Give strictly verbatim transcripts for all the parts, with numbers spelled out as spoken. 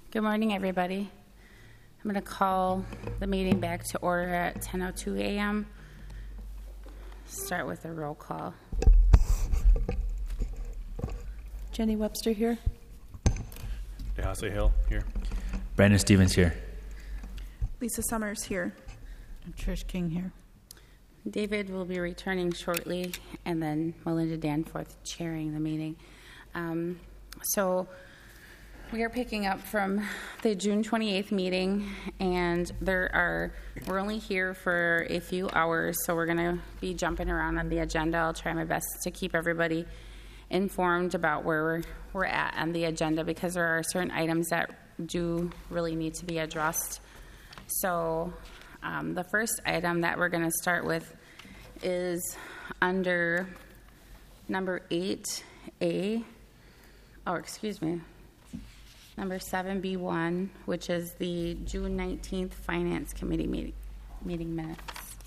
Good morning, everybody. I'm going to call the meeting back to order at ten oh two a.m. Start with a roll call. Jenny Webster here. DeHasse Hill here. Brandon Stevens here. Lisa Summers here. I'm Trish King here. David will be returning shortly, and then Melinda Danforth chairing the meeting. Um, so we are picking up from the June twenty-eighth meeting, and there are, we're only here for a few hours, so we're going to be jumping around on the agenda. I'll try my best to keep everybody informed about where we're, we're at on the agenda, because there are certain items that do really need to be addressed. So um, the first item that we're going to start with is under number eight A, or excuse me, number seven B one, which is the June nineteenth Finance Committee meeting, meeting minutes.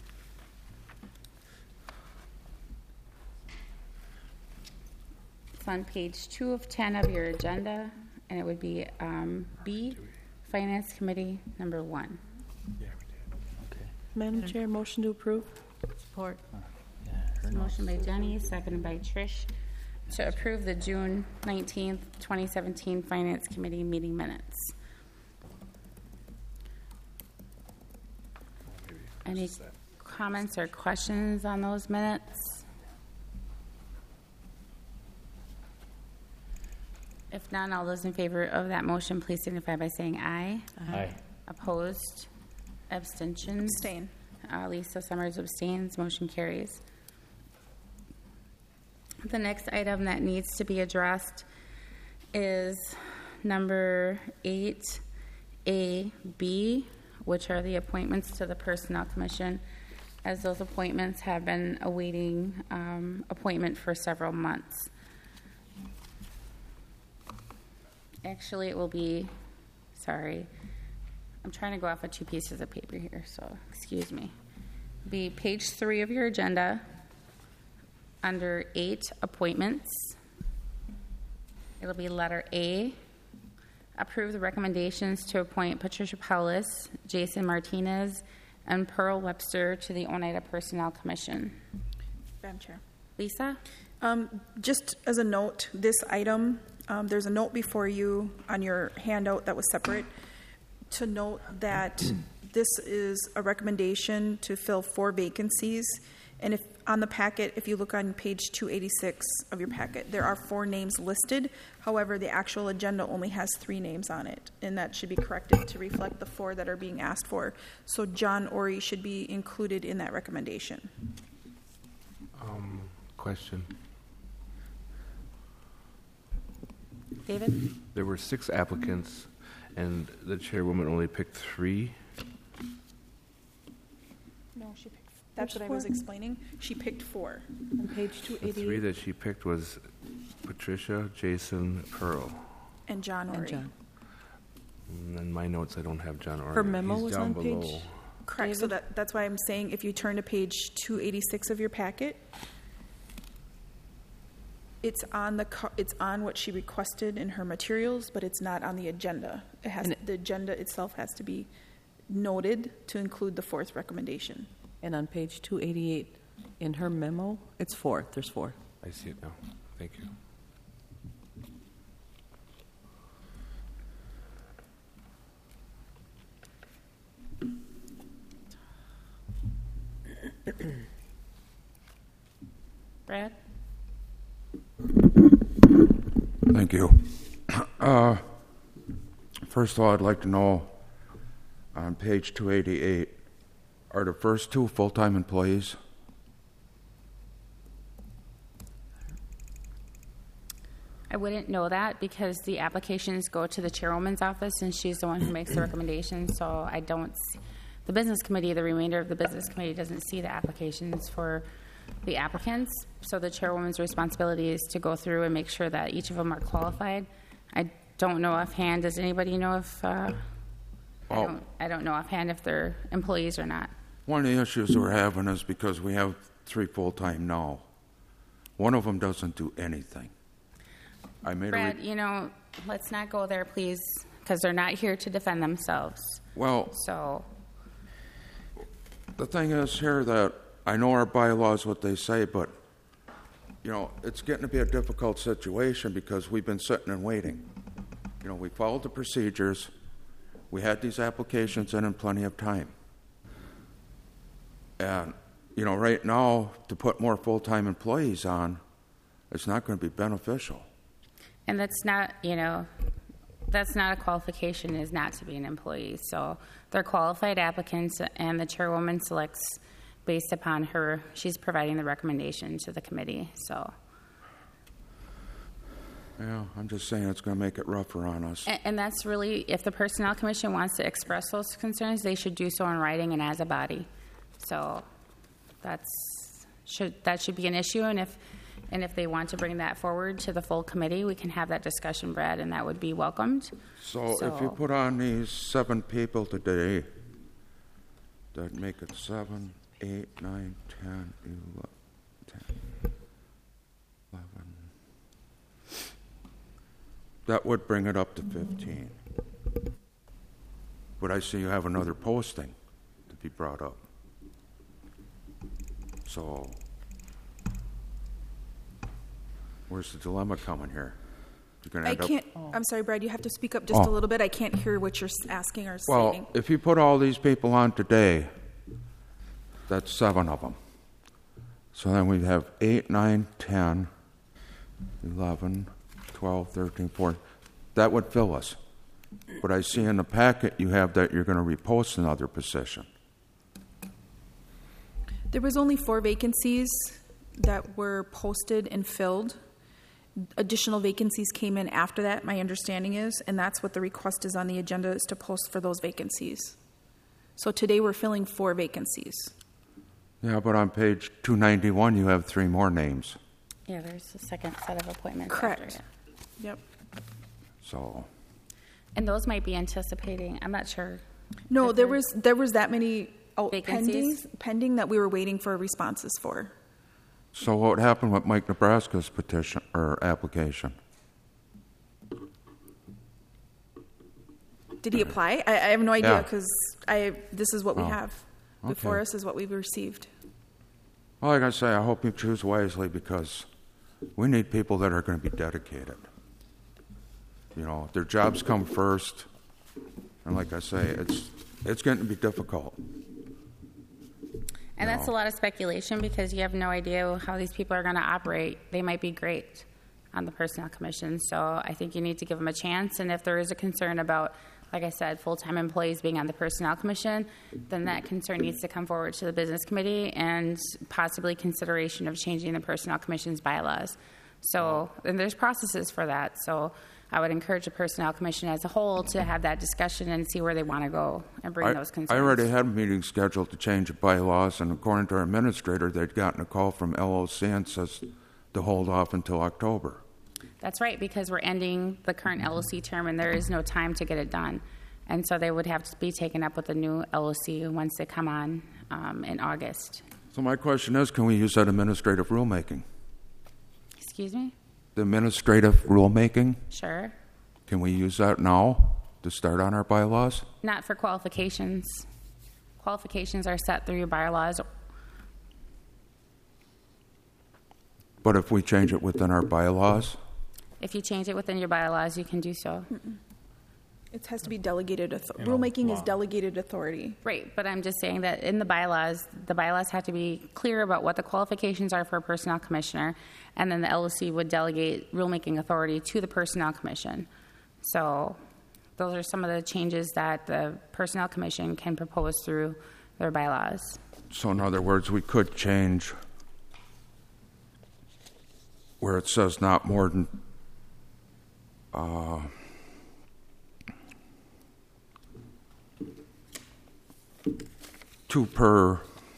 It's on page two of ten of your agenda, and it would be um, B, Finance Committee number one. Yeah, we did. Okay. Madam Chair, motion to approve. Support. Motion by Jenny, seconded by Trish, to approve the June nineteenth, twenty seventeen Finance Committee meeting minutes. Any comments or questions on those minutes? If none, all those in favor of that motion, please signify by saying aye. Aye. Opposed? Abstentions? Abstain. Uh, Lisa Summers abstains. Motion carries. The next item that needs to be addressed is number eight A B, which are the appointments to the Personnel Commission, as those appointments have been awaiting um, appointment for several months. Actually, it will be, sorry, I'm trying to go off of two pieces of paper here, so excuse me. Be page three of your agenda, under eight appointments. It'll be letter A. Approve the recommendations to appoint Patricia Paulus, Jason Martinez, and Pearl Webster to the Oneida Personnel Commission. Madam Chair. Lisa? Um, just as a note, this item, um, there's a note before you on your handout that was separate to note that this is a recommendation to fill four vacancies. And if on the packet, if you look on page two eighty-six of your packet, there are four names listed. However, the actual agenda only has three names on it, and that should be corrected to reflect the four that are being asked for. So John Ori should be included in that recommendation. Um, question. David? There were six applicants, and the chairwoman only picked three. No, she picked. That's what I was explaining. She picked four. On page two The three eighty-eight. that she picked was Patricia, Jason, Pearl. And John Ori. And John. And in my notes, I don't have John Ori. Her memo He's was down on below. page- Correct. So that, that's why I'm saying if you turn to page two eighty-six of your packet, it's on the co- it's on what she requested in her materials, but it's not on the agenda. It has And it- the agenda itself has to be noted to include the fourth recommendation. And on page two eighty-eight, in her memo, it's four. There's four. I see it now. Thank you. Brad? Thank you. Uh, first of all, I'd like to know, on page two eighty-eight, are the first two full-time employees? I wouldn't know that because the applications go to the chairwoman's office, and she's the one who makes the recommendation. So I don't, see, the business committee, the remainder of the business committee doesn't see the applications for the applicants. So the chairwoman's responsibility is to go through and make sure that each of them are qualified. I don't know offhand. Does anybody know if, uh, I, Oh. don't, I don't know offhand if they're employees or not. One of the issues we're having is because we have three full-time now. One of them doesn't do anything. I made Brad, a re- you know, let's not go there, please. because they're not here to defend themselves. Well, So, the thing is here that I know our bylaws, what they say, but, you know, it's getting to be a difficult situation because we've been sitting and waiting. You know, we followed the procedures. We had these applications in in plenty of time. And, you know, right now, to put more full-time employees on, it's not going to be beneficial. and that's not, you know, that's not a qualification, is not to be an employee. So they're qualified applicants, and the chairwoman selects based upon her, she's providing the recommendation to the committee, so. Yeah, I'm just saying it's going to make it rougher on us. And, and that's really, if the Personnel Commission wants to express those concerns, they should do so in writing and as a body. So that's, should, that should be an issue, and if, and if they want to bring that forward to the full committee, we can have that discussion, Brad, and that would be welcomed. So, if you So- put on these seven people today, that'd make it seven, eight, nine, ten, eleven, ten, eleven. That would bring it up to fifteen. But I see you have another posting to be brought up. So, where's the dilemma coming here? You're gonna I end up- can't, I'm sorry, Brad, you have to speak up just a Oh. little bit. I can't hear what you're s- asking or Well, saying. if you put all these people on today, that's seven of them. So then we'd have eight, nine, ten, eleven, twelve, thirteen, fourteen. That would fill us. But I see in the packet you have that you're going to repost another position. There was only four vacancies that were posted and filled. Additional vacancies came in after that, my understanding is, and that's what the request is on the agenda, is to post for those vacancies. So today we're filling four vacancies. Yeah, but on page two ninety-one, you have three more names. Yeah, there's a second set of appointments after Correct. it. Yep. So, And those might be anticipating, I'm not sure. No, If there there- was, there was that many out Vacancies? pending, pending that we were waiting for responses for. so what happened with Mike Nebraska's petition or application? Did he apply? I, I have no idea, Yeah. because I, this is what we Oh, have. Before okay. us is what we've received. Well, like I say, I hope you choose wisely because we need people that are going to be dedicated. You know, their jobs come first, and like I say, it's it's going to be difficult. And that's a No. lot of speculation because you have no idea how these people are going to operate. They might be great on the Personnel Commission, so I think you need to give them a chance. And if there is a concern about, like I said, full-time employees being on the Personnel Commission, then that concern needs to come forward to the Business Committee and possibly consideration of changing the Personnel Commission's bylaws. So, and there's processes for that. So I would encourage the Personnel Commission as a whole to have that discussion and see where they want to go and bring I, those concerns. I already had a meeting scheduled to change the bylaws, and according to our administrator, they'd gotten a call from L O C and says to hold off until October. That's right, because we're ending the current L O C term and there is no time to get it done. And so they would have to be taken up with the new L O C once they come on um, in August. So my question is, can we use that administrative rulemaking? Excuse me? The administrative rulemaking, Sure. can we use that now to start on our bylaws? Not for qualifications. Qualifications are set through your bylaws. But if we change it within our bylaws, If you change it within your bylaws, you can do so. It has to be delegated, author- You know, rulemaking is law. delegated authority. Right, but I'm just saying that in the bylaws, the bylaws have to be clear about what the qualifications are for a personnel commissioner, and then the L O C would delegate rulemaking authority to the personnel commission. So those are some of the changes that the personnel commission can propose through their bylaws. so in other words, we could change where it says not more than uh, two per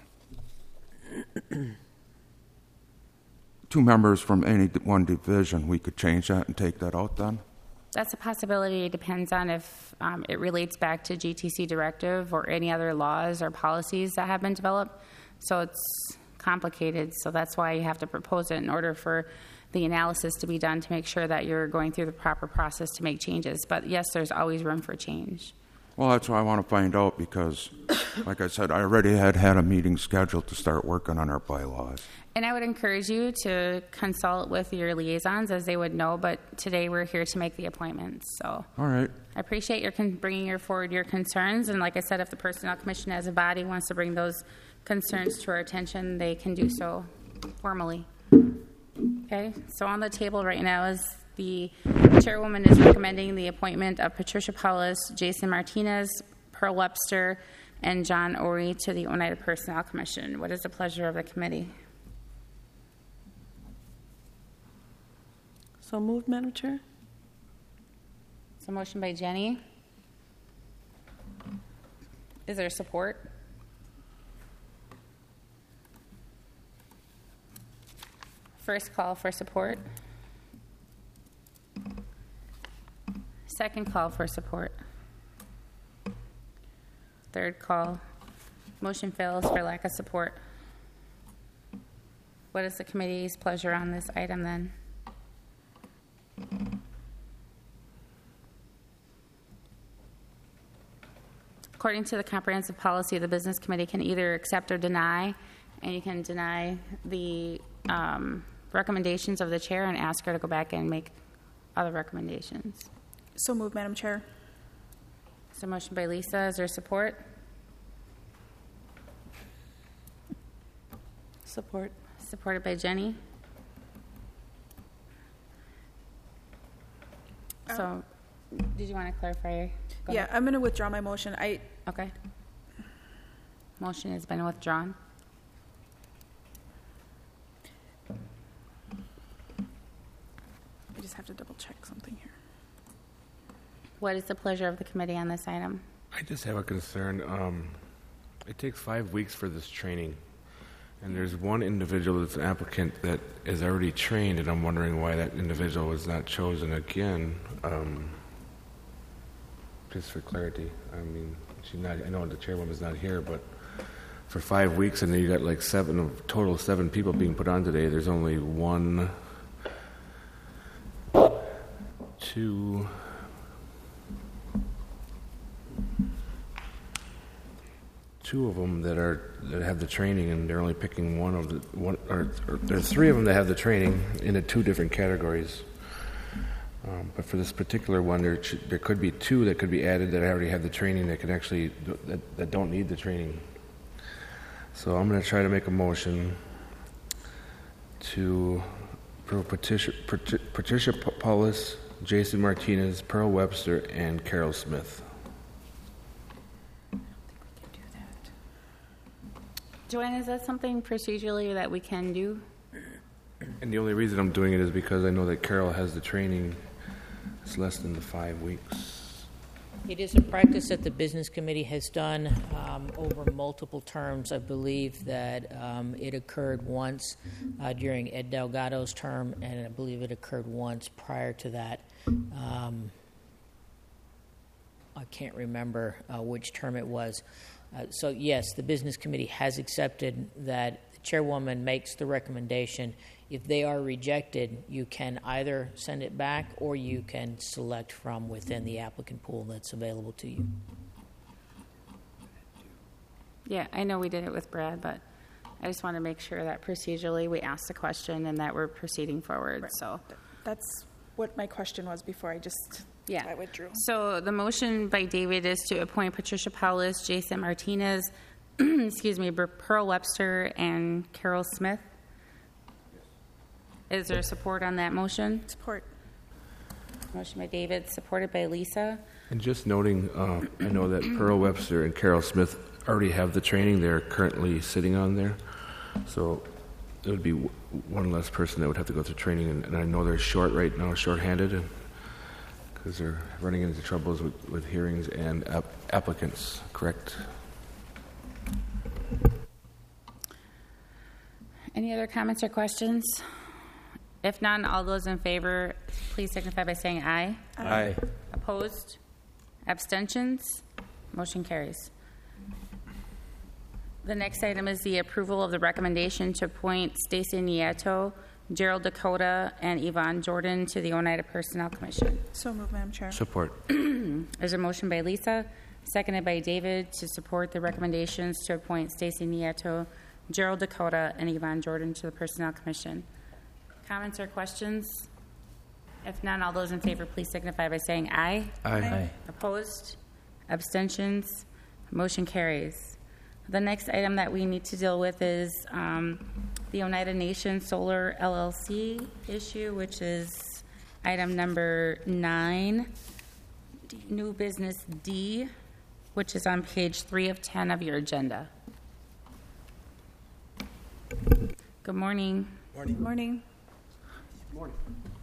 two members from any d- one division. We could change that and take that out then? That's a possibility. It depends on if um, it relates back to G T C directive or any other laws or policies that have been developed. So it's complicated. So that's why you have to propose it in order for the analysis to be done to make sure that you're going through the proper process to make changes. But yes, there's always room for change. Well, that's what I want to find out because, like I said, I already had had a meeting scheduled to start working on our bylaws. And I would encourage you to consult with your liaisons as they would know, but today we're here to make the appointments. So All right. I appreciate your con- bringing your forward your concerns. And like I said, if the Personnel Commission as a body wants to bring those concerns to our attention, they can do so formally. Okay, so on the table right now is the chairwoman is recommending the appointment of Patricia Paulus, Jason Martinez, Pearl Webster, and John Ori to the Oneida Personnel Commission. What is the pleasure of the committee? So moved, Madam Chair? So motion by Jenny. Is there support? First call for support. Second call for support. Third call. Motion fails for lack of support. What is the committee's pleasure on this item then? According to the comprehensive policy, the business committee can either accept or deny, and you can deny the um, recommendations of the chair and ask her to go back and make other recommendations. So moved, Madam Chair. So motion by Lisa, is there support? Support. Supported by Jenny. So, did you want to clarify? Go Yeah, ahead. I'm going to withdraw my motion. I, Okay. Motion has been withdrawn. I just have to double check something here. What is the pleasure of the committee on this item? I just have a concern. Um, it takes five weeks for this training, and there's one individual that's an applicant that is already trained, and I'm wondering why that individual was not chosen again. Um, just for clarity, I mean, she's not. I know the chairwoman's not here, but for five weeks, and then you got like seven, of total seven people being put on today. There's only one, two. Two of them that are that have the training, and they're only picking one of the one. Or, or there's three of them that have the training in the two different categories. Um, but for this particular one, there ch- there could be two that could be added that already have the training that can actually that, that don't need the training. So I'm going to try to make a motion to approve Patricia, Patricia Paulus, Jason Martinez, Pearl Webster, and Carol Smith. Joanne, is that something procedurally that we can do? And the only reason I'm doing it is because I know that Carol has the training. It's less than the five weeks. It is a practice that the Business Committee has done um, over multiple terms. I believe that um, it occurred once uh, during Ed Delgado's term, and I believe it occurred once prior to that. Um, I can't remember uh, which term it was. Uh, so, yes, the Business Committee has accepted that the chairwoman makes the recommendation. If they are rejected, you can either send it back or you can select from within the applicant pool that's available to you. Yeah, I know we did it with Brad, but I just want to make sure that procedurally we asked the question and that we're proceeding forward. Right. So, That's what my question was before I just, yeah. I withdrew. So the motion by David is to appoint Patricia Paulus, Jason Martinez, excuse me, Pearl Webster, and Carol Smith. Is there support on that motion? Support. Motion by David, supported by Lisa. And just noting, uh, I know that Pearl Webster and Carol Smith already have the training. They're currently sitting on there. So it would be w- one less person that would have to go through training. And, and I know they're short right now, short-handed, because they're running into troubles with, with hearings and ap- applicants, correct? Any other comments or questions? If none, all those in favor, please signify by saying aye. Aye. Opposed? Abstentions? Motion carries. The next item is the approval of the recommendation to appoint Stacy Nieto Gerald Dakota and Yvonne Jordan to the Oneida Personnel Commission. So moved, Madam Chair. Support. There's a motion by Lisa, seconded by David, to support the recommendations to appoint Stacy Nieto, Gerald Dakota, and Yvonne Jordan to the Personnel Commission. Comments or questions? If none, all those in favor, please signify by saying aye. Aye. Aye. Opposed? Abstentions? Motion carries. The next item that we need to deal with is um, the Oneida Nation Solar L L C issue, which is item number nine, D, new business D, which is on page three of ten of your agenda. Good morning. Morning. Morning. Morning.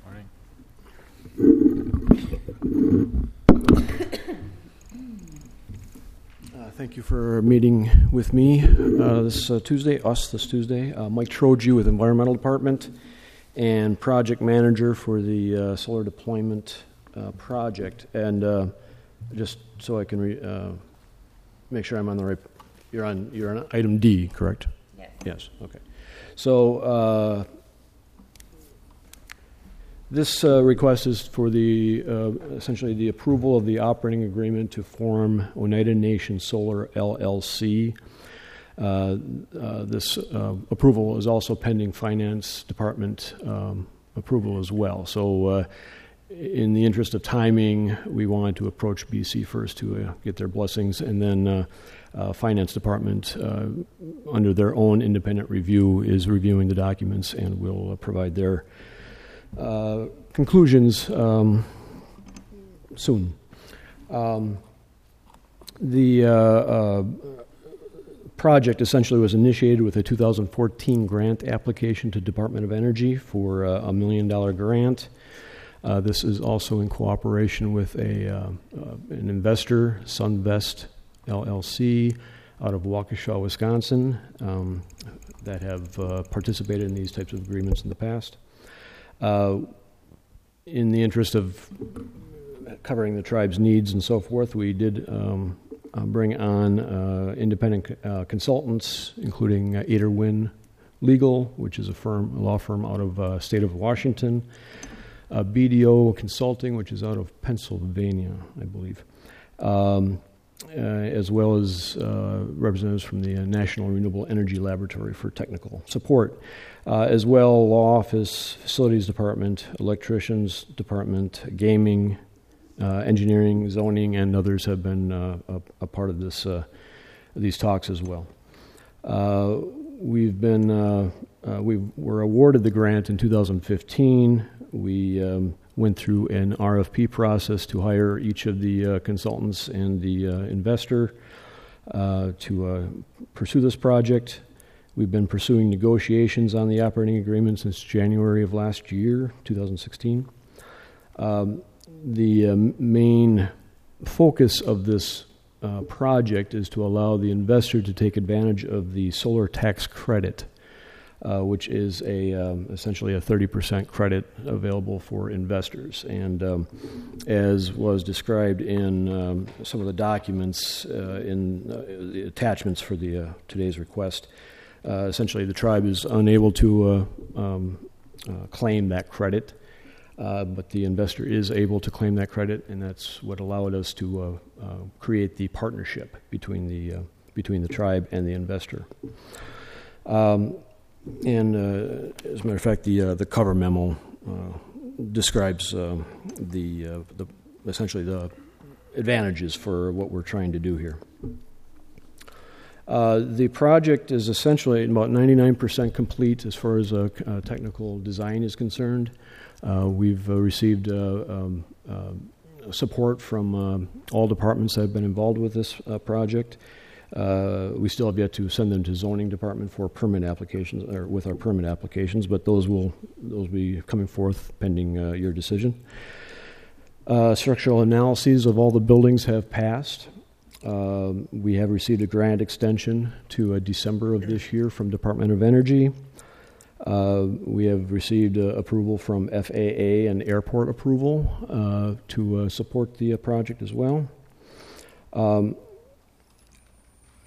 Uh, Thank you for meeting with me uh, this uh, Tuesday, us this Tuesday. Uh, Mike Troji with Environmental Department and Project Manager for the uh, Solar Deployment uh, Project. And uh, just so I can re- uh, make sure I'm on the right, you're on, you're on item D, correct? Yes. Yes, okay. So uh, this uh, request is for the uh, essentially the approval of the operating agreement to form Oneida Nation Solar L L C. Uh, uh, this uh, approval is also pending Finance Department um, approval as well. So, uh, in the interest of timing, we wanted to approach B C first to uh, get their blessings, and then uh, uh, Finance Department, uh, under their own independent review, is reviewing the documents and will uh, provide their Uh, conclusions um, soon. Um, the uh, uh, project essentially was initiated with a two thousand fourteen grant application to Department of Energy for uh, a million dollar grant. Uh, this is also in cooperation with a uh, uh, an investor, Sunvest L L C, out of Waukesha, Wisconsin, um, that have uh, participated in these types of agreements in the past. Uh, in the interest of covering the tribe's needs and so forth, we did um, uh, bring on uh, independent uh, consultants, including uh, Aderwin Legal, which is a firm, a law firm out of uh, state of Washington, uh, B D O Consulting, which is out of Pennsylvania, I believe, um, uh, as well as uh, representatives from the uh, National Renewable Energy Laboratory for technical support. Uh, as well, law office, facilities department, electricians department, gaming, uh, engineering, zoning, and others have been uh, a, a part of this uh, these talks as well. Uh, we've been uh, uh, we were awarded the grant in two thousand fifteen. We um, went through an R F P process to hire each of the uh, consultants and the uh, investor uh, to uh, pursue this project. We've been pursuing negotiations on the operating agreement since January of last year, two thousand sixteen. Um, the uh, main focus of this uh, project is to allow the investor to take advantage of the solar tax credit, uh, which is a um, essentially a thirty percent credit available for investors. And um, as was described in um, some of the documents uh, in uh, the attachments for the uh, today's request, Uh, essentially, the tribe is unable to uh, um, uh, claim that credit, uh, but the investor is able to claim that credit, and that's what allowed us to uh, uh, create the partnership between the uh, between the tribe and the investor. Um, and uh, as a matter of fact, the uh, the cover memo uh, describes uh, the uh, the essentially the advantages for what we're trying to do here. Uh, the project is essentially about ninety-nine percent complete as far as uh, uh, technical design is concerned. Uh, we've uh, received uh, um, uh, support from uh, all departments that have been involved with this uh, project. Uh, we still have yet to send them to zoning department for permit applications, or with our permit applications, but those will those will be coming forth pending uh, your decision. Uh, structural analyses of all the buildings have passed. Uh, we have received a grant extension to uh, December of this year from Department of Energy. Uh, we have received uh, approval from F A A and airport approval uh, to uh, support the uh, project as well. Um,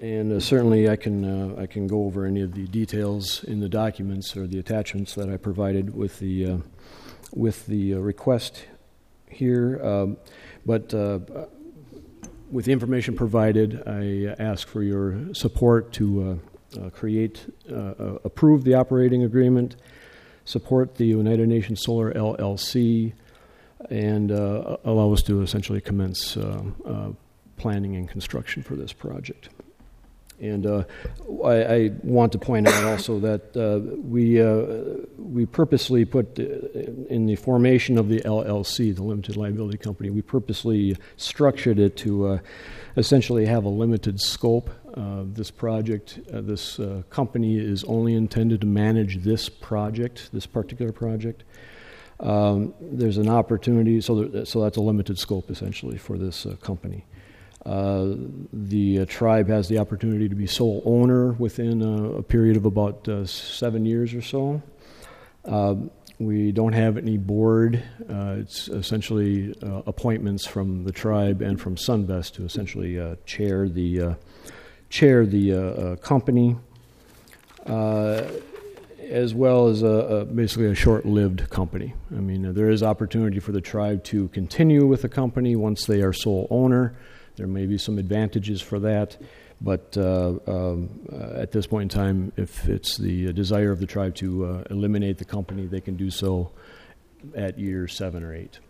and uh, certainly I can uh, I can go over any of the details in the documents or the attachments that I provided with the uh, with the uh, request here. Um, but uh, with the information provided, I ask for your support to uh, uh, create, uh, uh, approve the operating agreement, support the United Nations Solar L L C, and uh, allow us to essentially commence uh, uh, planning and construction for this project. And uh, I, I want to point out also that uh, we uh, we purposely put in the formation of the L L C, the Limited Liability Company, we purposely structured it to uh, essentially have a limited scope. Uh, this project, uh, this uh, company is only intended to manage this project, this particular project. Um, there's an opportunity, so there, so that's a limited scope essentially for this uh, company. Uh, the uh, tribe has the opportunity to be sole owner within a, a period of about uh, seven years or so. Uh, we don't have any board. Uh, it's essentially uh, appointments from the tribe and from Sunvest to essentially uh, chair the uh, chair the uh, uh, company, uh, as well as a, a, basically a short-lived company. I mean, uh, there is opportunity for the tribe to continue with the company once they are sole owner. There may be some advantages for that, but uh, um, uh, at this point in time, if it's the desire of the tribe to uh, eliminate the company, they can do so at year seven or eight.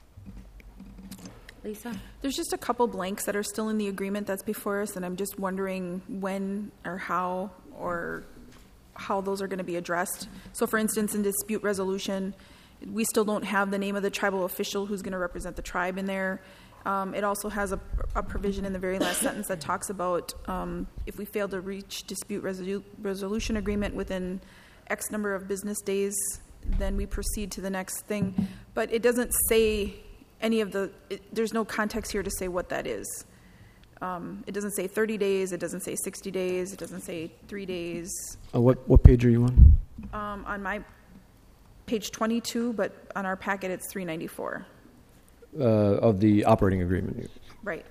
Lisa? There's just a couple blanks that are still in the agreement that's before us, and I'm just wondering when or how or how those are going to be addressed. So, for instance, in dispute resolution, we still don't have the name of the tribal official who's going to represent the tribe in there. Um, it also has a, a provision in the very last sentence that talks about um, if we fail to reach dispute resolu- resolution agreement within X number of business days, then we proceed to the next thing. But it doesn't say any of the, it, there's no context here to say what that is. Um, it doesn't say thirty days, it doesn't say sixty days, it doesn't say three days. Uh, what, what page are you on? Um, on my page twenty-two, but on our packet it's three ninety-four. Uh, of the operating agreement. Right.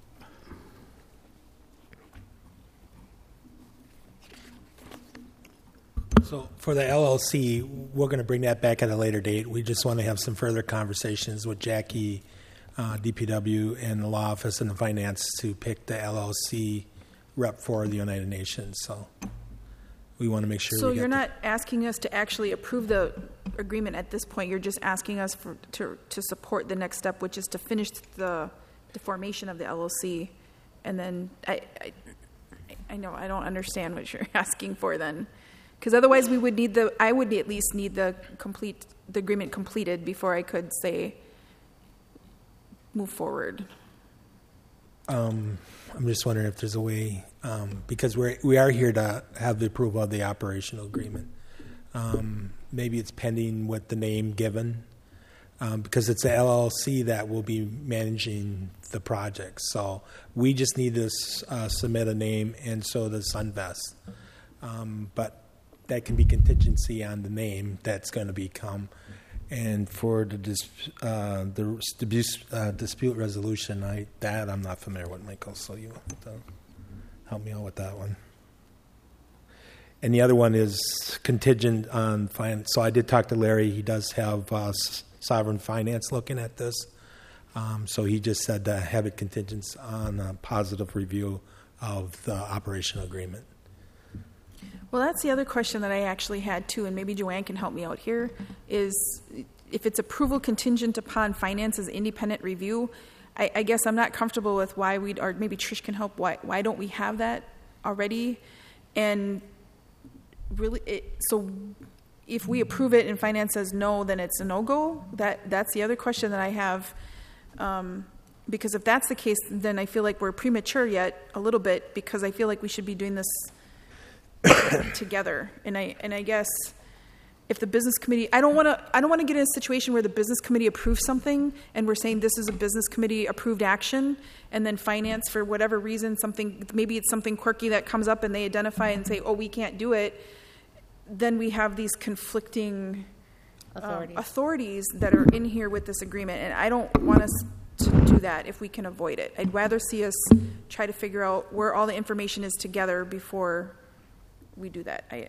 So for the L L C, we're going to bring that back at a later date. We just want to have some further conversations with Jackie, uh, D P W, and the law office and the finance to pick the L L C rep for the United Nations. So we want to make sure. So we you're get not asking us to actually approve the agreement at this point. You're just asking us for, to to support the next step, which is to finish the the formation of the L L C, and then I I, I know I don't understand what you're asking for then, because otherwise we would need the I would at least need the complete the agreement completed before I could say move forward. Um, I'm just wondering if there's a way, um, because we're, we are here to have the approval of the operational agreement. Um, maybe it's pending with the name given, um, because it's the L L C that will be managing the project. So we just need to uh, submit a name, and so does Sunvest. Um, but that can be contingency on the name that's going to become. And for the dis, uh, the dispute, uh, dispute resolution, I that I'm not familiar with, Michael. So you have to help me out with that one. And the other one is contingent on finance. So I did talk to Larry. He does have uh, Sovereign Finance looking at this. Um, so he just said to have it contingent on a positive review of the operational agreement. Well, that's the other question that I actually had too, and maybe Joanne can help me out here, is if it's approval contingent upon finance's independent review, I, I guess I'm not comfortable with why we, or maybe Trish can help, why, why don't we have that already? And really, it, so if we approve it and finance says no, then it's a no-go? That, that's the other question that I have, um, because if that's the case, then I feel like we're premature yet a little bit, because I feel like we should be doing this together. And I and I guess if the business committee, I don't want to I don't want to get in a situation where the business committee approves something and we're saying this is a business committee approved action, and then finance, for whatever reason, something, maybe it's something quirky that comes up and they identify and say, oh, we can't do it. Then we have these conflicting Authorities. um, authorities that are in here with this agreement, and I don't want us to do that if we can avoid it. I'd rather see us try to figure out where all the information is together before we do that. I,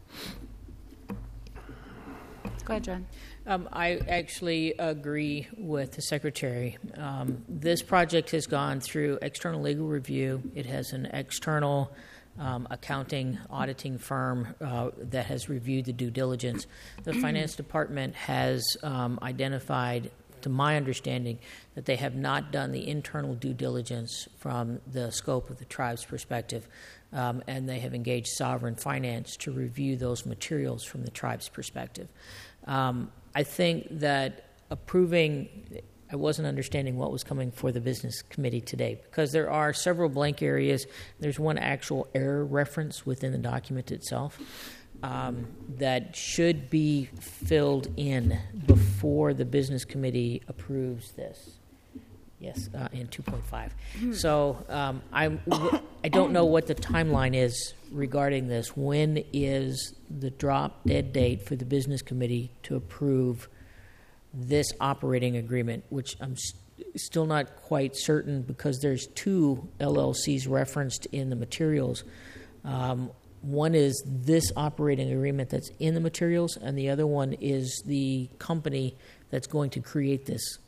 Go ahead, John. Um, I actually agree with the Secretary. Um, this project has gone through external legal review. It has an external um, accounting auditing firm uh, that has reviewed the due diligence. The Finance Department has um, identified, to my understanding, that they have not done the internal due diligence from the scope of the tribe's perspective, um, and they have engaged Sovereign Finance to review those materials from the tribe's perspective. Um, I think that approving, I wasn't understanding what was coming for the business committee today, because there are several blank areas. There's one actual error reference within the document itself um, that should be filled in before the business committee approves this. Yes, uh, in two point five. So um, I I don't know what the timeline is regarding this. When is the drop dead date for the business committee to approve this operating agreement, which I'm st- still not quite certain because there's two L L Cs referenced in the materials. Um, one is this operating agreement that's in the materials, and the other one is the company that's going to create this.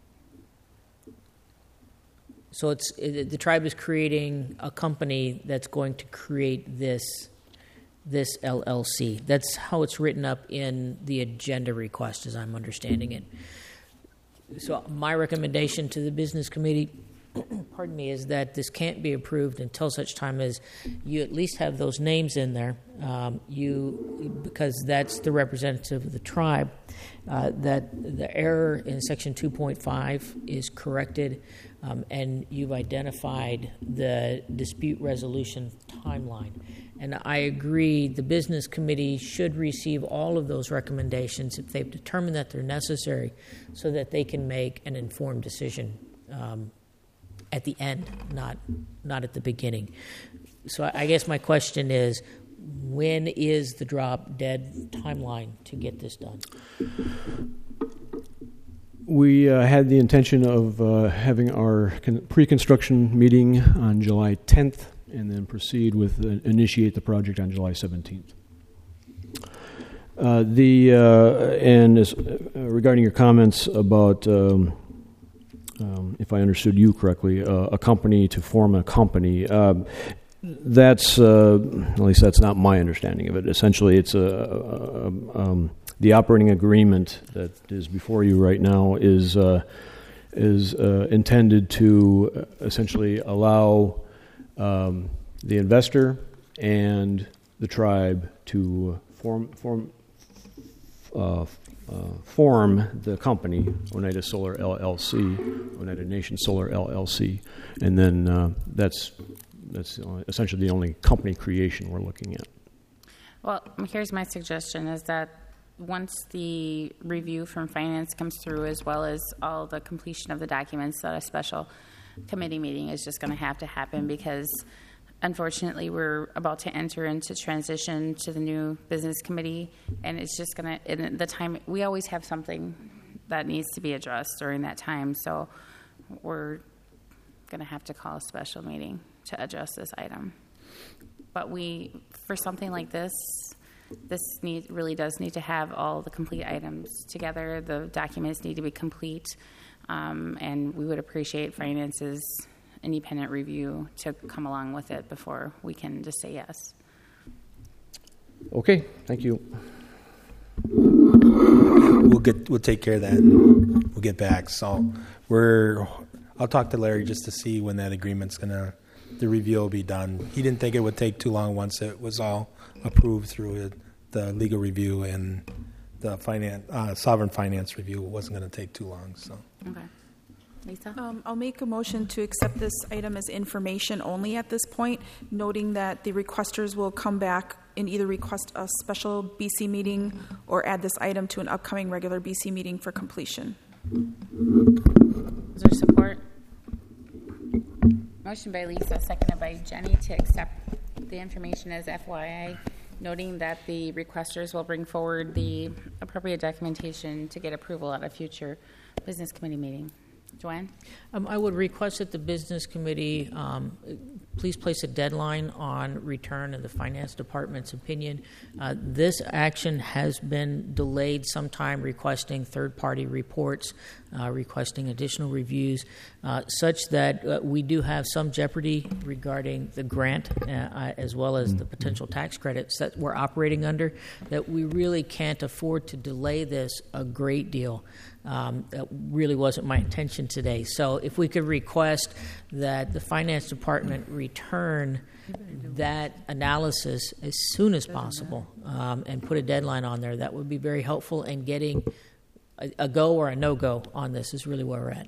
So it's it, the tribe is creating a company that's going to create this this L L C. That's how it's written up in the agenda request, as I'm understanding it. So my recommendation to the business committee, pardon me, is that this can't be approved until such time as you at least have those names in there. Um, you because that's the representative of the tribe. Uh, that the error in section two point five is corrected, um, and you've identified the dispute resolution timeline. And I agree the business committee should receive all of those recommendations if they've determined that they're necessary so that they can make an informed decision um, at the end, not not at the beginning. So I guess my question is, when is the drop dead timeline to get this done? We uh, had the intention of uh, having our con- pre-construction meeting on July tenth and then proceed with uh, initiate the project on July seventeenth. Uh, the uh, and as, uh, regarding your comments about, um, um, if I understood you correctly, uh, a company to form a company. Uh, That's, uh, at least that's not my understanding of it. Essentially, it's a, a, a um, the operating agreement that is before you right now is uh, is uh, intended to essentially allow um, the investor and the tribe to form form uh, uh, form the company Oneida Solar L L C, Oneida Nation Solar L L C, and then uh, that's. That's essentially the only company creation we're looking at. Well, here's my suggestion is that once the review from finance comes through, as well as all the completion of the documents, that a special committee meeting is just going to have to happen because unfortunately we're about to enter into transition to the new business committee, and it's just going to, in the time, we always have something that needs to be addressed during that time, so we're going to have to call a special meeting to address this item. But we, for something like this, this need, really does need to have all the complete items together. The documents need to be complete, um, and we would appreciate finance's independent review to come along with it before we can just say yes. Okay, thank you. We'll get we'll take care of that. We'll get back. So we're I'll talk to Larry just to see when that agreement's gonna the review will be done. He didn't think it would take too long once it was all approved through the legal review and the finance uh, sovereign finance review. It wasn't going to take too long. So Okay. Lisa? Um, I'll make a motion to accept this item as information only at this point, noting that the requesters will come back and either request a special B C meeting or add this item to an upcoming regular B C meeting for completion. Is there support? Motion by Lisa, seconded by Jenny to accept the information as F Y I, noting that the requesters will bring forward the appropriate documentation to get approval at a future business committee meeting. Joanne? Um, I would request that the business committee um, please place a deadline on return of the finance department's opinion. Uh, this action has been delayed sometime, requesting third-party reports, uh, requesting additional reviews, uh, such that uh, we do have some jeopardy regarding the grant uh, as well as the potential tax credits that we're operating under, that we really can't afford to delay this a great deal. Um, that really wasn't my intention today. So if we could request that the finance department return that analysis as soon as possible um, and put a deadline on there, that would be very helpful. And getting a, a go or a no-go on this is really where we're at.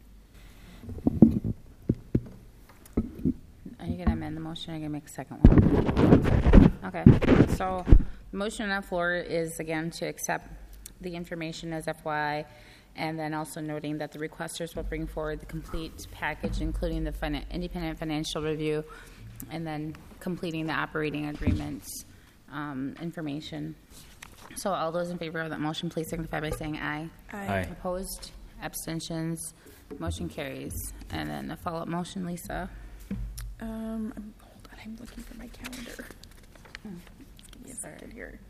Are you going to amend the motion or are you going to make a second one? Okay. So the motion on the floor is, again, to accept the information as F Y I, and then also noting that the requesters will bring forward the complete package, including the fin- independent financial review, and then completing the operating agreements um, information. So all those in favor of that motion, please signify by saying aye. Aye. Aye. Opposed? Abstentions? Motion carries. And then a follow-up motion, Lisa. Um, I'm, hold on, I'm looking for my calendar. Hmm. Give me a second here.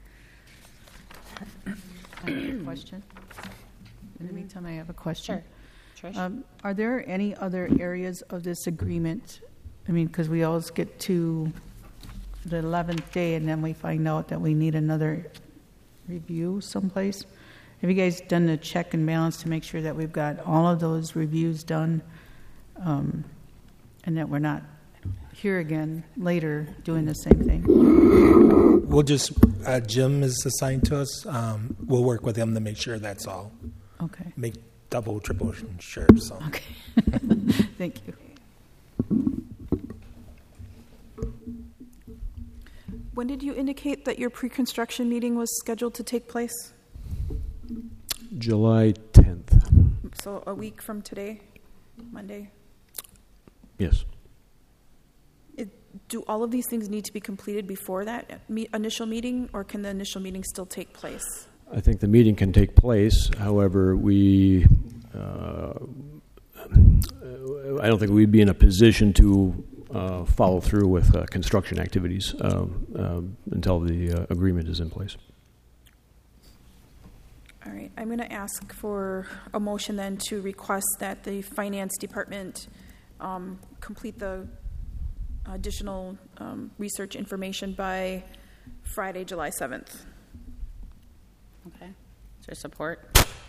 I have a question. In the meantime, I have a question. Sure. Trish? Um, are there any other areas of this agreement? I mean, because we always get to the eleventh day and then we find out that we need another review someplace. Have you guys done a check and balance to make sure that we've got all of those reviews done um, and that we're not here again later doing the same thing? We'll just, uh, Jim is assigned to us. Um, we'll work with him to make sure that's all. Okay. Make double, triple sure. So. Okay. Thank you. When did you indicate that your pre-construction meeting was scheduled to take place? July tenth. So a week from today, Monday? Yes. It, do all of these things need to be completed before that me, initial meeting, or can the initial meeting still take place? I think the meeting can take place. However, we, uh, I don't think we'd be in a position to uh, follow through with uh, construction activities um, um, until the uh, agreement is in place. All right, I'm going to ask for a motion then to request that the finance department um, complete the additional um, research information by Friday, July seventh. Okay. Is there support?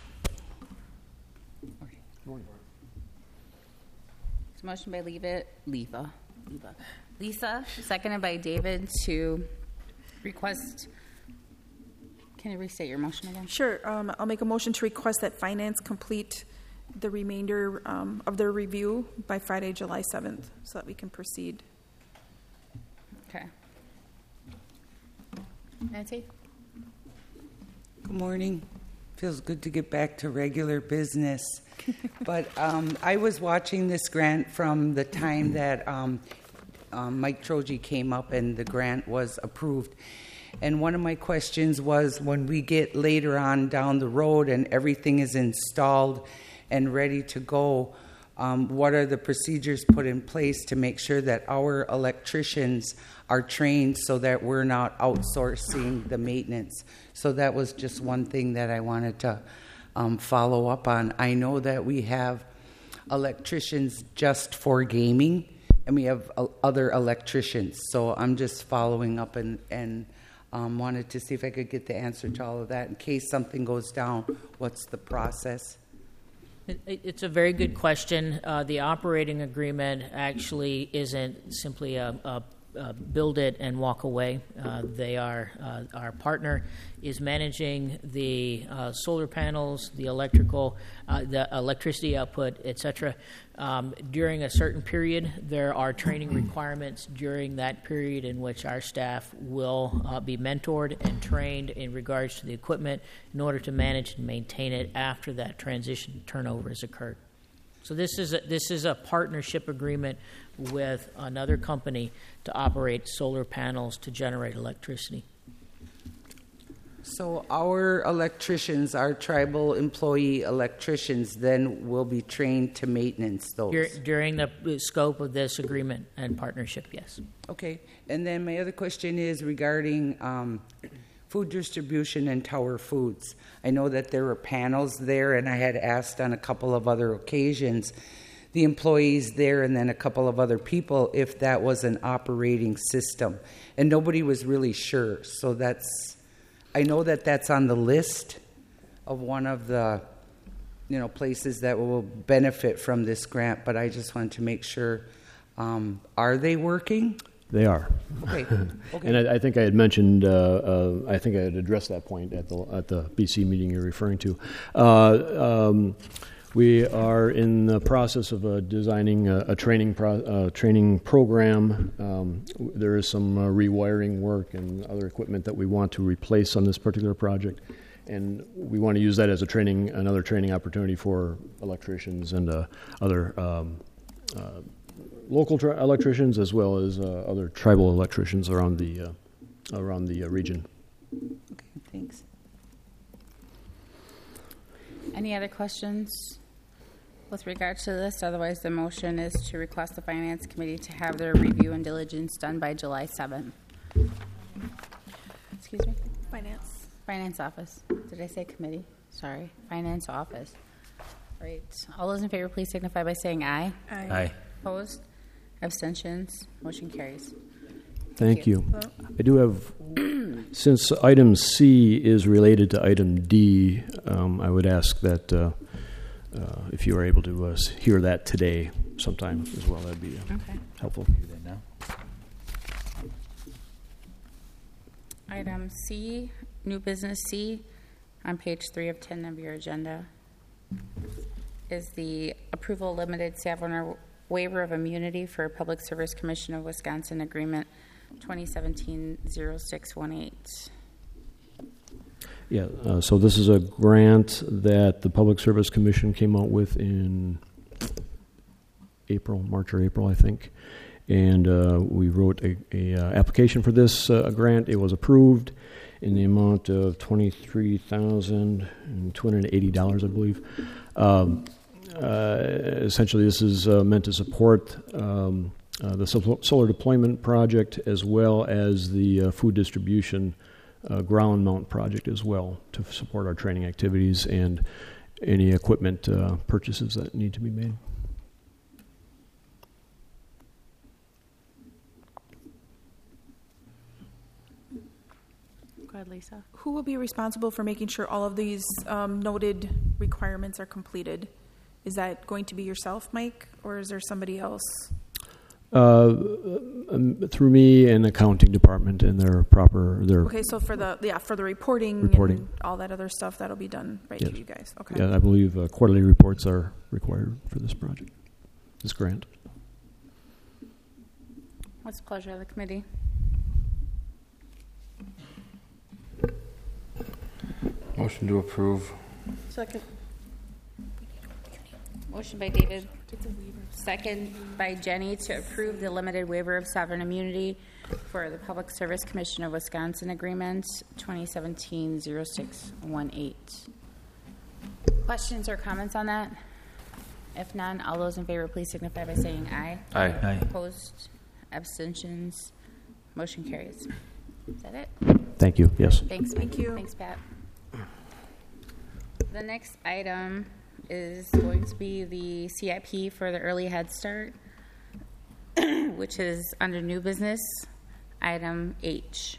It's a motion by Leva, Leva, Leva, Lisa, seconded by David to request. Can you restate your motion again? Sure. Um, I'll make a motion to request that finance complete the remainder um, of their review by Friday, July seventh, so that we can proceed. Okay. Nancy? Good morning. Feels good to get back to regular business. But um, I was watching this grant from the time that um, um, Mike Troji came up and the grant was approved. And one of my questions was, when we get later on down the road and everything is installed and ready to go, um, what are the procedures put in place to make sure that our electricians are trained so that we're not outsourcing the maintenance? So that was just one thing that I wanted to um, follow up on. I know that we have electricians just for gaming, and we have uh, other electricians. So I'm just following up and, and um, wanted to see if I could get the answer to all of that. In case something goes down, what's the process? It, it's a very good question. Uh, the operating agreement actually isn't simply a, a Uh, build it and walk away. Uh, they are, uh, our partner is managing the uh, solar panels, the electrical, uh, the electricity output, et cetera. Um, during a certain period, there are training requirements during that period in which our staff will uh, be mentored and trained in regards to the equipment in order to manage and maintain it after that transition turnover has occurred. So this is a, this is a partnership agreement with another company to operate solar panels to generate electricity. So our electricians, our tribal employee electricians, then will be trained to maintenance those. Dur- During the scope of this agreement and partnership, yes. Okay, and then my other question is regarding um, food distribution and Tower Foods. I know that there were panels there, and I had asked on a couple of other occasions the employees there and then a couple of other people if that was an operating system, and nobody was really sure. So that's, I know that that's on the list of one of the, you know, places that will benefit from this grant, but I just wanted to make sure, um, are they working? They are. Okay. Okay. And I, I think I had mentioned, uh, uh, I think I had addressed that point at the at the B C meeting you're referring to. Uh, um, we are in the process of uh, designing a, a training pro, uh, training program. Um, there is some uh, rewiring work and other equipment that we want to replace on this particular project, and we want to use that as a training, another training opportunity for electricians and uh, other. Um, uh, local tri- electricians as well as uh, other tribal electricians around the uh, around the uh, region. Okay, thanks. Any other questions with regards to this? Otherwise, the motion is to request the Finance Committee to have their review and diligence done by July seventh. Excuse me? Finance. Finance Office. Did I say committee? Sorry. Finance Office. Right. All those in favor, please signify by saying aye. Aye. Aye. Opposed? Abstentions? Motion carries. Thank you. I do have, since item C is related to item D, um, I would ask that uh, uh, if you are able to uh, hear that today sometime as well, that'd be uh, Okay. helpful. Do that now. Item C, new business C, on page three of ten of your agenda, is the approval limited Savona waiver of immunity for Public Service Commission of Wisconsin Agreement twenty seventeen oh six one eight. Yeah, uh, so this is a grant that the Public Service Commission came out with in April, March or April, I think. And uh, we wrote a, a uh, application for this uh, grant. It was approved in the amount of twenty-three thousand two hundred eighty dollars, I believe. Um, uh, essentially, this is uh, meant to support um, uh, the sol- solar deployment project as well as the uh, food distribution uh, ground mount project as well, to support our training activities and any equipment uh, purchases that need to be made. Go ahead, Lisa. Who will be responsible for making sure all of these um, noted requirements are completed? Is that going to be yourself, Mike, or is there somebody else? Uh, um, through me and accounting department and their proper their Okay, so for the yeah for the reporting, Reporting. and all that other stuff, that'll be done right Yes. to you guys. Okay. yeah, I believe uh, quarterly reports are required for this project, this grant. What's the pleasure of the committee? Motion to approve. Second. Motion by David, second by Jenny, to approve the limited waiver of sovereign immunity for the Public Service Commission of Wisconsin Agreement twenty seventeen oh six one eight. Questions or comments on that? If none, all those in favor, please signify by saying aye. Aye. Aye. Opposed? Abstentions? Motion carries. Is that it? Thank you. Yes. Thanks, Thank you. Thanks, Pat. The next item is going to be the C I P for the Early Head Start, which is under new business, item H.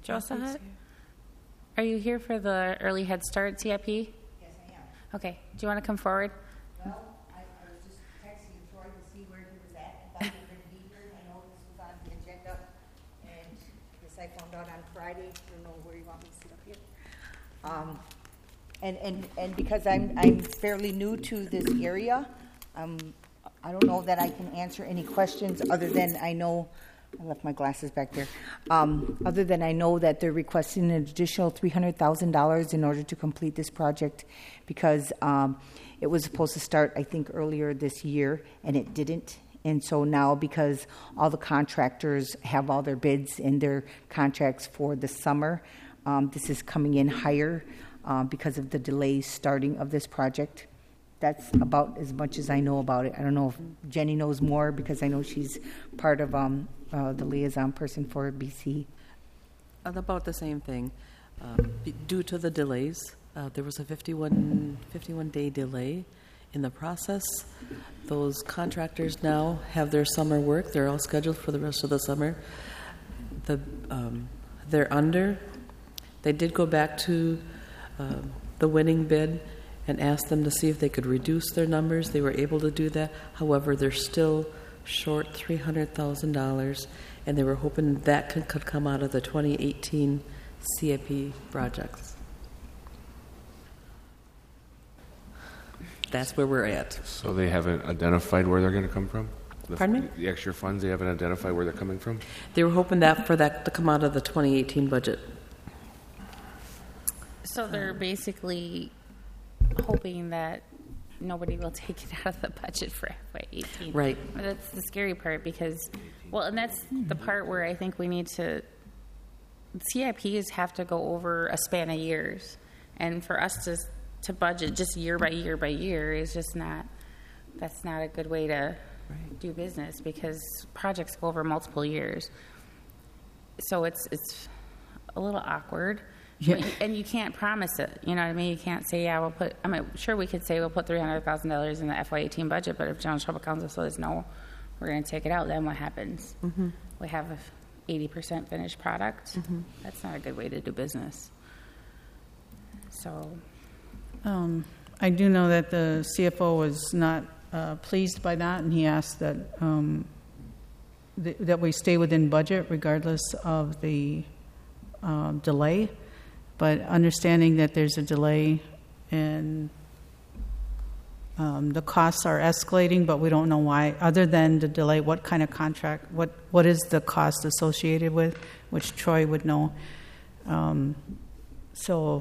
Joseph, are you here for the Early Head Start C I P? Yes, I am. Okay, do you want to come forward? Well, I, I was just texting Troy to see where he was at. I thought he was going to be here. I know this was on the agenda, and I guess I found out on Friday. I don't know where you want me to sit up here. Um, and, and, and because I'm, I'm fairly new to this area, um, I don't know that I can answer any questions other than I know, I left my glasses back there, um, other than I know that they're requesting an additional three hundred thousand dollars in order to complete this project because um, it was supposed to start, I think, earlier this year, and it didn't. And so now, because all the contractors have all their bids and their contracts for the summer, um, this is coming in higher uh, because of the delays starting of this project. That's about as much as I know about it. I don't know if Jenny knows more because I know she's part of um, uh, the liaison person for B C. About the same thing. Um, be- due to the delays, uh, there was a fifty-one, fifty-one day delay in the process. Those contractors now have their summer work. They're all scheduled for the rest of the summer. The um, they're under. They did go back to uh, the winning bid and asked them to see if they could reduce their numbers. They were able to do that. However, they're still short three hundred thousand dollars, and they were hoping that could, could come out of the twenty eighteen C I P projects. That's where we're at. So they haven't identified where they're going to come from? The, Pardon me? The extra funds, they haven't identified where they're coming from? They were hoping that for that to come out of the twenty eighteen budget. So they're basically hoping that nobody will take it out of the budget for F Y eighteen. Right. But that's the scary part because, well, and that's the part where I think we need to, C I Ps have to go over a span of years. And for us to, to budget just year by year by year is just not, that's not a good way to right. do business because projects go over multiple years. So it's, it's a little awkward. Yeah. And you can't promise it. You know what I mean? You can't say, yeah, we'll put, I mean, sure, we could say we'll put three hundred thousand dollars in the F Y eighteen budget, but if General Trouble Council says, no, we're going to take it out, then what happens? Mm-hmm. We have a eighty percent finished product. Mm-hmm. That's not a good way to do business. So. Um, I do know that the C F O was not uh, pleased by that, and he asked that um, th- that we stay within budget regardless of the uh, delay. But understanding that there's a delay and um, the costs are escalating, but we don't know why. Other than the delay, what kind of contract, what, what is the cost associated with, which Troy would know. Um, so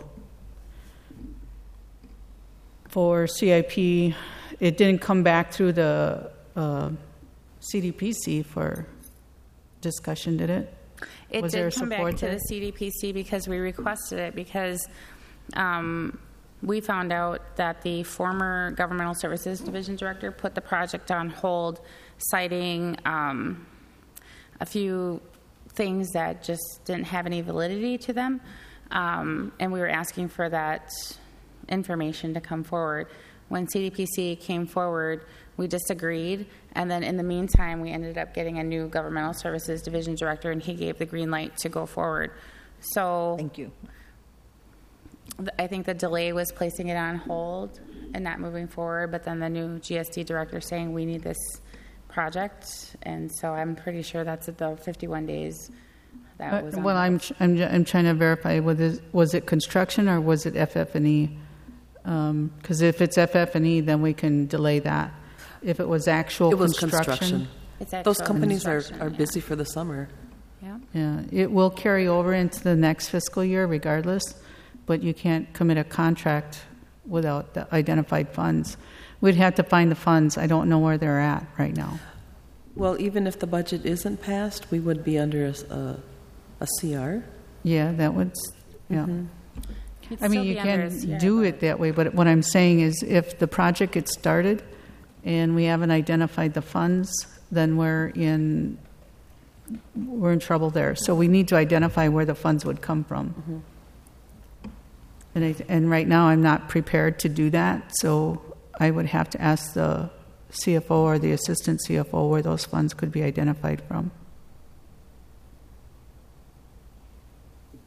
for C I P, it didn't come back through the uh, C D P C for discussion, did it? It Was did there come back support to there? the C D P C because we requested it because um, we found out that the former Governmental Services Division Director put the project on hold, citing um, a few things that just didn't have any validity to them. Um, and we were asking for that information to come forward. When C D P C came forward, we disagreed, and then in the meantime, we ended up getting a new Governmental Services Division Director, and he gave the green light to go forward. So, Thank you. th- I think the delay was placing it on hold and not moving forward, but then the new G S D Director saying we need this project, and so I'm pretty sure that's at the fifty-one days that Uh, was on Well, hold. I'm, I'm, I'm trying to verify, was it, was it construction or was it F F and E? Because if it's F F and E, then we can delay that. If it was actual It was construction. construction. It's Those actual companies are, construction, are yeah. busy for the summer. Yeah. Yeah, it will carry over into the next fiscal year regardless, but you can't commit a contract without the identified funds. We'd have to find the funds. I don't know where they're at right now. Well, even if the budget isn't passed, we would be under a, s- a- a C R. Yeah, that would, s- yeah. It'd I mean, still you be under a can C R, do but- it that way, but what I'm saying is if the project gets started and we haven't identified the funds, then we're in, we're in trouble there. So we need to identify where the funds would come from. Mm-hmm. And, I, and right now I'm not prepared to do that, so I would have to ask the C F O or the assistant C F O where those funds could be identified from.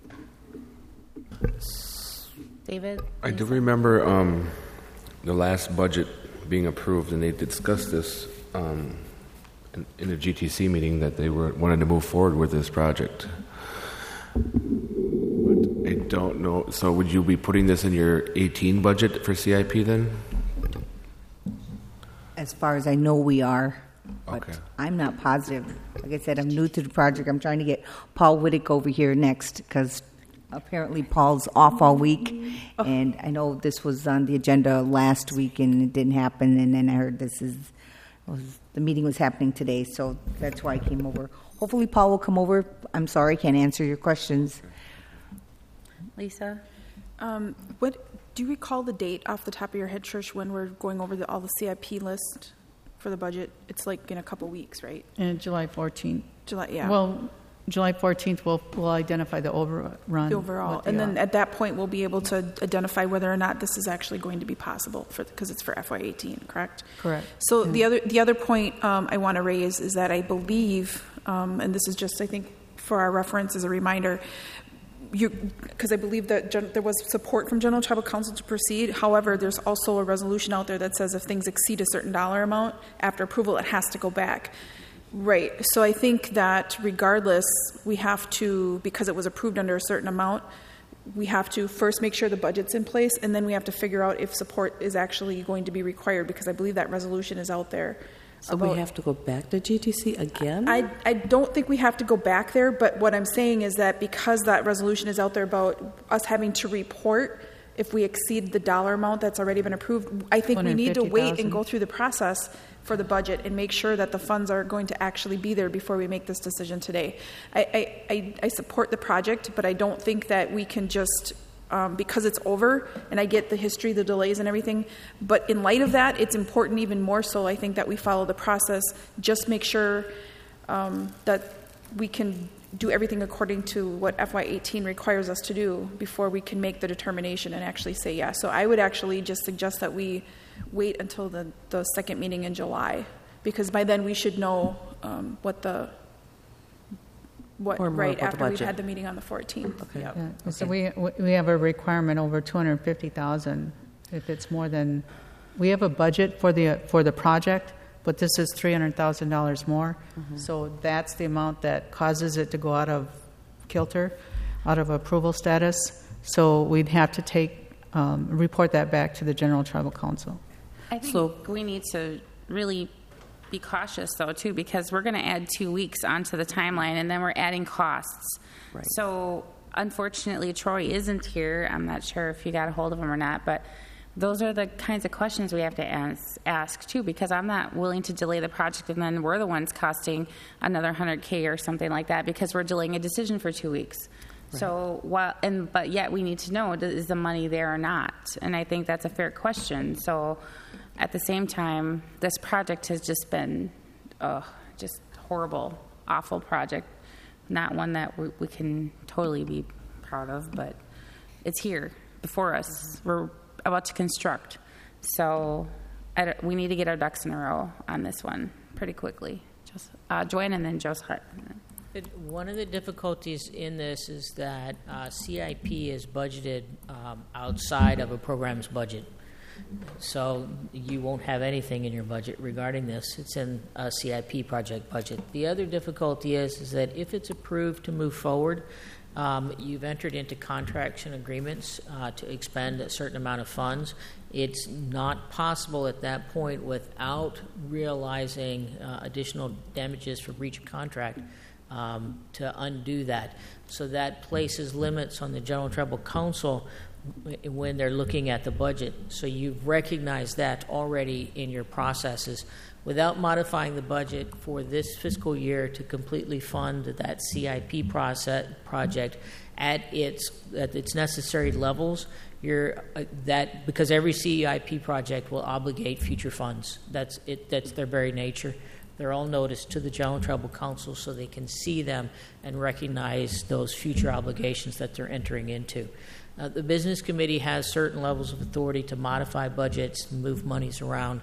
David? I do Lisa? remember um, the last budget being approved, and they discussed this um, in, in a G T C meeting that they were wanted to move forward with this project. But I don't know. So, would you be putting this in your eighteen budget for C I P then? As far as I know, we are. But Okay. I'm not positive. Like I said, I'm new to the project. I'm trying to get Paul Whittick over here next because apparently Paul's off all week. And I know this was on the agenda last week and it didn't happen. And then I heard this is was, the meeting was happening today, so that's why I came over. Hopefully, Paul will come over. I'm sorry, I can't answer your questions. Lisa? Um, what do you recall the date off the top of your head, Trish, when we're going over the, all the C I P list for the budget? It's like in a couple weeks, right? And July fourteenth. July, yeah. Well, July fourteenth, we'll, we'll identify the overrun. The overall, what they and then are. at that point, we'll be able to identify whether or not this is actually going to be possible for because it's for F Y eighteen, correct? Correct. So Yeah. the other the other point um, I want to raise is that I believe, um, and this is just I think for our reference as a reminder, you because I believe that gen, there was support from General Tribal Council to proceed. However, there's also a resolution out there that says if things exceed a certain dollar amount after approval, it has to go back. Right. So I think that regardless, we have to, because it was approved under a certain amount, we have to first make sure the budget's in place, and then we have to figure out if support is actually going to be required, because I believe that resolution is out there. So we have to go back to G T C again? I, I don't think we have to go back there, but what I'm saying is that because that resolution is out there about us having to report if we exceed the dollar amount that's already been approved, I think we need to wait and go through the process for the budget and make sure that the funds are going to actually be there before we make this decision today. I, I, I, I support the project, but I don't think that we can just, um, because it's over, and I get the history, the delays and everything, but in light of that, it's important even more so, I think, that we follow the process, just make sure um, that we can do everything according to what F Y eighteen requires us to do before we can make the determination and actually say yes. So I would actually just suggest that we wait until the, the second meeting in July, because by then we should know um, what the what Or more right about the after we've budget. had the meeting on the fourteenth. Okay. Yep. Yeah. So we, we have a requirement over two hundred fifty thousand if it's more than, we have a budget for the, for the project, but this is three hundred thousand dollars more. Mm-hmm. So that's the amount that causes it to go out of kilter, out of approval status. So we'd have to take, um, report that back to the General Tribal Council. I think So- we need to really be cautious, though, too, because we're going to add two weeks onto the timeline, and then we're adding costs. Right. So, unfortunately, Troy isn't here. I'm not sure if you got a hold of him or not, but those are the kinds of questions we have to ask, ask too, because I'm not willing to delay the project, and then we're the ones costing another one hundred K or something like that because we're delaying a decision for two weeks. So, while, and but yet we need to know, is the money there or not? And I think that's a fair question. So, at the same time, this project has just been uh, just horrible, awful project. Not one that we, we can totally be proud of, but it's here before us. We're about to construct. So, I don't- we need to get our ducks in a row on this one pretty quickly. Just, uh, Joanne and then Joe's Hut. It- One of the difficulties in this is that uh, C I P is budgeted um, outside of a program's budget. So you won't have anything in your budget regarding this. It's in a C I P project budget. The other difficulty is, is that if it's approved to move forward, um, you've entered into contraction agreements uh, to expend a certain amount of funds. It's not possible at that point without realizing uh, additional damages for breach of contract um, to undo that. So that places limits on the General Tribal Council when they're looking at the budget. So you've recognized that already in your processes. Without modifying the budget for this fiscal year to completely fund that C I P process, project at its at its necessary levels, you're uh, that because every C I P project will obligate future funds. That's it. That's their very nature. They're all noticed to the General Tribal Council so they can see them and recognize those future obligations that they're entering into. Uh, the Business Committee has certain levels of authority to modify budgets and move monies around.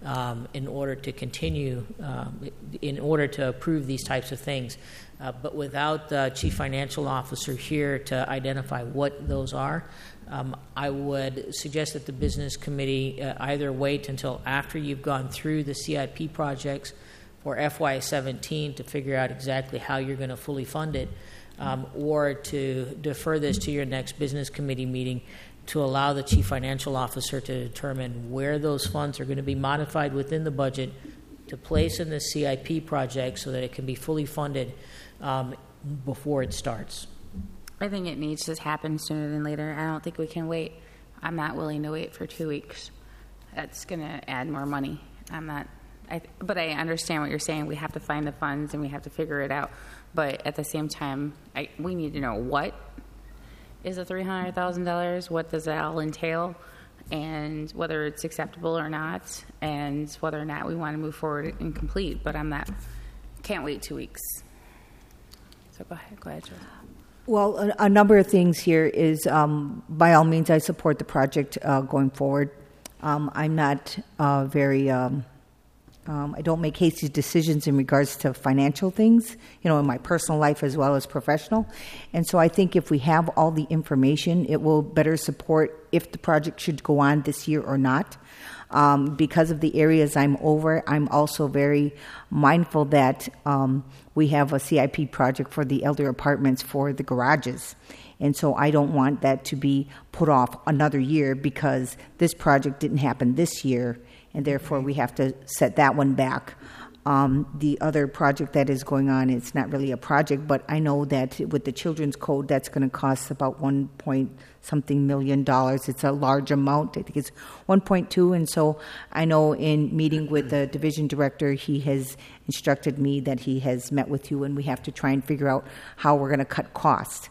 um, in order to continue, um, in order to approve these types of things. Uh, but without the chief financial officer here to identify what those are, um, I would suggest that the business committee uh, either wait until after you've gone through the C I P projects for F Y seventeen to figure out exactly how you're going to fully fund it, um, or to defer this to your next business committee meeting to allow the chief financial officer to determine where those funds are going to be modified within the budget to place in the C I P project so that it can be fully funded um, before it starts. I think it needs to happen sooner than later. I don't think we can wait. I'm not willing to wait for two weeks. That's going to add more money. I'm not, I, but I understand what you're saying. We have to find the funds and we have to figure it out. But at the same time, I, we need to know what is the three hundred thousand dollars, what does that all entail, and whether it's acceptable or not, and whether or not we want to move forward and complete. But I'm not, can't wait two weeks. So go ahead, go ahead, Joe. Well, a, a number of things here is, um, by all means, I support the project uh, going forward. Um, I'm not uh, very, um, um, I don't make hasty decisions in regards to financial things, you know, in my personal life as well as professional. And so I think if we have all the information, it will better support if the project should go on this year or not. Um, because of the areas I'm over, I'm also very mindful that um, we have a C I P project for the elder apartments for the garages. And so I don't want that to be put off another year because this project didn't happen this year, and therefore we have to set that one back. Um, the other project that is going on, it's not really a project, but I know that with the children's code, that's going to cost about one point something million dollars. It's a large amount. I think it's one point two. And so I know in meeting with the division director, he has instructed me that he has met with you, and we have to try and figure out how we're going to cut costs.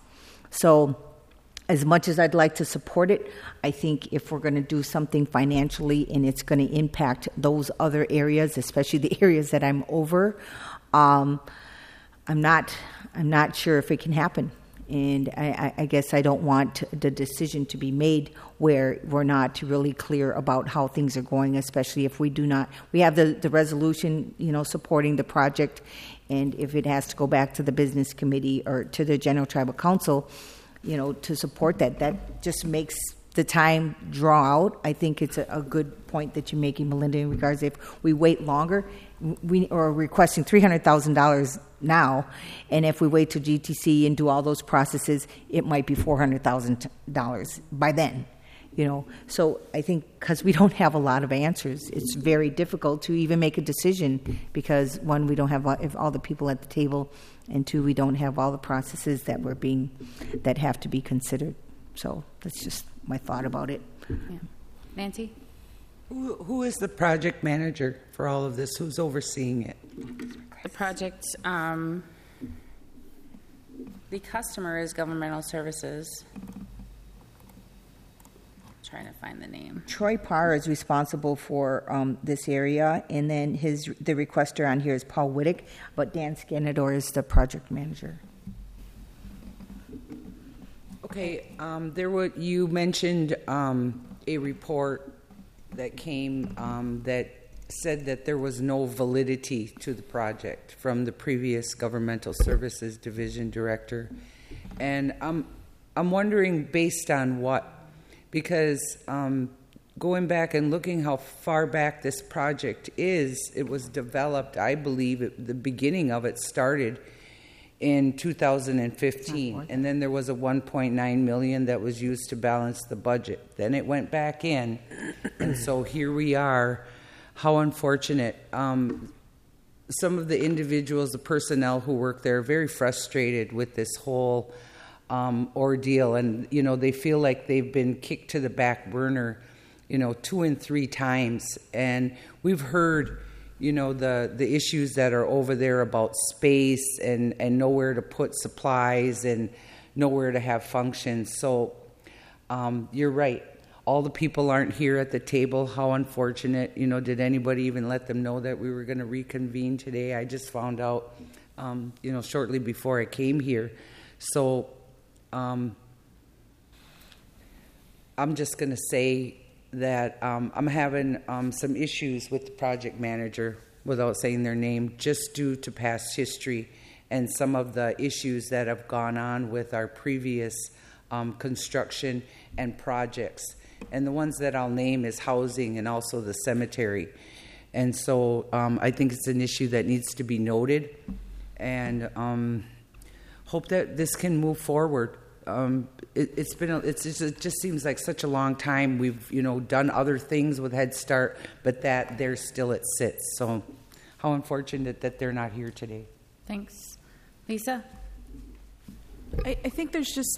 So as much as I'd like to support it, I think if we're going to do something financially and it's going to impact those other areas, especially the areas that I'm over, um, I'm not I'm not sure if it can happen. And I, I guess I don't want the decision to be made where we're not really clear about how things are going, especially if we do not, we have the, the resolution, you know, supporting the project, and if it has to go back to the business committee or to the general tribal council, you know, to support that, that just makes the time draw out. I think it's a, a good point that you're making, Melinda, in regards to if we wait longer, we are requesting three hundred thousand dollars now, and if we wait till G T C and do all those processes, it might be four hundred thousand dollars by then, you know. So I think because we don't have a lot of answers, it's very difficult to even make a decision because, one, we don't have all, if all the people at the table, and two, we don't have all the processes that we're being, that have to be considered. So that's just my thought about it. Yeah. Nancy? Who, who is the project manager for all of this? Who's overseeing it? The project, um, the customer is Governmental Services. I'm trying to find the name. Troy Parr is responsible for um, this area, and then his the requester on here is Paul Wittick, but Dan Scanador is the project manager. Okay, um, there were, you mentioned um, a report that came um, that said that there was no validity to the project from the previous Governmental Services Division Director. And I'm, I'm wondering based on what, because um, going back and looking how far back this project is, it was developed, I believe, it, the beginning of it started in two thousand fifteen, and then there was a one point nine million that was used to balance the budget. Then it went back in, and so here we are. How unfortunate. Um, some of the individuals, the personnel who work there, are very frustrated with this whole um, ordeal, and you know they feel like they've been kicked to the back burner, you know, two and three times. And we've heard, you know, the, the issues that are over there about space and, and nowhere to put supplies and nowhere to have functions. So um, you're right. All the people aren't here at the table. How unfortunate. You know, did anybody even let them know that we were going to reconvene today? I just found out, um, you know, shortly before I came here. So um, I'm just going to say, that um, I'm having um, some issues with the project manager, without saying their name, just due to past history and some of the issues that have gone on with our previous um, construction and projects. And the ones that I'll name is housing and also the cemetery. And so um, I think it's an issue that needs to be noted, and um, hope that this can move forward. Um, it, it's been a, it's just, it just seems like such a long time. We've you know done other things with Head Start, but that there still it sits. So how unfortunate that they're not here today. Thanks. Lisa? I, I think there's just,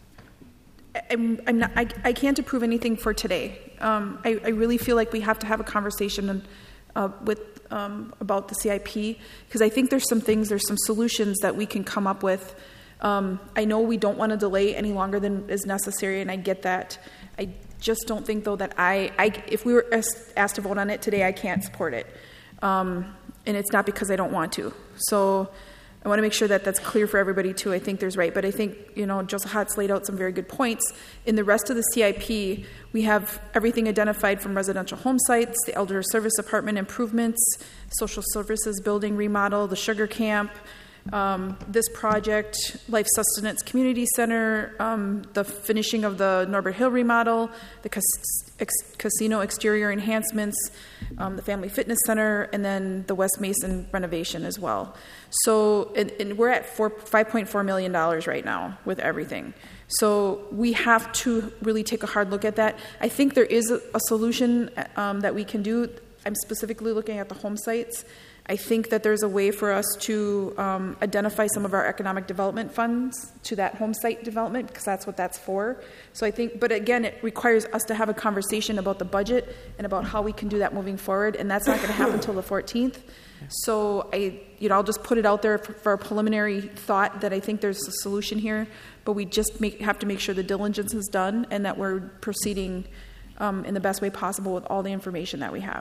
I'm, I'm not, I, I can't approve anything for today. Um, I, I really feel like we have to have a conversation and, uh, with um, about the C I P, because I think there's some things, there's some solutions that we can come up with. Um, I know we don't want to delay any longer than is necessary, and I get that. I just don't think, though, that I, I if we were asked to vote on it today, I can't support it. Um, and it's not because I don't want to. So I want to make sure that that's clear for everybody, too. I think there's right. But I think, you know, Joseph Hotz laid out some very good points. In the rest of the C I P, we have everything identified from residential home sites, the elder service apartment improvements, social services building remodel, the sugar camp, um, this project, Life Sustenance Community Center, um, the finishing of the Norbert Hill remodel, the cas- ex- casino exterior enhancements, um, the Family Fitness Center, and then the West Mason renovation as well. So, and, and we're at four, five point four million dollars right now with everything. So we have to really take a hard look at that. I think there is a, a solution um, that we can do. I'm specifically looking at the home sites. I think that there's a way for us to um, identify some of our economic development funds to that home site development, because that's what that's for. So I think, but again, it requires us to have a conversation about the budget and about how we can do that moving forward, and that's not going to happen until the fourteenth. So I, you know, I'll just put it out there for, for a preliminary thought that I think there's a solution here, but we just make, have to make sure the diligence is done and that we're proceeding um, in the best way possible with all the information that we have.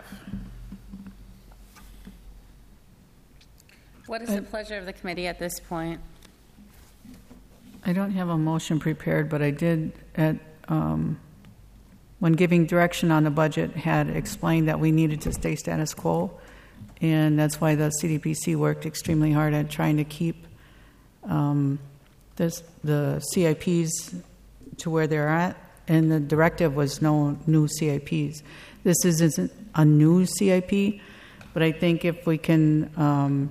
What is the pleasure of the committee at this point? I don't have a motion prepared, but I did, at, um, when giving direction on the budget, had explained that we needed to stay status quo, and that's why the C D P C worked extremely hard at trying to keep um, this, the C I Ps to where they're at, and the directive was no new C I Ps. This isn't a new C I P, but I think if we can... Um,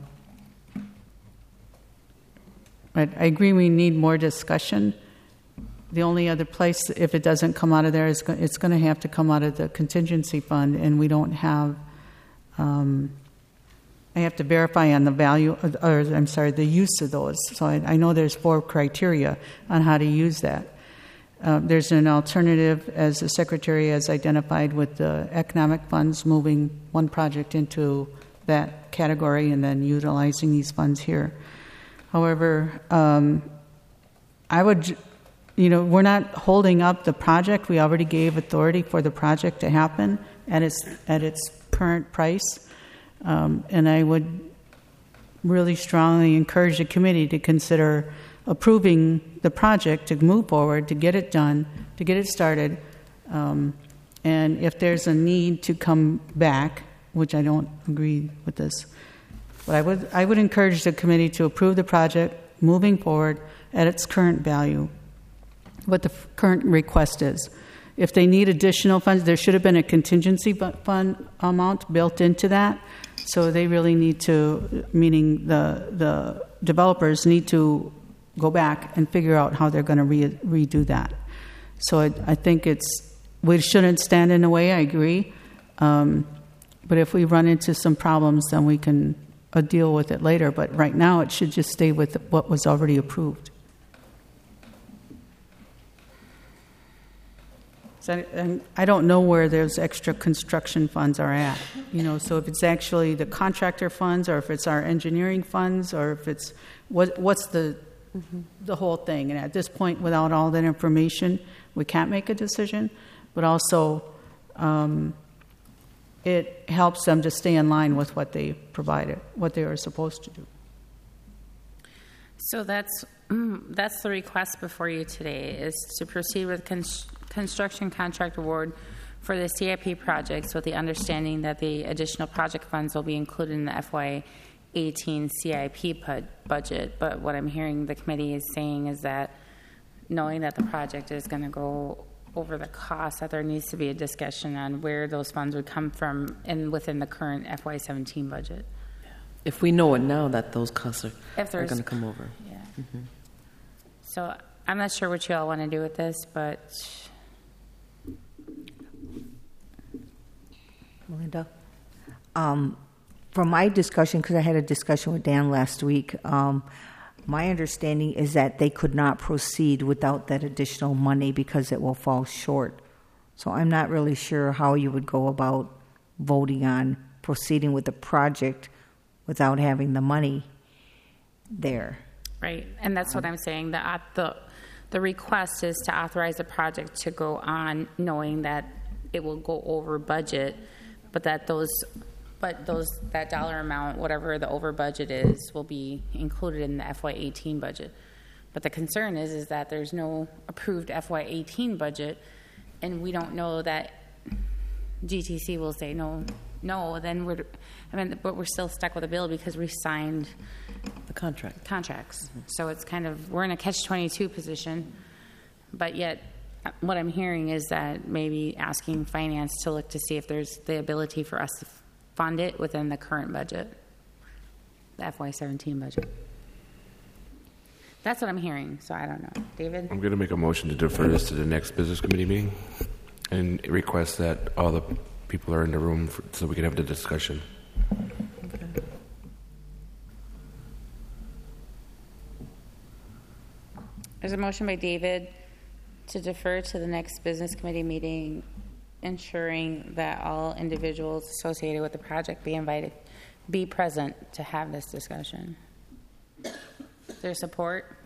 But I agree we need more discussion. The only other place, if it doesn't come out of there, is go- it's going to have to come out of the contingency fund, and we don't have, um, I have to verify on the value, of, or I'm sorry, the use of those. So I, I know there's four criteria on how to use that. Uh, there's an alternative, as the Secretary has identified, with the economic funds, moving one project into that category and then utilizing these funds here. However, um, I would, you know, we're not holding up the project. We already gave authority for the project to happen at its at its current price, um, and I would really strongly encourage the committee to consider approving the project to move forward, to get it done, to get it started, um, and if there's a need to come back, which I don't agree with this. But I would I would encourage the committee to approve the project moving forward at its current value, what the f- current request is. If they need additional funds, there should have been a contingency fund amount built into that. So they really need to, meaning the the developers need to go back and figure out how they're going to re- redo that. So I, I think it's, we shouldn't stand in the way, I agree. Um, but if we run into some problems, then we can uh, deal with it later. But right now, it should just stay with what was already approved. So I, I don't know where those extra construction funds are at. You know, so if it's actually the contractor funds, or if it's our engineering funds, or if it's what what's the mm-hmm. the whole thing. And at this point, without all that information, we can't make a decision. But also, um, it helps them to stay in line with what they provided, what they were supposed to do. So that's that's the request before you today, is to proceed with cons- construction contract award for the C I P projects with the understanding that the additional project funds will be included in the F Y eighteen C I P pud- budget. But what I'm hearing the committee is saying is that knowing that the project is going to go over the cost, that there needs to be a discussion on where those funds would come from and within the current F Y seventeen budget. If we know it now that those costs are, If are there's- going to come over. Yeah. Mhm. So I'm not sure what you all want to do with this, but Melinda? Um, from my discussion, because I had a discussion with Dan last week, um, my understanding is that they could not proceed without that additional money because it will fall short. So I'm not really sure how you would go about voting on proceeding with the project without having the money there. right, and that's what I'm saying. The uh, the the request is to authorize the project to go on, knowing that it will go over budget, but that those but those that dollar amount, whatever the over budget is, will be included in the F Y eighteen budget. But the concern is is that there's no approved F Y eighteen budget, and we don't know that G T C will say no. No, then we're, I mean, but we're still stuck with a bill because we signed the contract contracts. So it's kind of, we're in a catch twenty-two position, but yet uh, what I'm hearing is that maybe asking finance to look to see if there's the ability for us to fund it within the current budget, the F Y seventeen budget. That's what I'm hearing, so I don't know. David? I'm going to make a motion to defer this to the next business committee meeting and request that all the people are in the room for, so we can have the discussion. Okay. There's a motion by David to defer to the next business committee meeting, ensuring that all individuals associated with the project be invited, be present to have this discussion. Is there support?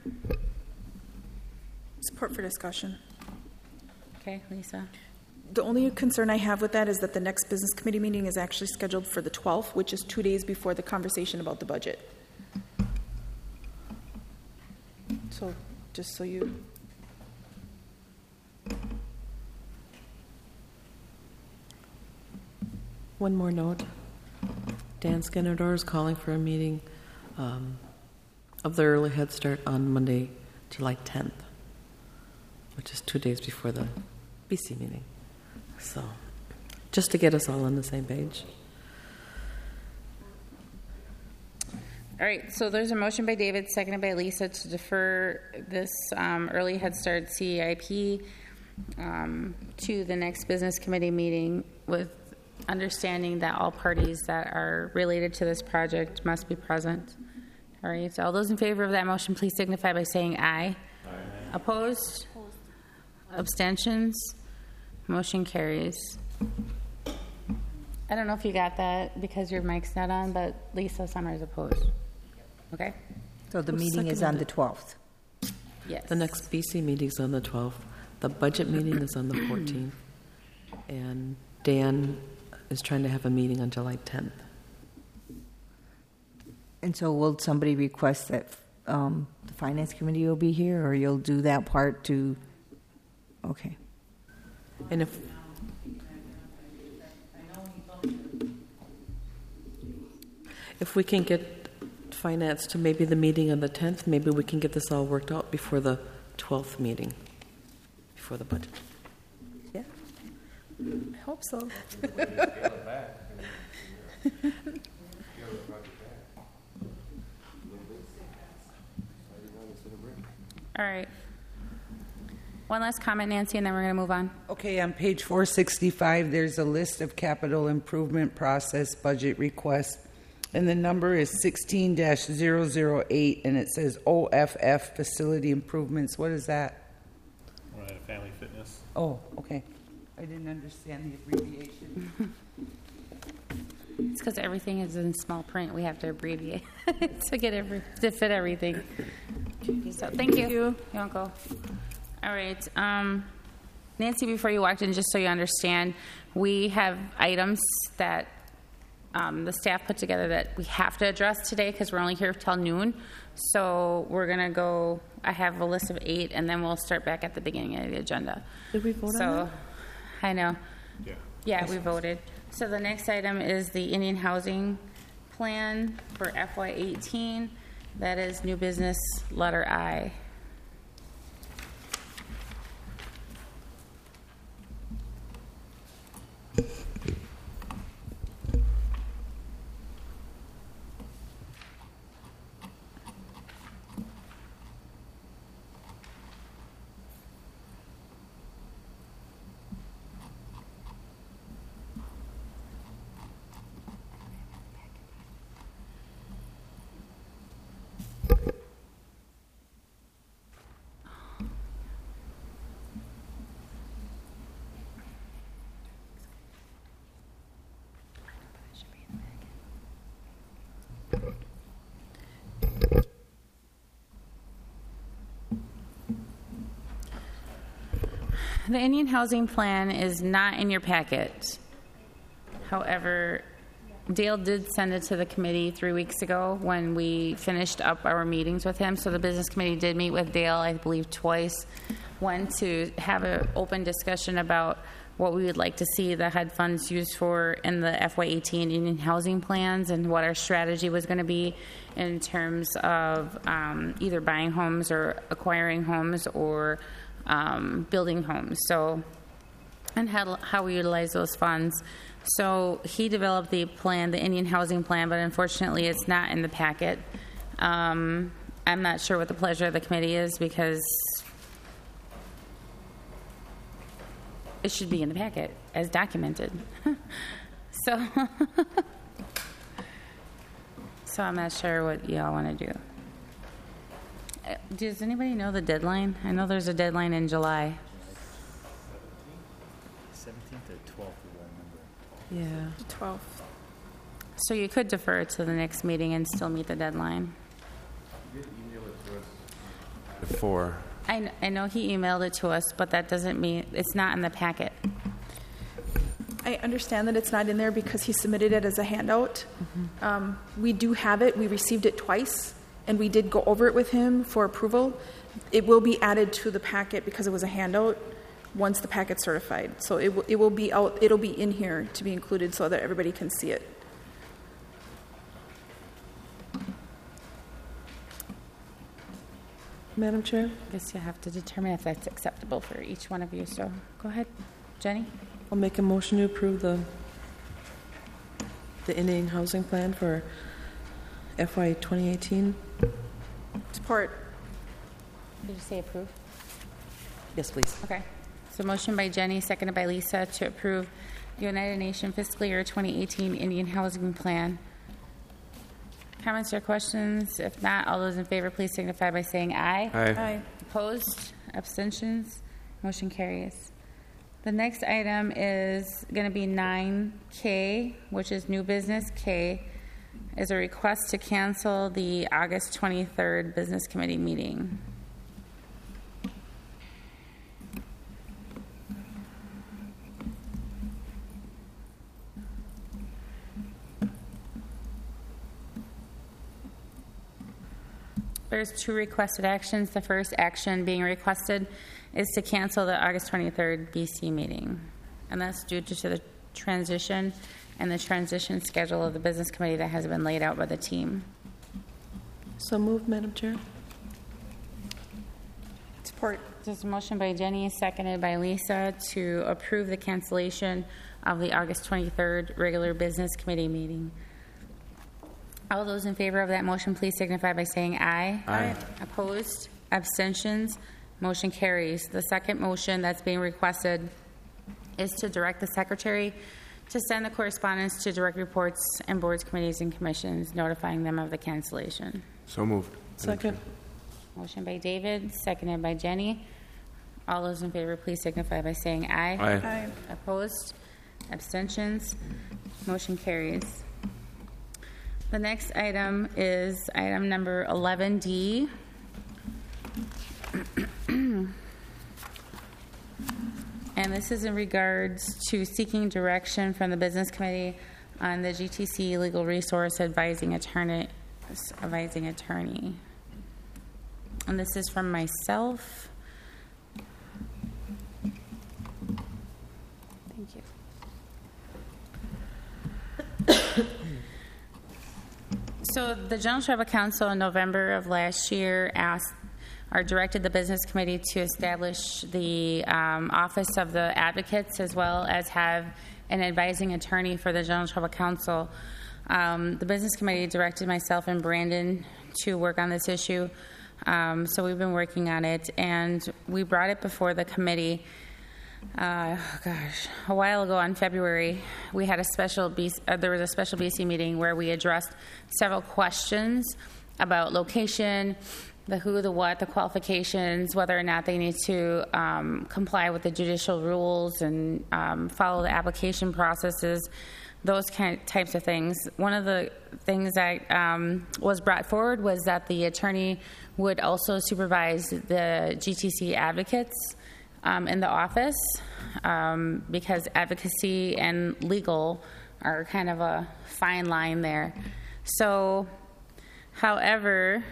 Support for discussion. Okay, Lisa. The only concern I have with that is that the next business committee meeting is actually scheduled for the twelfth, which is two days before the conversation about the budget. So, just so you... One more note. Dan Skinador is calling for a meeting um, of the early Head Start on Monday, July tenth, which is two days before the B C meeting. So, just to get us all on the same page. All right, so there's a motion by David, seconded by Lisa, to defer this um, early Head Start C I P um, to the next business committee meeting, with understanding that all parties that are related to this project must be present. All right, so all those in favor of that motion, please signify by saying aye. Aye. Opposed? Opposed. Abstentions? Motion carries. I don't know if you got that because your mic's not on, but Lisa Summers opposed. Okay? So the Who meeting is seconded on the it? twelfth. Yes. The next B C meeting's on the twelfth. The budget meeting is on the fourteenth. And Dan is trying to have a meeting on July tenth. And so will somebody request that um, the finance committee will be here, or you'll do that part to, okay. And if if we can get finance to maybe the meeting on the tenth, maybe we can get this all worked out before the twelfth meeting, before the budget. Yeah. I hope so. All right. One last comment, Nancy, and then we're going to move on. Okay, on page four sixty-five, there's a list of capital improvement process budget requests, and the number is sixteen dash zero zero eight, and it says O F F facility improvements. What is that? Right, Family Fitness. Oh, okay. I didn't understand the abbreviation. It's because everything is in small print. We have to abbreviate to get every to fit everything. So thank you. You won't go. All right, um, Nancy. Before you walked in, just so you understand, we have items that um, the staff put together that we have to address today because we're only here till noon. So we're gonna go. I have a list of eight, and then we'll start back at the beginning of the agenda. Did we vote so, on that? I know. Yeah. Yeah, we voted. So the next item is the Indian Housing Plan for F Y eighteen. That is new business, letter I. The Indian Housing Plan is not in your packet. However, Dale did send it to the committee three weeks ago when we finished up our meetings with him. So the business committee did meet with Dale, I believe, twice. One, to have an open discussion about what we would like to see the H U D funds used for in the F Y eighteen Indian Housing Plans and what our strategy was going to be in terms of um, either buying homes or acquiring homes or um, building homes. So, and how, how we utilize those funds. So he developed the plan, the Indian Housing Plan, but unfortunately it's not in the packet. Um, I'm not sure what the pleasure of the committee is because it should be in the packet as documented. so, so I'm not sure what y'all want to do. Uh, Does anybody know the deadline? I know there's a deadline in July. seventeenth or twelfth, if I remember. Yeah. twelfth. So you could defer it to the next meeting and still meet the deadline. Before. I, kn- I know he emailed it to us, but that doesn't mean it's not in the packet. I understand that it's not in there because he submitted it as a handout. Um, we do have it. We received it twice, and we did go over it with him for approval. It will be added to the packet because it was a handout once the packet's certified. So it, w- it will be out. It'll be in here to be included so that everybody can see it. Madam Chair? I guess you have to determine if that's acceptable for each one of you. So go ahead, Jenny. I'll make a motion to approve the the Indian Housing Plan for F Y twenty eighteen. Support. Did you say approve? Yes, please. Okay. So motion by Jenny, seconded by Lisa to approve the United Nations Fiscal Year twenty eighteen Indian Housing Plan. Comments or questions? If not, all those in favor, please signify by saying aye. Aye. Aye. Opposed? Abstentions? Motion carries. The next item is going to be nine K, which is new business. K is a request to cancel the August twenty-third Business Committee meeting. There's two requested actions. The first action being requested is to cancel the August twenty-third B C meeting. And that's due to the transition and the transition schedule of the business committee that has been laid out by the team. So moved, Madam Chair. Support. There's a motion by Jenny, seconded by Lisa, to approve the cancellation of the August twenty-third regular business committee meeting. All those in favor of that motion, please signify by saying aye. Aye. Opposed? Abstentions? Motion carries. The second motion that's being requested is to direct the secretary to send the correspondence to direct reports and boards, committees, and commissions, notifying them of the cancellation. So moved. Second. Motion by David, seconded by Jenny. All those in favor, please signify by saying aye. Aye. Aye. Opposed? Abstentions? Motion carries. The next item is item number eleven D. And this is in regards to seeking direction from the business committee on the G T C legal resource advising attorney, advising attorney. And this is from myself. Thank you. So the General Tribal Council in November of last year asked or directed the business committee to establish the um, office of the advocates as well as have an advising attorney for the General Tribal Council. Um, the business committee directed myself and Brandon to work on this issue. Um, so we've been working on it, and we brought it before the committee. Uh, oh gosh, a while ago in February, we had a special B C, uh, there was a special B C meeting where we addressed several questions about location, the who, the what, the qualifications, whether or not they need to um, comply with the judicial rules and um, follow the application processes, those kind of types of things. One of the things that um, was brought forward was that the attorney would also supervise the G T C advocates um, in the office um, because advocacy and legal are kind of a fine line there. So, however,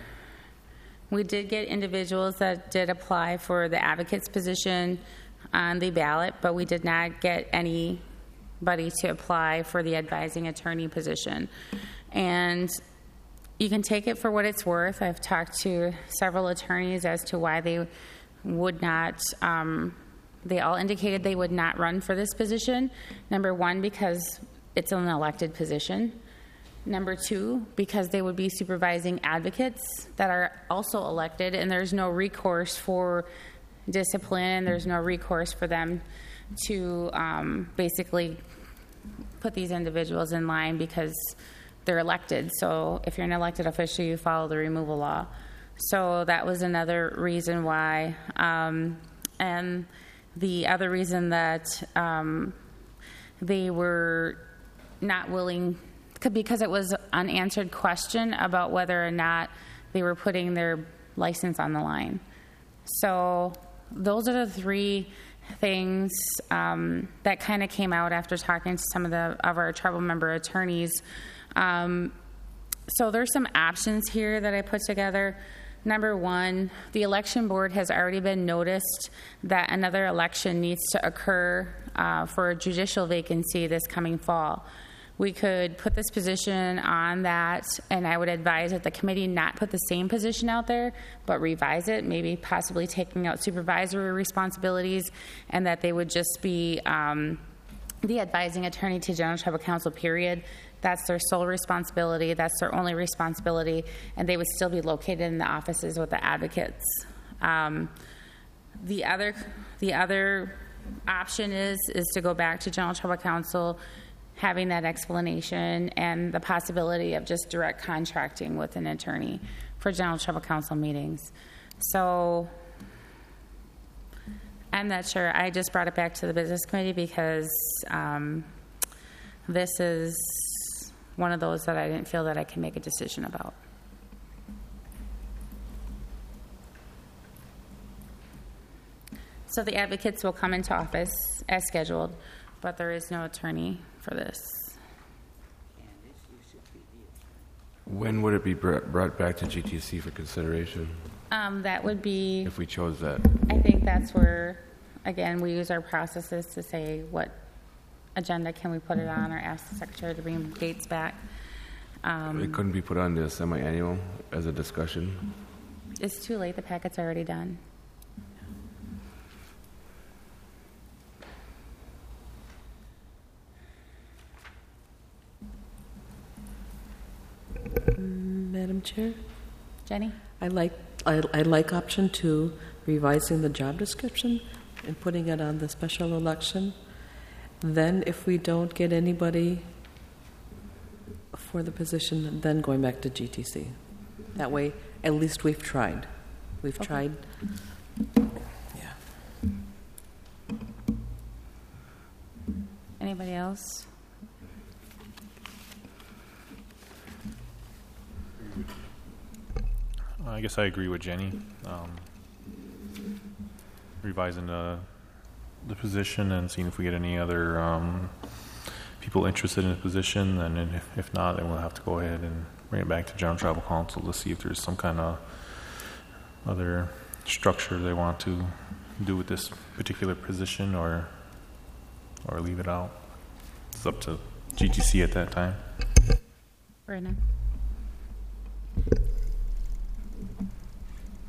we did get individuals that did apply for the advocate's position on the ballot, but we did not get anybody to apply for the advising attorney position. And you can take it for what it's worth. I've talked to several attorneys as to why they would not, um, they all indicated they would not run for this position. Number one, because it's an elected position. Number two, because they would be supervising advocates that are also elected, and there's no recourse for discipline. There's no recourse for them to um, basically put these individuals in line because they're elected. So if you're an elected official, you follow the removal law. So that was another reason why. Um, and the other reason that um, they were not willing, because it was an unanswered question about whether or not they were putting their license on the line. So those are the three things um, that kind of came out after talking to some of the of our tribal member attorneys. Um, so there's some options here that I put together. Number one, the election board has already been noticed that another election needs to occur uh, for a judicial vacancy this coming fall. We could put this position on that, and I would advise that the committee not put the same position out there, but revise it, maybe possibly taking out supervisory responsibilities, and that they would just be um, the advising attorney to General Tribal Council, period. That's their sole responsibility. That's their only responsibility, and they would still be located in the offices with the advocates. Um, the other, the other option is is to go back to General Tribal Council, having that explanation and the possibility of just direct contracting with an attorney for General Tribal Council meetings. So I'm not sure. I just brought it back to the business committee because um, this is one of those that I didn't feel that I can make a decision about. So the advocates will come into office as scheduled, but there is no attorney for this. When would it be brought brought back to G T C for consideration? Um, that would be, if we chose that. I think that's where, again, we use our processes to say what agenda can we put it on, or ask the secretary to bring dates back. Um, It couldn't be put on the semi-annual as a discussion? It's too late. The packet's already done. Madam Chair? Jenny? I like, I, I like option two, revising the job description and putting it on the special election. Then if we don't get anybody for the position, then going back to G T C. That way, at least we've tried. We've Okay. tried. Yeah. Anybody else? I guess I agree with Jenny. Um, revising the the position and seeing if we get any other um, people interested in the position, and then if, if not, then we'll have to go ahead and bring it back to General Tribal Council to see if there's some kind of other structure they want to do with this particular position, or or leave it out. It's up to G T C at that time. Brandon?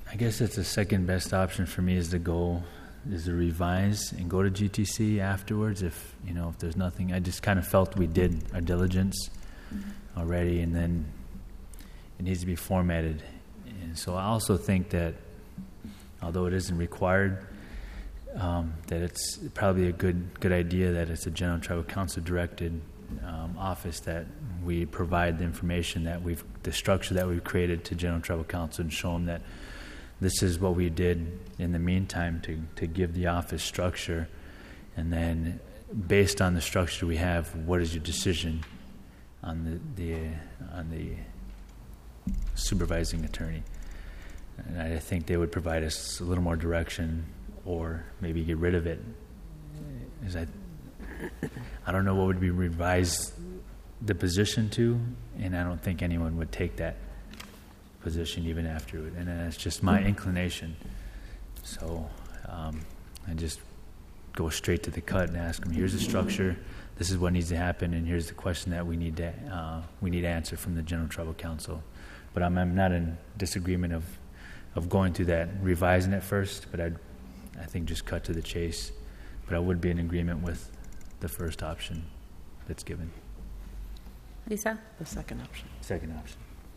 I guess it's the second best option for me is to go, is to revise and go to G T C afterwards. If, you know, if there's nothing, I just kind of felt we did our diligence already, and then it needs to be formatted. And so I also think that, although it isn't required, um, that it's probably a good good idea that it's a General Tribal Council directed um, office, that we provide the information that we've, the structure that we've created to General Tribal Council, and show them that this is what we did in the meantime to, to give the office structure. And then based on the structure we have, what is your decision on the, the on the supervising attorney? And I think they would provide us a little more direction, or maybe get rid of it. Is I, I don't know what would be revised the position to, and I don't think anyone would take that position even after it. And that's just my inclination. So um, I just go straight to the cut and ask them, here's the structure, this is what needs to happen, and here's the question that we need to uh, we need to answer from the General Tribal Council. But I'm, I'm not in disagreement of of going through that, revising it first, but I'd, I think just cut to the chase. But I would be in agreement with the first option that's given. Lisa? The second option. Second option.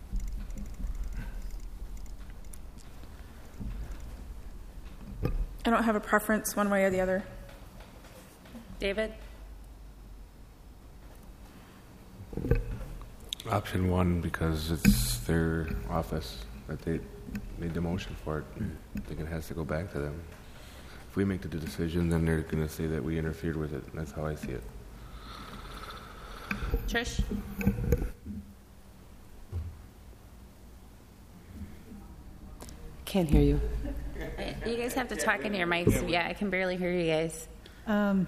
I don't have a preference one way or the other. David? Option one, because it's their office that they made the motion for it. I think it has to go back to them. If we make the decision, then they're going to say that we interfered with it. That's how I see it. Trish? Can't hear you. You guys have to talk into your mics. Yeah, I can barely hear you guys. Um,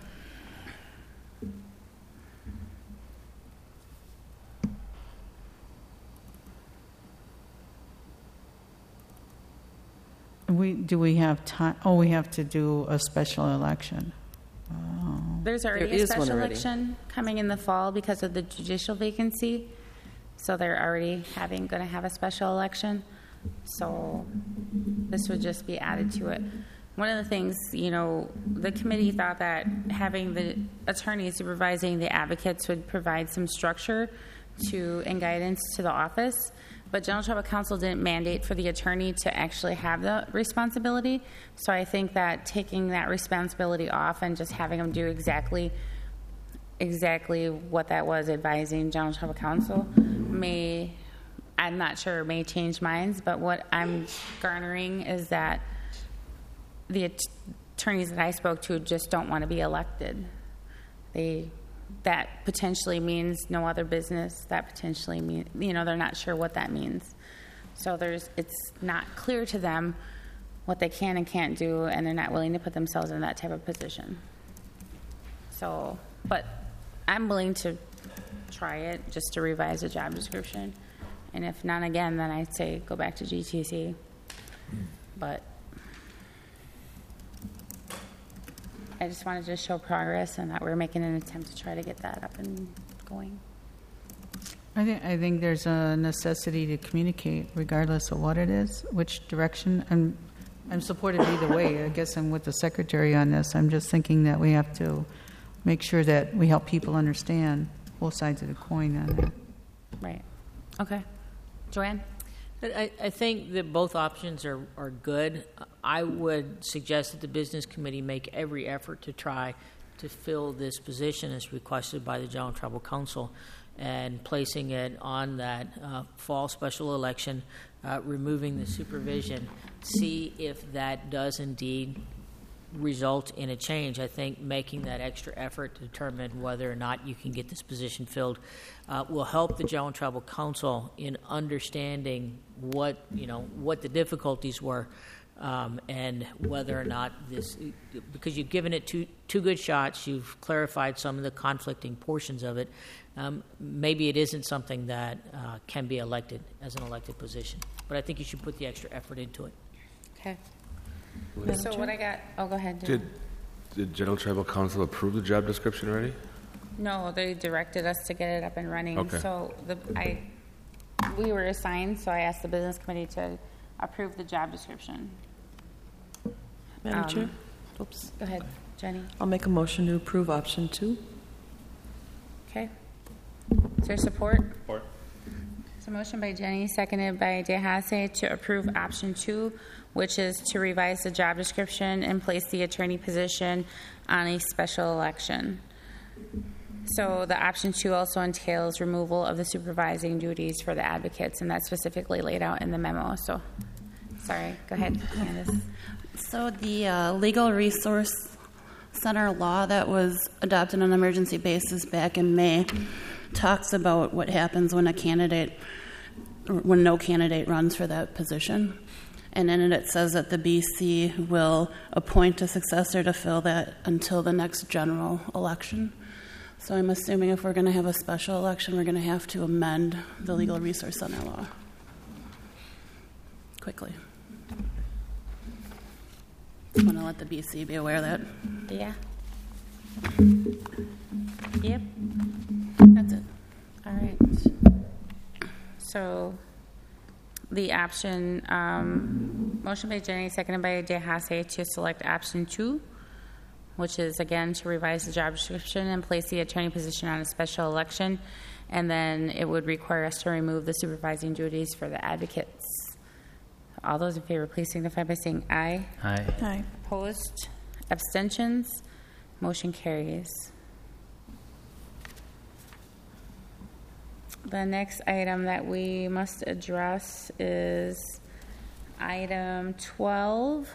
we do we have time? Oh, we have to do a special election. Oh. There's already There a is one special already. election coming in the fall because of the judicial vacancy. So they're already having, going to have a special election. So this would just be added to it. One of the things, you know, the committee thought that having the attorneys supervising the advocates would provide some structure to and guidance to the office. But General Tribal Council didn't mandate for the attorney to actually have the responsibility. So I think that taking that responsibility off and just having them do exactly exactly what that was, advising General Tribal Council, may, I'm not sure, may change minds, but what I'm garnering is that the att- attorneys that I spoke to just don't want to be elected. They, that potentially means no other business. That potentially mean, you know, they're not sure what that means. So there's, it's not clear to them what they can and can't do, and they're not willing to put themselves in that type of position. So, but I'm willing to try it just to revise the job description. And if not again, then I'd say go back to G T C. But I just wanted to show progress and that we're making an attempt to try to get that up and going. I think I think there's a necessity to communicate, regardless of what it is, which direction. I'm I'm supportive either way. I guess I'm with the secretary on this. I'm just thinking that we have to make sure that we help people understand both sides of the coin on that. Right. Okay. Joanne? I, I think that both options are, are good. I would suggest that the business committee make every effort to try to fill this position as requested by the General Tribal Council, and placing it on that uh, fall special election, uh, removing the supervision, see if that does indeed result in a change. I think making that extra effort to determine whether or not you can get this position filled uh, will help the General Tribal Council in understanding what, you know, what the difficulties were, um, and whether or not this, because you've given it two two good shots, you've clarified some of the conflicting portions of it. Um, maybe it isn't something that uh, can be elected as an elected position, but I think you should put the extra effort into it. Okay. So what I got, oh, go ahead. Did, did General Tribal Council approve the job description already? No, they directed us to get it up and running. Okay. So the, I, we were assigned, so I asked the business committee to approve the job description. Madam Um, Chair? Oops. Go ahead, Jenny. I'll make a motion to approve option two. Okay. Is there support? Support. So motion by Jenny, seconded by DeHasse to approve option two, which is to revise the job description and place the attorney position on a special election. So the option two also entails removal of the supervising duties for the advocates, and that's specifically laid out in the memo. So, sorry, go ahead, Candace. So the uh, Legal Resource Center law that was adopted on an emergency basis back in May talks about what happens when a candidate, or when no candidate runs for that position. And in it, it says that the B C will appoint a successor to fill that until the next general election. So I'm assuming if we're going to have a special election, we're going to have to amend the Legal Resource Center law quickly. I want to let the B C be aware of that. Yeah. Yep. That's it. All right. So the option, um, motion by Jenny, seconded by DeHasse to select option two, which is again to revise the job description and place the attorney position on a special election. And then it would require us to remove the supervising duties for the advocates. All those in favor, please signify by saying aye. Aye. Aye. Opposed? Abstentions? Motion carries. The next item that we must address is item twelve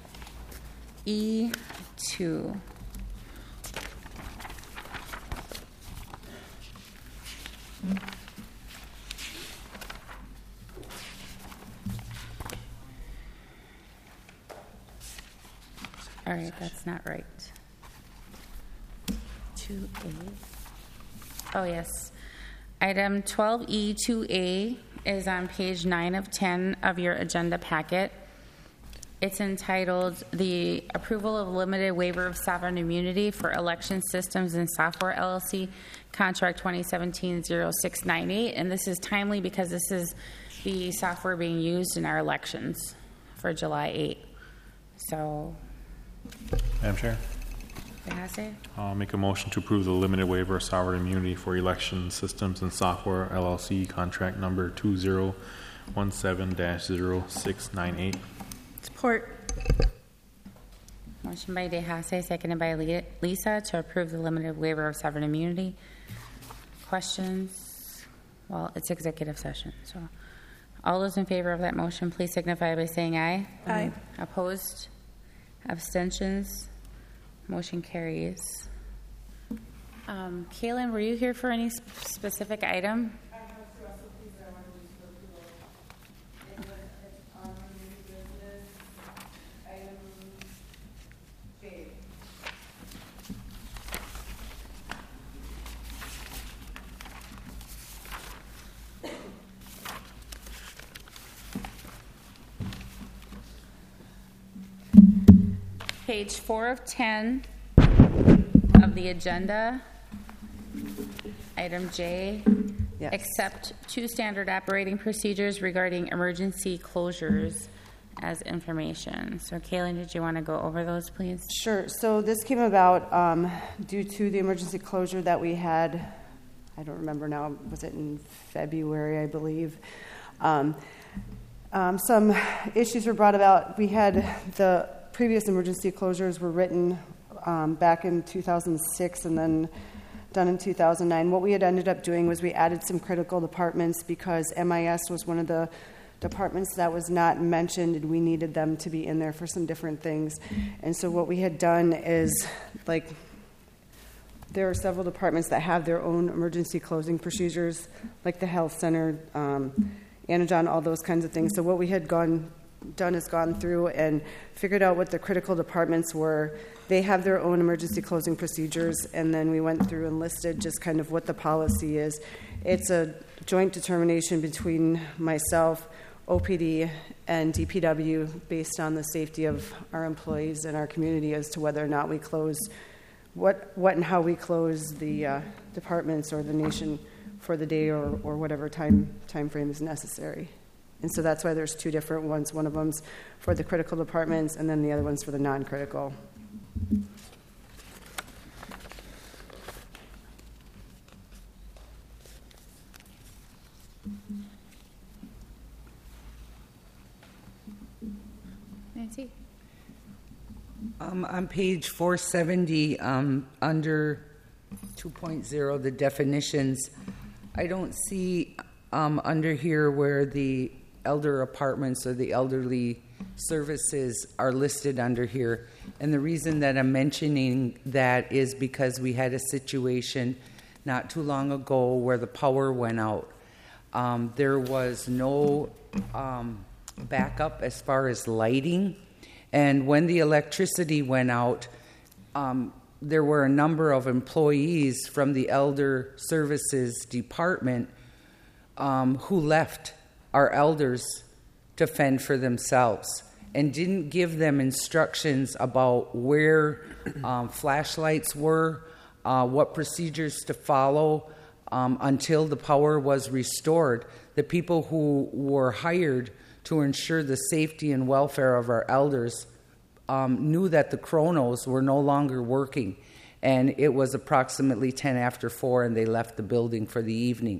E two. All right, that's not right. two A. Oh, yes. Item twelve E two A is on page nine of ten of your agenda packet. It's entitled The Approval of Limited Waiver of Sovereign Immunity for Election Systems and Software L L C, Contract twenty seventeen oh six nine eight. And this is timely because this is the software being used in our elections for July eighth. So, Madam Chair, DeHasse? I'll make a motion to approve the limited waiver of sovereign immunity for election systems and software L L C contract number two zero one seven dash zero six nine eight. Support. Motion by DeHasse, seconded by Le- Lisa to approve the limited waiver of sovereign immunity. Questions? Well, it's executive session, so all those in favor of that motion, please signify by saying aye. Aye. Opposed? Abstentions? Motion carries. Um, Kaylin, were you here for any sp- specific item? Page four of ten of the agenda, item J, Yes. accept two standard operating procedures regarding emergency closures as information. So Kaylin, did you want to go over those, please? Sure. So this came about um, due to the emergency closure that we had, I don't remember now, was it in February, I believe? Um, um, some issues were brought about. We had the previous emergency closures were written um, back in two thousand six and then done in two thousand nine. What we had ended up doing was we added some critical departments because M I S was one of the departments that was not mentioned, and we needed them to be in there for some different things. And so what we had done is, like, there are several departments that have their own emergency closing procedures, like the health center, um, Anajon, all those kinds of things. So what we had gone done is gone through and figured out what the critical departments were. They have their own emergency closing procedures, and then we went through and listed just kind of what the policy is. It's a joint determination between myself, O P D, and D P W based on the safety of our employees and our community as to whether or not we close, what, what and how we close the uh, departments or the nation for the day or, or whatever time time frame is necessary. And so that's why there's two different ones. One of them's for the critical departments, and then the other one's for the non-critical. Nancy? Um, on page four seventy, um, under two point oh, the definitions, I don't see um, under here where the elder apartments or the elderly services are listed under here. And the reason that I'm mentioning that is because we had a situation not too long ago where the power went out. Um, there was no um, backup as far as lighting. And when the electricity went out, um, there were a number of employees from the Elder Services Department um, who left our elders to fend for themselves and didn't give them instructions about where um, flashlights were, uh, what procedures to follow um, until the power was restored. The people who were hired to ensure the safety and welfare of our elders um, knew that the chronos were no longer working, and it was approximately ten after four, and they left the building for the evening.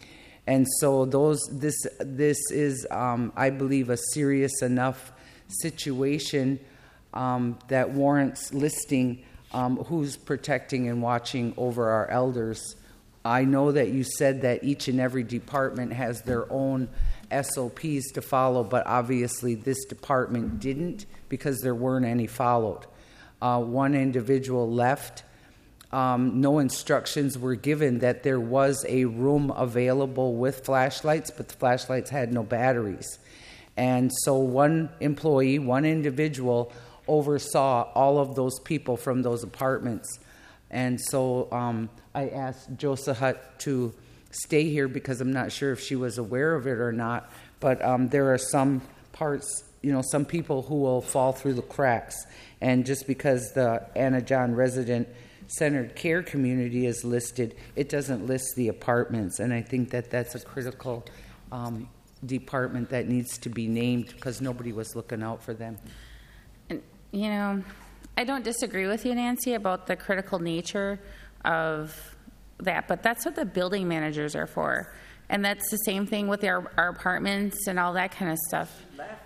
And so those this this is, um, I believe, a serious enough situation um, that warrants listing um, who's protecting and watching over our elders. I know that you said that each and every department has their own S O Ps to follow, but obviously this department didn't because there weren't any followed. Uh, one individual left. Um, no instructions were given that there was a room available with flashlights, but the flashlights had no batteries. And so one employee, one individual, oversaw all of those people from those apartments. And so um, I asked Josa Hutt to stay here because I'm not sure if she was aware of it or not, but um, there are some parts, you know, some people who will fall through the cracks. And just because the Anna John resident centered care community is listed, it doesn't list the apartments. And I think that that's a critical um, department that needs to be named because nobody was looking out for them. And, you know, I don't disagree with you, Nancy, about the critical nature of that, but that's what the building managers are for. And that's the same thing with our, our apartments and all that kind of stuff.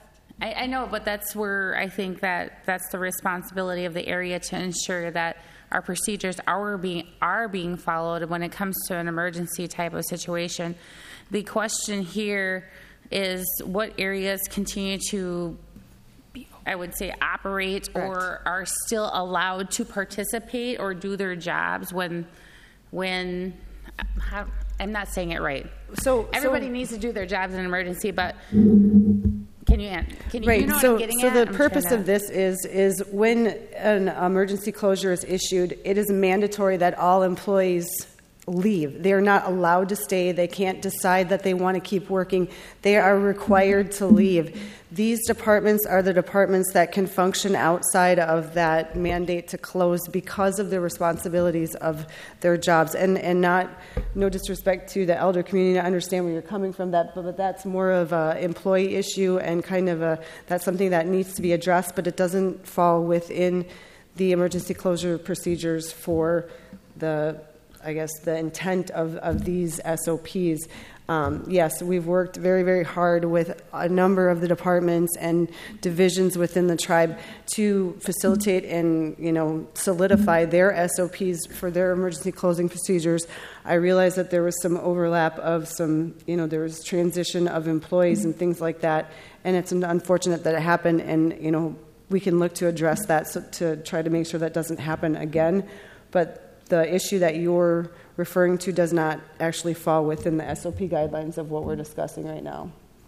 I, I know, but that's where I think that that's the responsibility of the area to ensure that our procedures are being are being followed when it comes to an emergency type of situation. The question here is what areas continue to, I would say, operate Correct. Or are still allowed to participate or do their jobs when, when how, I'm not saying it right. So everybody so, needs to do their jobs in an emergency, but can you can you, right. you know so, what I'm getting so at? the I'm purpose to... of this is is when an emergency closure is issued, it is mandatory that all employees leave. They are not allowed to stay. They can't decide that they want to keep working. They are required to leave. These departments are the departments that can function outside of that mandate to close because of the responsibilities of their jobs. And and not, no disrespect to the elder community, I understand where you're coming from, that, but, but that's more of an employee issue and kind of a, that's something that needs to be addressed, but it doesn't fall within the emergency closure procedures for the, I guess, the intent of, of these S O Ps. Um, yes, we've worked very, very hard with a number of the departments and divisions within the tribe to facilitate and, you know, solidify their S O Ps for their emergency closing procedures. I realized that there was some overlap of some, you know, there was transition of employees and things like that, and it's unfortunate that it happened, and, you know, we can look to address that so, to try to make sure that doesn't happen again. But the issue that you're referring to does not actually fall within the S O P guidelines of what we're discussing right now.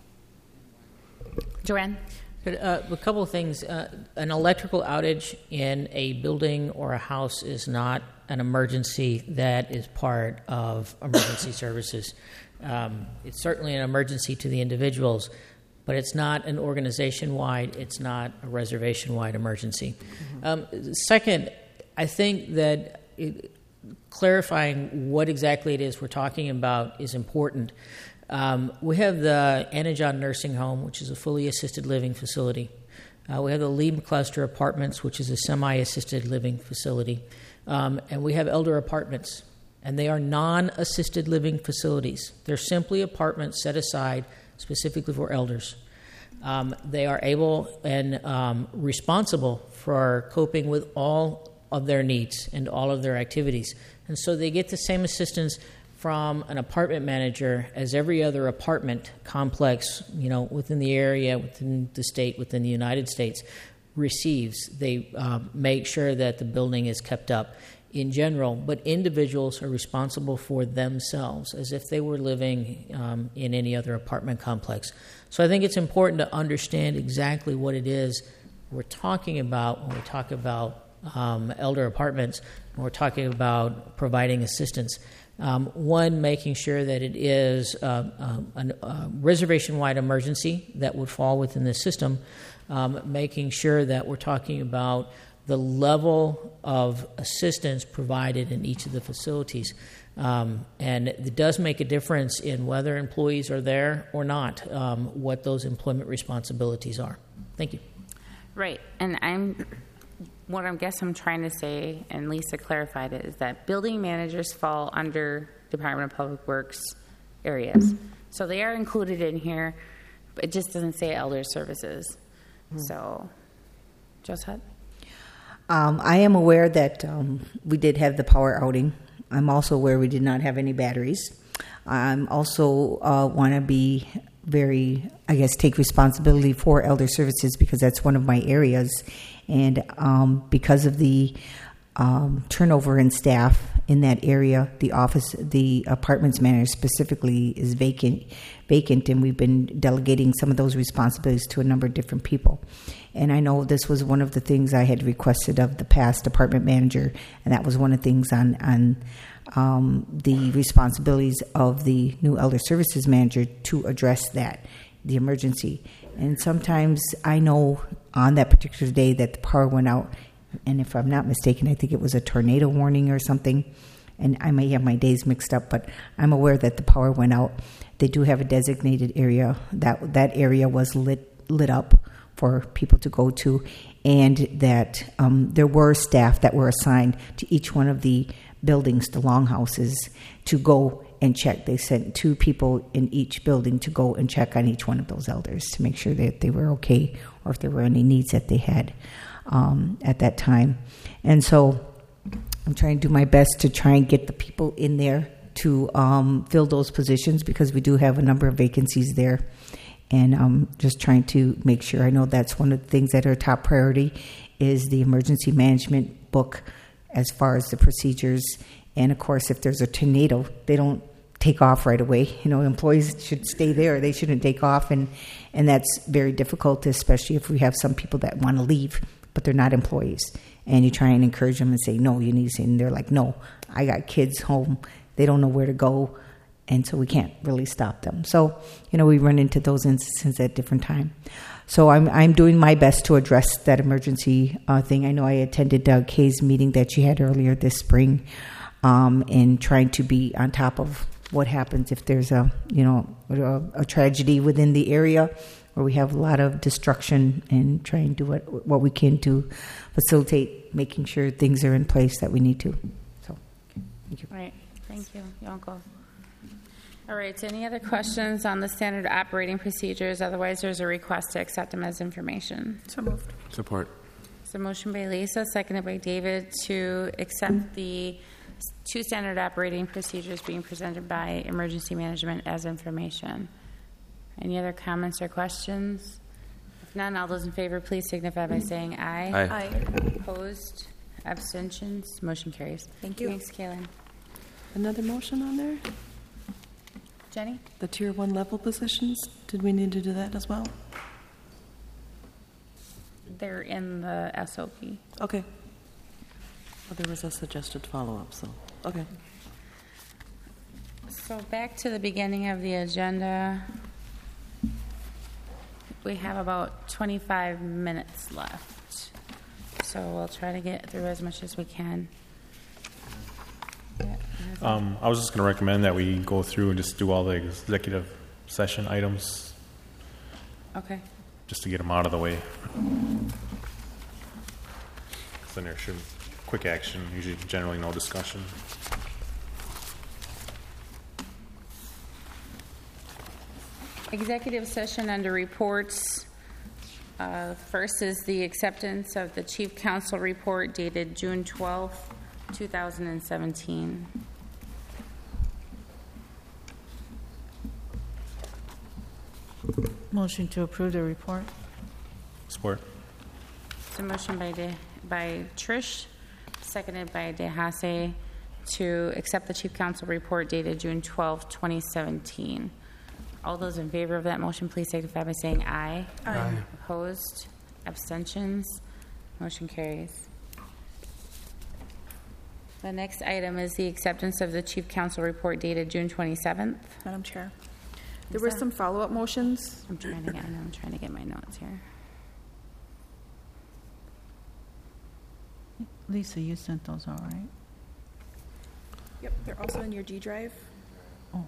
Joanne? Uh, a couple of things. Uh, an electrical outage in a building or a house is not an emergency that is part of emergency services. Um, it's certainly an emergency to the individuals, but it's not an organization-wide, it's not a reservation-wide emergency. Mm-hmm. Um, second, I think that it, clarifying what exactly it is we're talking about is important. Um, we have the Anajon Nursing Home, which is a fully assisted living facility. Uh, we have the Lieb Cluster Apartments, which is a semi-assisted living facility. Um, and we have Elder Apartments, and they are non-assisted living facilities. They're simply apartments set aside specifically for elders. Um, they are able and um, responsible for coping with all of their needs and all of their activities. And so they get the same assistance from an apartment manager as every other apartment complex, you know, within the area, within the state, within the United States, receives. They um, make sure that the building is kept up in general, but individuals are responsible for themselves as if they were living um, in any other apartment complex. So I think it's important to understand exactly what it is we're talking about when we talk about um, elder apartments, when we're talking about providing assistance. Um, one, making sure that it is uh, um, a uh, reservation-wide emergency that would fall within the system, um, making sure that we're talking about the level of assistance provided in each of the facilities. Um, and it does make a difference in whether employees are there or not, um, what those employment responsibilities are. Thank you. Right, and I'm, what I guess I'm trying to say, and Lisa clarified it, is that building managers fall under Department of Public Works areas. So they are included in here, but it just doesn't say elder services. Mm. So, Josette? Um, I am aware that um, we did have the power outing. I'm also aware we did not have any batteries. I'm also uh, want to be very, I guess, take responsibility for elder services because that's one of my areas. And um, because of the um, turnover in staff in that area, the office, the apartments manager specifically is vacant, vacant, and we've been delegating some of those responsibilities to a number of different people. And I know this was one of the things I had requested of the past apartment manager, and that was one of the things on on um, the responsibilities of the new elder services manager to address that, the emergency. And sometimes I know on that particular day that the power went out, and if I'm not mistaken, I think it was a tornado warning or something, and I may have my days mixed up, but I'm aware that the power went out. They do have a designated area. That that area was lit lit up for people to go to, and that um, there were staff that were assigned to each one of the buildings, the longhouses, to go and check. They sent two people in each building to go and check on each one of those elders to make sure that they were okay or if there were any needs that they had um, at that time. And so I'm trying to do my best to try and get the people in there to um, fill those positions because we do have a number of vacancies there. And I'm just trying to make sure. I know that's one of the things that are top priority is the emergency management book as far as the procedures. And, of course, if there's a tornado, they don't take off right away. You know, employees should stay there. They shouldn't take off. And, and that's very difficult, especially if we have some people that want to leave, but they're not employees. And you try and encourage them and say, no, you need to say, and they're like, no, I got kids home. They don't know where to go. And so we can't really stop them. So, you know, we run into those instances at different time. So I'm I'm doing my best to address that emergency uh, thing. I know I attended Doug Kay's meeting that she had earlier this spring, um, and trying to be on top of what happens if there's a you know a, a tragedy within the area where we have a lot of destruction, and try and do what what we can to facilitate making sure things are in place that we need to. So, thank you. Right. Thank you, Yonko. All right, so any other questions on the standard operating procedures? Otherwise, there's a request to accept them as information. So moved. Support. So motion by Lisa, seconded by David, to accept the two standard operating procedures being presented by Emergency Management as information. Any other comments or questions? If none, all those in favor, please signify by saying aye. Aye. Aye. Opposed? Abstentions? Motion carries. Thank you. Thanks, Kaylin. Another motion on there? Jenny? The tier one level positions, did we need to do that as well? They're in the S O P. Okay. Well, there was a suggested follow-up, so, okay. So back to the beginning of the agenda. We have about twenty-five minutes left. So we'll try to get through as much as we can. Yeah, Um, I was just going to recommend that we go through and just do all the executive session items, Okay. just to get them out of the way. 'Cause then there should, quick action, usually generally no discussion. Executive session under reports. Uh, First is the acceptance of the chief counsel report dated June twelfth, two thousand seventeen. Motion to approve the report. Support. It's a motion by De, by Trish, seconded by DeHasse, to accept the chief counsel report dated June twelfth, twenty seventeen. All those in favor of that motion, please signify by saying aye. Aye. Opposed? Abstentions? Motion carries. The next item is the acceptance of the chief counsel report dated June twenty-seventh. Madam Chair. There were some follow-up motions. I'm trying to get, I know, I'm trying to get my notes here. Lisa, you sent those all right? Yep, they're also in your G drive. Oh.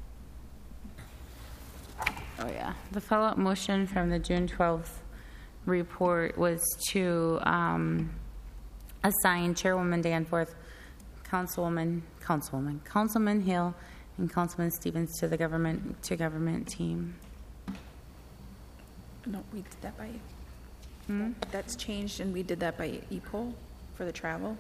Oh, yeah. The follow-up motion from the June twelfth report was to um, assign Chairwoman Danforth, Councilwoman, Councilwoman, Councilman Hill, and Councilman Stevens to the government, to government team. No, we did that by, Hmm? that's changed, and we did that by E P O L for the travel.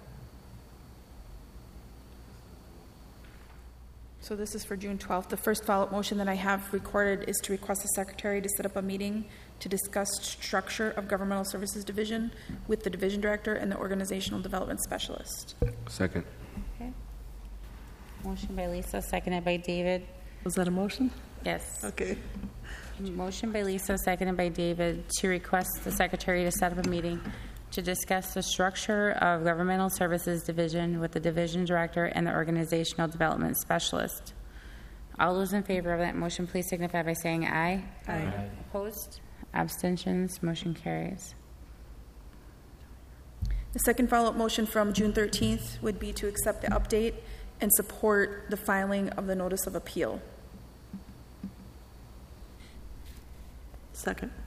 So this is for June twelfth. The first follow-up motion that I have recorded is to request the secretary to set up a meeting to discuss structure of governmental services division with the division director and the organizational development specialist. Second. Okay. Motion by Lisa, seconded by David. Was that a motion? Yes. Okay. Motion by Lisa, seconded by David, to request the secretary to set up a meeting to discuss the structure of governmental services division with the division director and the organizational development specialist. All those in favor of that motion, please signify by saying aye. Aye. Opposed? Abstentions? Motion carries. The second follow-up motion from June thirteenth would be to accept the update and support the filing of the notice of appeal. Second.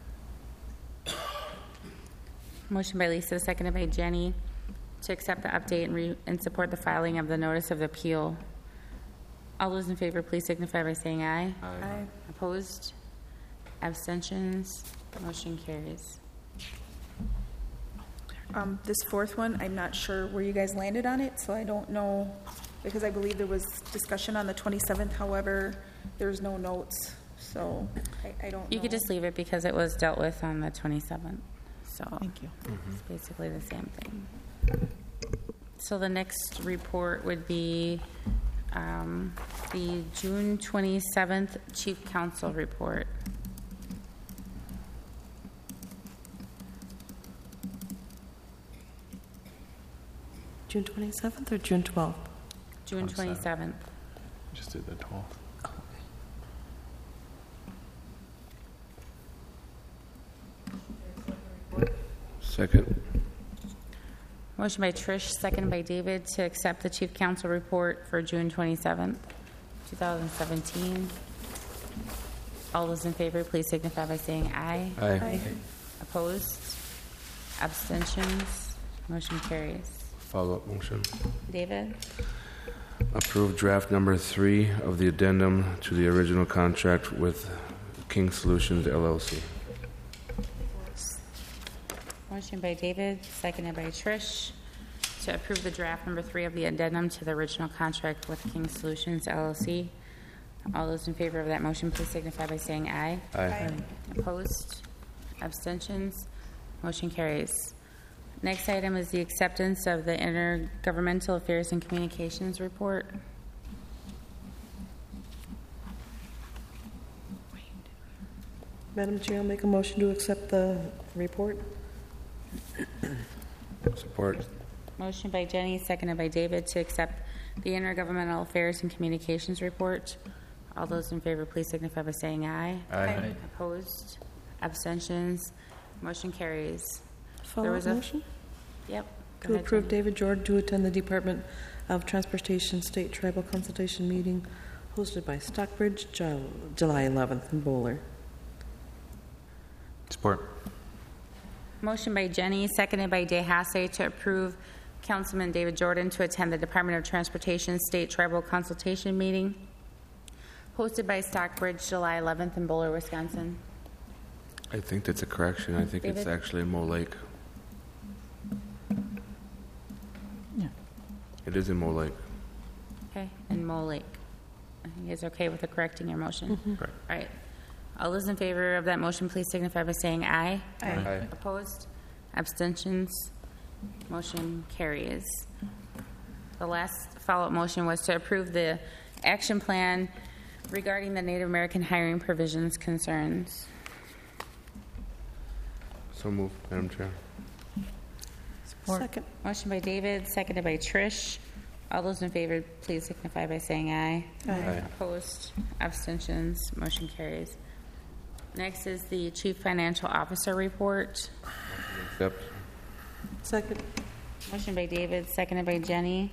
Motion by Lisa, seconded by Jenny, to accept the update and, re- and support the filing of the notice of appeal. All those in favor, please signify by saying aye. Aye. Opposed? Abstentions? Motion carries. Um, this fourth one, I'm not sure where you guys landed on it, so I don't know, because I believe there was discussion on the twenty-seventh, however, there's no notes, so I, I don't know. You could just leave it because it was dealt with on the twenty-seventh. So Thank you. it's basically the same thing. So the next report would be um, the June twenty-seventh Chief Counsel report. June twenty-seventh or June twelfth? June twenty-seventh. Just did the twelfth. Second. Motion by Trish, second by David, to accept the Chief Counsel report for June twenty-seventh, two thousand seventeen. All those in favor, please signify by saying aye. Aye. Aye. Opposed? Abstentions? Motion carries. Follow-up motion. David? Approve draft number three of the addendum to the original contract with King Solutions L L C. Motion by David, seconded by Trish, to approve the draft number three of the addendum to the original contract with King Solutions L L C. All those in favor of that motion, please signify by saying aye. Aye. Aye. Opposed? Abstentions? Motion carries. Next item is the acceptance of the Intergovernmental Affairs and Communications Report. Madam Chair, I'll make a motion to accept the report. Support. Motion by Jenny, seconded by David, to accept the Intergovernmental Affairs and Communications Report. All those in favor, please signify by saying aye. Aye. Aye. Opposed? Abstentions? Motion carries. There Follow-up was a- motion? Yep. Go To ahead, approve Jenny. David Jordan to attend the Department of Transportation State Tribal Consultation Meeting hosted by Stockbridge, Ju- July eleventh in Bowler. Support. Motion by Jenny, seconded by DeHasse to approve Councilman David Jordan to attend the Department of Transportation State Tribal Consultation Meeting hosted by Stockbridge, July eleventh in Bowler, Wisconsin. I think that's a correction. I think it's David? actually in Mo Lake. Yeah. It is in Mo Lake. Okay, and Mole Lake. You guys okay with the correcting your motion? Correct. All right. All those in favor of that motion, please signify by saying aye. Aye. Aye. Opposed? Abstentions? Motion carries. The last follow-up motion was to approve the action plan regarding the Native American hiring provisions concerns. So moved, Madam Chair. Second. Motion by David, seconded by Trish. All those in favor, please signify by saying aye. Aye. Opposed? Abstentions? Motion carries. Next is the Chief Financial Officer report. Accept. Second. Motion by David, seconded by Jenny,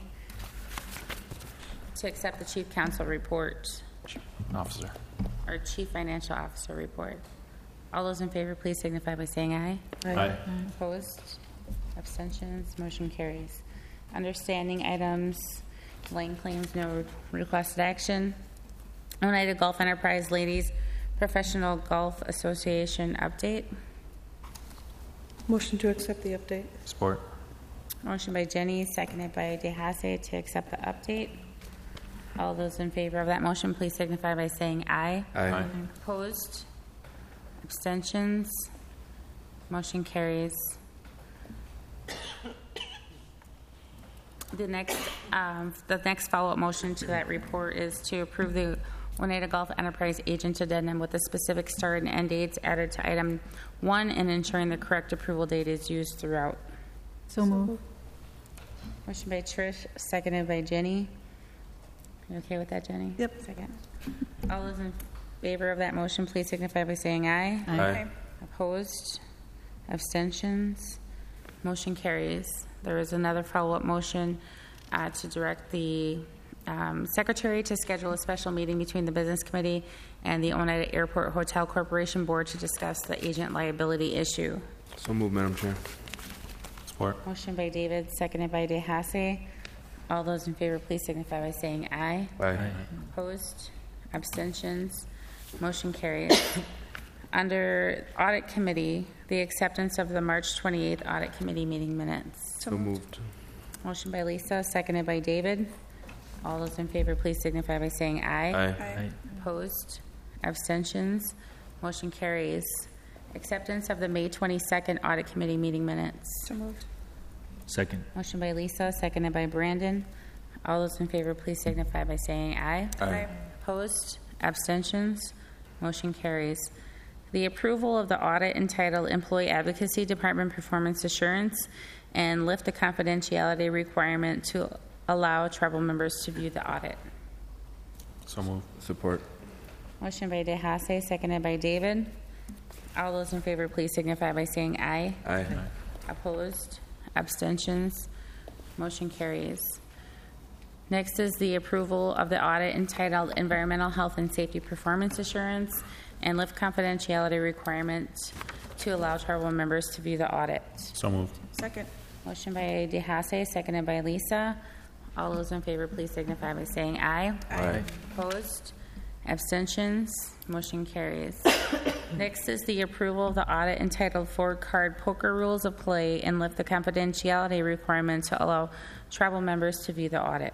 to accept the Chief Counsel report, Officer. or Chief Financial Officer report. All those in favor, please signify by saying aye. Aye. Opposed? Abstentions? Motion carries. Understanding items, lane claims, no requested action. United Golf Enterprise Ladies Professional Golf Association update. Motion to accept the update. Support. Motion by Jenny, seconded by DeHasse to accept the update. All those in favor of that motion, please signify by saying aye. Aye. Aye. Opposed? Abstentions? Motion carries. The next, um, the next follow-up motion to that report is to approve the Oneida Golf Enterprise Agent Addendum with the specific start and end dates added to item one and ensuring the correct approval date is used throughout. So move. Motion by Trish, seconded by Jenny. You okay with that, Jenny? Yep. Second. All those in favor of that motion, please signify by saying aye. Aye. Aye. Opposed? Abstentions? Motion carries. There is another follow-up motion uh, to direct the um, Secretary to schedule a special meeting between the Business Committee and the Oneida Airport Hotel Corporation Board to discuss the agent liability issue. So moved, Madam Chair. Support. Motion by David, seconded by DeHasse. All those in favor, please signify by saying aye. Aye. Opposed? Abstentions? Motion carries. Under Audit Committee, the acceptance of the March twenty-eighth Audit Committee meeting minutes. So moved. Motion by Lisa, seconded by David. All those in favor, please signify by saying aye. Aye. Aye. Opposed? Abstentions? Motion carries. Acceptance of the May twenty-second Audit Committee meeting minutes. So moved. Second. Motion by Lisa, seconded by Brandon. All those in favor, please signify by saying aye. Aye. Opposed? Abstentions? Motion carries. The approval of the audit entitled Employee Advocacy Department Performance Assurance and lift the confidentiality requirement to allow tribal members to view the audit. So moved. Support. Motion by DeHasse, seconded by David. All those in favor, please signify by saying aye. Aye. Opposed? Abstentions? Motion carries. Next is the approval of the audit entitled Environmental Health and Safety Performance Assurance and lift confidentiality requirement to allow tribal members to view the audit. So moved. Second. Motion by DeHasse, seconded by Lisa. All those in favor, please signify by saying aye. Aye. Opposed? Abstentions? Motion carries. Next is the approval of the audit entitled Ford Card Poker Rules of Play and lift the confidentiality requirement to allow tribal members to view the audit.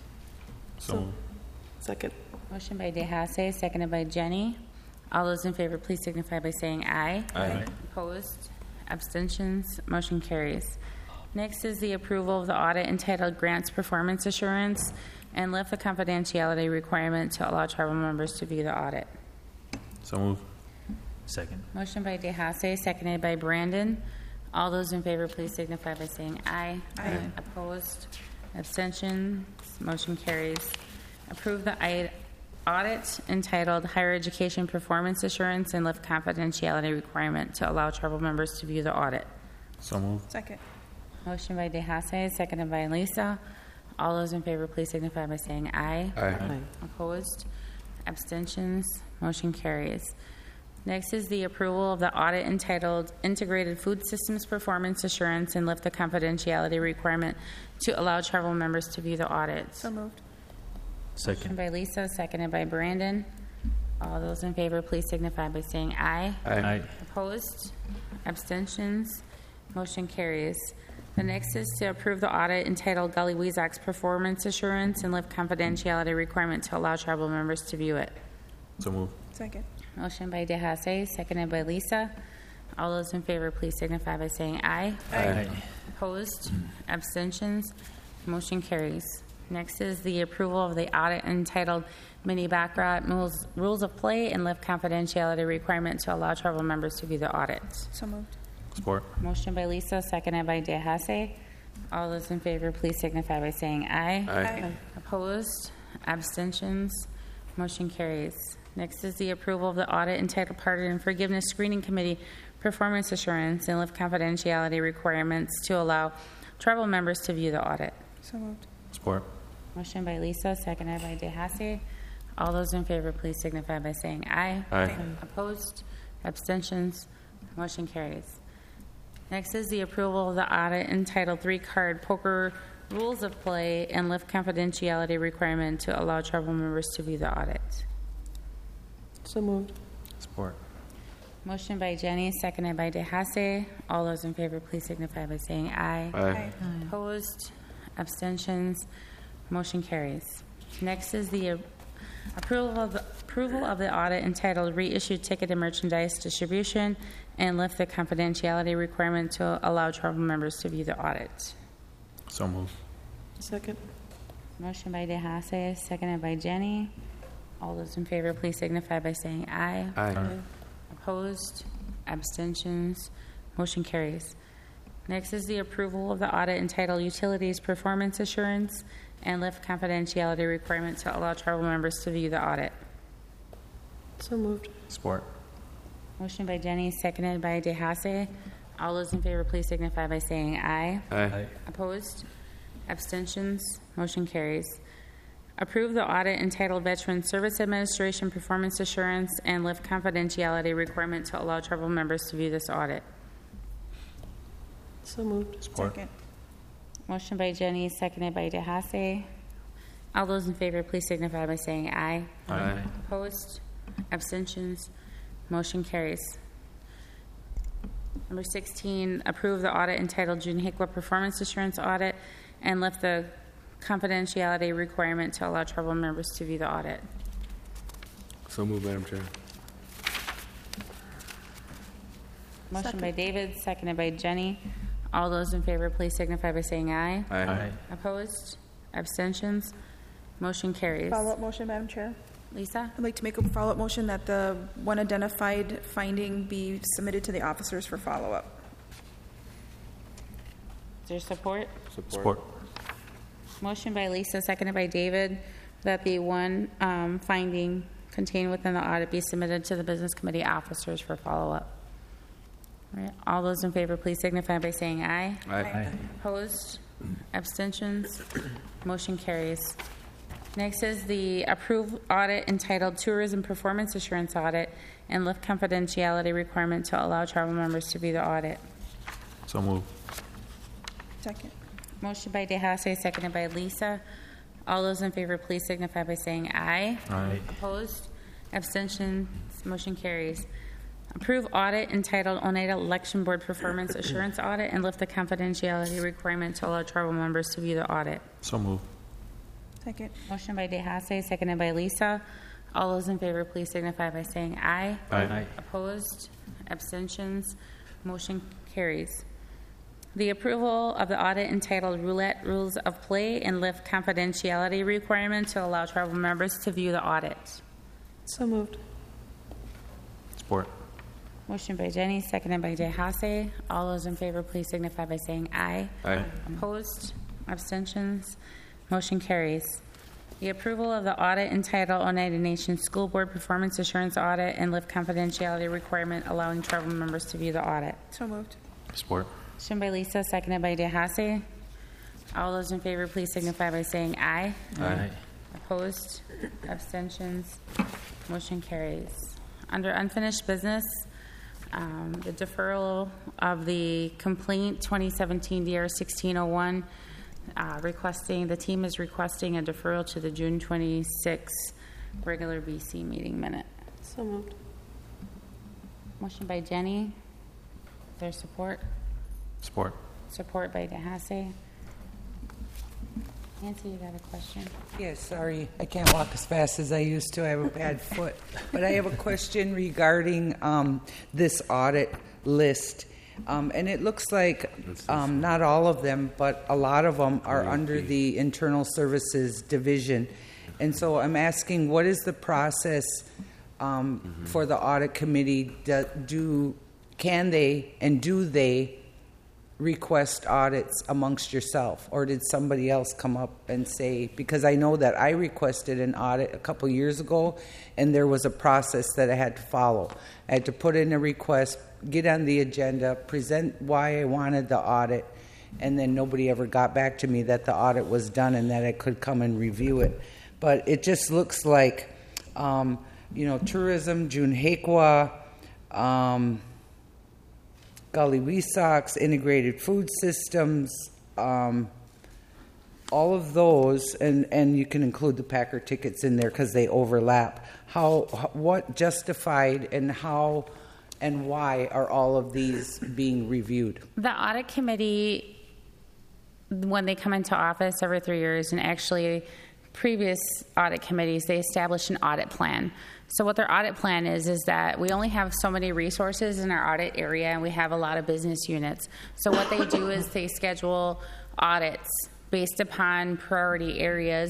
So moved. Second. Motion by DeHasse, seconded by Jenny. All those in favor, please signify by saying aye. Aye. Opposed? Abstentions? Motion carries. Next is the approval of the audit entitled Grants Performance Assurance and lift the confidentiality requirement to allow tribal members to view the audit. So moved. Second. Motion by DeHasse, seconded by Brandon. All those in favor, please signify by saying aye. Aye. Opposed? Abstentions? Motion carries. Approve the I- audit entitled Higher Education Performance Assurance and lift confidentiality requirement to allow tribal members to view the audit. So moved. Second. Motion by DeHasse, seconded by Lisa. All those in favor, please signify by saying aye. Aye. Opposed? Abstentions? Motion carries. Next is the approval of the audit entitled Integrated Food Systems Performance Assurance and lift the confidentiality requirement to allow tribal members to view the audit. So moved. Motion Second. by Lisa, seconded by Brandon. All those in favor, please signify by saying aye. Aye. Opposed? Abstentions? Motion carries. The next is to approve the audit entitled Gully Weezock's Performance Assurance and lift confidentiality requirement to allow tribal members to view it. So move. Second. Motion by DeHasse, seconded by Lisa. All those in favor, please signify by saying aye. Aye. Opposed? Abstentions? Motion carries. Next is the approval of the audit entitled Mini Baccarat Rules, Rules of Play and lift confidentiality requirement to allow tribal members to view the audit. So moved. Support. Motion by Lisa, seconded by DeHasse. All those in favor, please signify by saying aye. Aye. Opposed? Abstentions? Motion carries. Next is the approval of the audit entitled Pardon and Forgiveness Screening Committee Performance Assurance and lift confidentiality requirements to allow tribal members to view the audit. So moved. Support. Motion by Lisa, seconded by DeHasse. All those in favor, please signify by saying aye. Aye. Opposed? Abstentions? Motion carries. Next is the approval of the audit entitled Three Card Poker Rules of Play and lift confidentiality requirement to allow tribal members to view the audit. So moved. Support. Motion by Jenny, seconded by DeHasse. All those in favor, please signify by saying aye. Aye. Opposed? Abstentions? Motion carries. Next is the uh, approval of the, approval of the audit entitled Reissued Ticket and Merchandise Distribution and lift the confidentiality requirement to allow tribal members to view the audit. So move. Second. Motion by DeHasse, seconded by Jenny. All those in favor, please signify by saying aye. Aye. Opposed? Abstentions? Motion carries. Next is the approval of the audit entitled Utilities Performance Assurance and lift confidentiality requirement to allow tribal members to view the audit. So moved. Support. Motion by Jenny, seconded by DeHasse. All those in favor, please signify by saying aye. Aye. Opposed? Abstentions? Motion carries. Approve the audit entitled Veteran Service Administration Performance Assurance and lift confidentiality requirement to allow tribal members to view this audit. So moved. Support. Second. Motion by Jenny, seconded by DeHasse. All those in favor, please signify by saying aye. Aye. Opposed? Abstentions? Motion carries. Number sixteen, approve the audit entitled June Hicwa Performance Assurance Audit and lift the confidentiality requirement to allow tribal members to view the audit. So move, Madam Chair. Motion by David, seconded by Jenny. All those in favor, please signify by saying aye. Aye. Opposed? Abstentions? Motion carries. Follow-up motion, Madam Chair. Lisa? I'd like to make a follow-up motion that the one identified finding be submitted to the officers for follow-up. Is there support? Support. Motion by Lisa, seconded by David, that the one um, finding contained within the audit be submitted to the Business Committee officers for follow-up. All right. All those in favor, please signify by saying aye. Aye. Opposed? Abstentions? Motion carries. Next is the approved audit entitled Tourism Performance Assurance Audit and lift confidentiality requirement to allow tribal members to view the audit. So move. Second. Motion by DeHasse, seconded by Lisa. All those in favor, please signify by saying aye. Aye. Opposed? Abstentions? Motion carries. Approve audit entitled Oneida Election Board Performance Assurance Audit and lift the confidentiality requirement to allow tribal members to view the audit. So move. Second. Motion by DeHasse, seconded by Lisa. All those in favor, please signify by saying aye. Aye. Opposed? Abstentions? Motion carries. The approval of the audit entitled Roulette Rules of Play and lift confidentiality requirement to allow tribal members to view the audit. So moved. Support. Motion by Jenny, seconded by DeHasse. All those in favor, please signify by saying aye. Aye. Opposed? Abstentions? Motion carries. The approval of the audit entitled Oneida Nation School Board Performance Assurance Audit and lift confidentiality requirement allowing tribal members to view the audit. So moved. Support. Motion by Lisa, seconded by DeHasse. All those in favor, please signify by saying aye. Aye. Opposed? Abstentions? Motion carries. Under unfinished business, um, the deferral of the complaint twenty seventeen D R sixteen oh one, uh, requesting, the team is requesting a deferral to the June twenty-sixth regular B C meeting minute. So moved. Motion by Jenny. Is there support? Support. Support by DeHasse. Nancy, you got a question? Yes, sorry, I can't walk as fast as I used to. I have a bad foot. But I have a question regarding um, this audit list. Um, and it looks like um, not all of them, but a lot of them are under the Internal Services Division. And so I'm asking, what is the process um, mm-hmm. for the audit committee? Do, do can they and do they request audits amongst yourself, or did somebody else come up and say, because I know that I requested an audit a couple years ago and there was a process that I had to follow. I had to put in a request, get on the agenda, present why I wanted the audit, and then nobody ever got back to me that the audit was done and that I could come and review it. But it just looks like, um, you know, tourism, Junhekwa, um, Gully Wesox, integrated food systems, um, all of those, and, and you can include the Packer tickets in there because they overlap. How, what justified and how and why are all of these being reviewed? The audit committee, when they come into office every three years, and actually previous audit committees, they establish an audit plan. So what their audit plan is, is that we only have so many resources in our audit area, and we have a lot of business units. So what they do is they schedule audits based upon priority areas,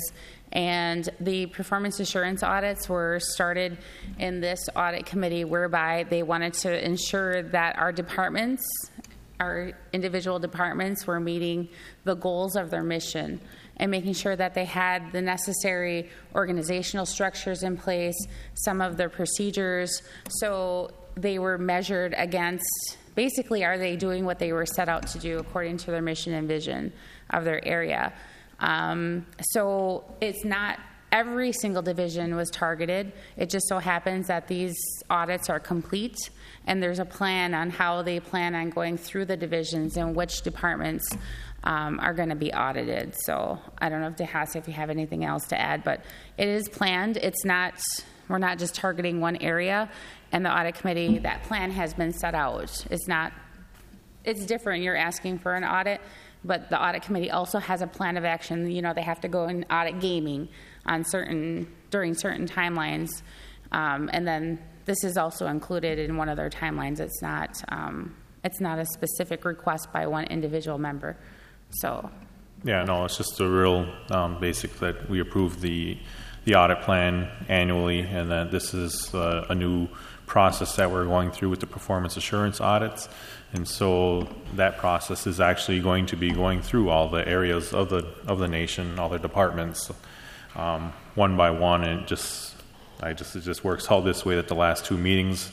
and the performance assurance audits were started in this audit committee, whereby they wanted to ensure that our departments, our individual departments, were meeting the goals of their mission and making sure that they had the necessary organizational structures in place, some of their procedures. So they were measured against, basically, are they doing what they were set out to do according to their mission and vision of their area? Um, so it's not every single division was targeted. It just so happens that these audits are complete, and there's a plan on how they plan on going through the divisions and which departments um, are going to be audited. So I don't know if DeHasse, if you have anything else to add, but it is planned. It's not, we're not just targeting one area, and the audit committee, that plan has been set out. It's not, it's different. You're asking for an audit, but the audit committee also has a plan of action. You know, they have to go and audit gaming on certain, during certain timelines. Um, and then this is also included in one of their timelines. It's not, um, it's not a specific request by one individual member. So, yeah, no, it's just a real um, basic that we approve the the audit plan annually, and that this is uh, a new process that we're going through with the performance assurance audits. And so that process is actually going to be going through all the areas of the of the nation, all the departments, um, one by one, and it just I just it just works out this way that the last two meetings,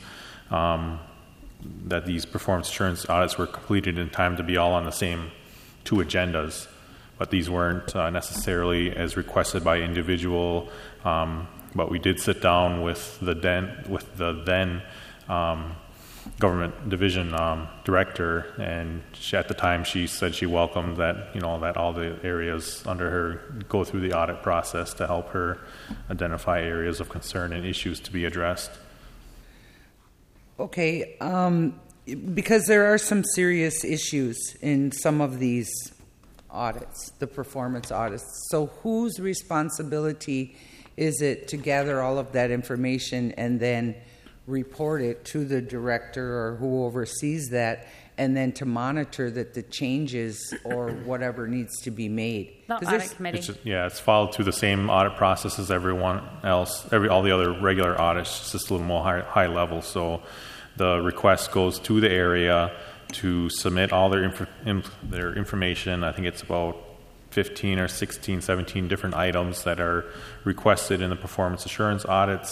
um, that these performance assurance audits were completed in time to be all on the same two agendas, but these weren't uh, necessarily as requested by individual. Um, but we did sit down with the then with the then um, government division um, director, and she, at the time she said she welcomed that, you know, that all the areas under her go through the audit process to help her identify areas of concern and issues to be addressed. Okay. Um, Because there are some serious issues in some of these audits, the performance audits. So whose responsibility is it to gather all of that information and then report it to the director or who oversees that, and then to monitor that the changes or whatever needs to be made? The audit committee. It's just, yeah, it's followed through the same audit process as everyone else, every all the other regular audits, it's just a little more high, high level. So the request goes to the area to submit all their inf- inf- their information. I think it's about fifteen or sixteen, seventeen different items that are requested in the performance assurance audits.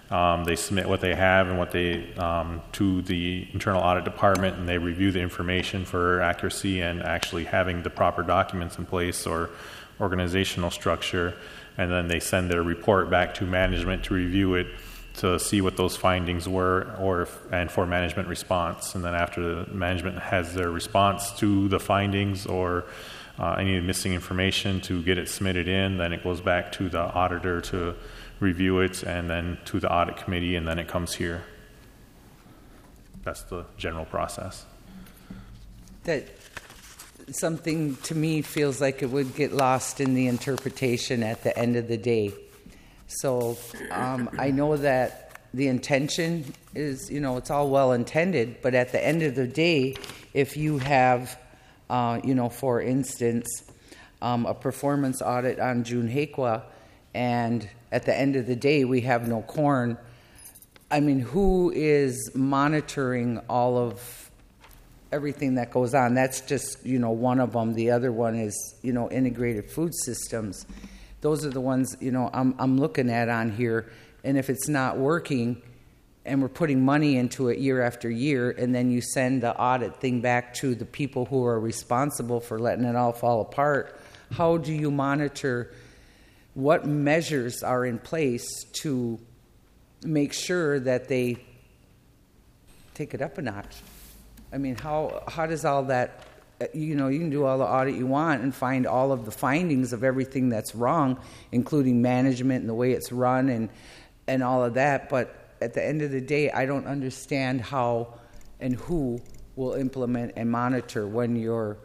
Um, they submit what they have and what they um, to the internal audit department, and they review the information for accuracy and actually having the proper documents in place or organizational structure, and then they send their report back to management to review it to see what those findings were, or if, and for management response. And then after the management has their response to the findings or uh, any missing information to get it submitted in, then it goes back to the auditor to review it, and then to the audit committee, and then it comes here. That's the general process. That something to me feels like it would get lost in the interpretation at the end of the day. So um, I know that the intention is, you know, it's all well intended, but at the end of the day, if you have, uh, you know, for instance, um, a performance audit on Junehaqua, and at the end of the day we have no corn, I mean, who is monitoring all of everything that goes on? That's just, you know, one of them. The other one is, you know, integrated food systems. Those are the ones, you know, I'm I'm looking at on here. And if it's not working and we're putting money into it year after year, and then you send the audit thing back to the people who are responsible for letting it all fall apart, how do you monitor what measures are in place to make sure that they take it up a notch? I mean, how how does all that, you know, you can do all the audit you want and find all of the findings of everything that's wrong, including management and the way it's run and and all of that, but at the end of the day, I don't understand how and who will implement and monitor when you're,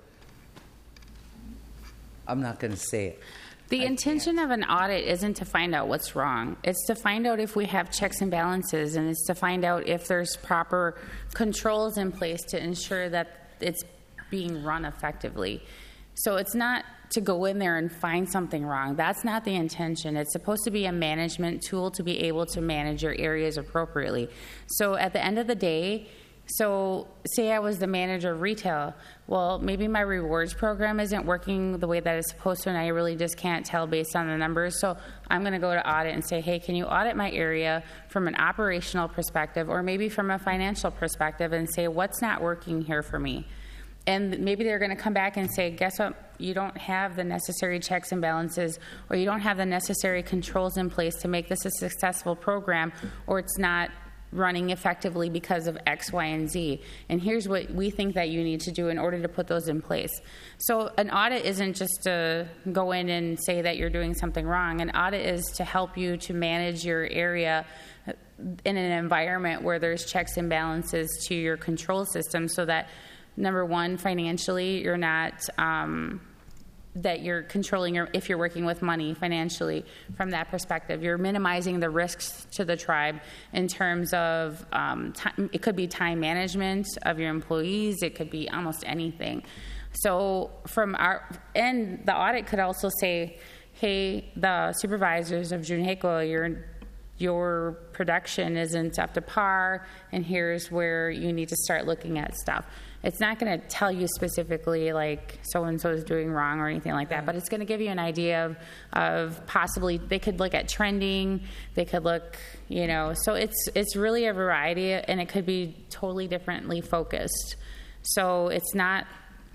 I'm not going to say it. The intention of an audit isn't to find out what's wrong. It's to find out if we have checks and balances, and it's to find out if there's proper controls in place to ensure that it's being run effectively. So it's not to go in there and find something wrong. That's not the intention. It's supposed to be a management tool to be able to manage your areas appropriately. So at the end of the day, so say I was the manager of retail. Well, maybe my rewards program isn't working the way that it's supposed to, and I really just can't tell based on the numbers. So I'm going to go to audit and say, hey, can you audit my area from an operational perspective, or maybe from a financial perspective, and say what's not working here for me? And maybe they're going to come back and say, guess what, you don't have the necessary checks and balances, or you don't have the necessary controls in place to make this a successful program, or it's not running effectively because of X, Y, and Z. And here's what we think that you need to do in order to put those in place. So an audit isn't just to go in and say that you're doing something wrong. An audit is to help you to manage your area in an environment where there's checks and balances to your control system, so that number one, financially, you're not, um, that you're controlling your, if you're working with money financially from that perspective. You're minimizing the risks to the tribe in terms of, um, time, it could be time management of your employees, it could be almost anything. So from our, and the audit could also say, hey, the supervisors of Junehaqua, your your production isn't up to par, and here's where you need to start looking at stuff. It's not going to tell you specifically like so-and-so is doing wrong or anything like that, but it's going to give you an idea of, of possibly, they could look at trending, they could look, you know, so it's it's really a variety, and it could be totally differently focused. So it's not,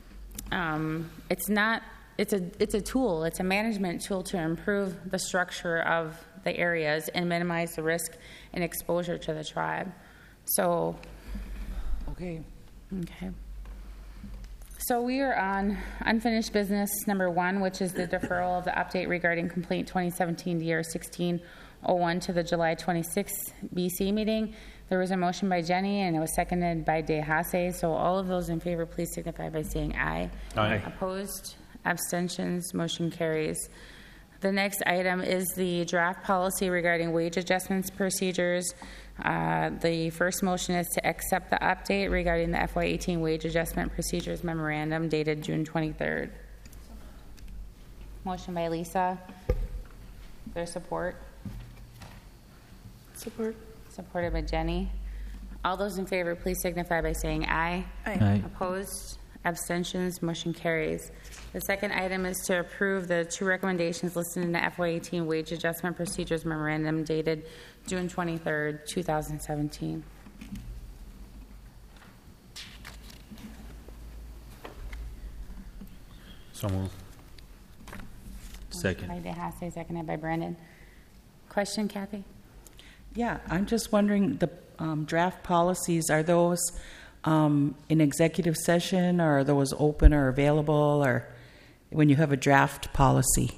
um, it's not, it's a it's a tool, it's a management tool to improve the structure of the areas and minimize the risk and exposure to the tribe. So, okay. Okay. So we are on unfinished business number one, which is the deferral of the update regarding complaint twenty seventeen D R sixteen oh one to the July twenty-sixth B C meeting. There was a motion by Jenny, and it was seconded by De Hase. So all of those in favor, please signify by saying aye. Aye. Opposed? Abstentions? Motion carries. The next item is the draft policy regarding wage adjustments procedures. Uh, the first motion is to accept the update regarding the F Y eighteen wage adjustment procedures memorandum dated June twenty-third. Motion by Lisa. Their support. Support. Supported by Jenny. All those in favor, please signify by saying aye. Aye. Aye. Opposed? Abstentions? Motion carries. The second item is to approve the two recommendations listed in the F Y eighteen Wage Adjustment Procedures Memorandum dated June twenty-third, two thousand seventeen. So moved. Second. By DeHasse, seconded by Brandon. Question, Kathy? Yeah, I'm just wondering, the um, draft policies, are those um, in executive session, or are those open or available, or when you have a draft policy?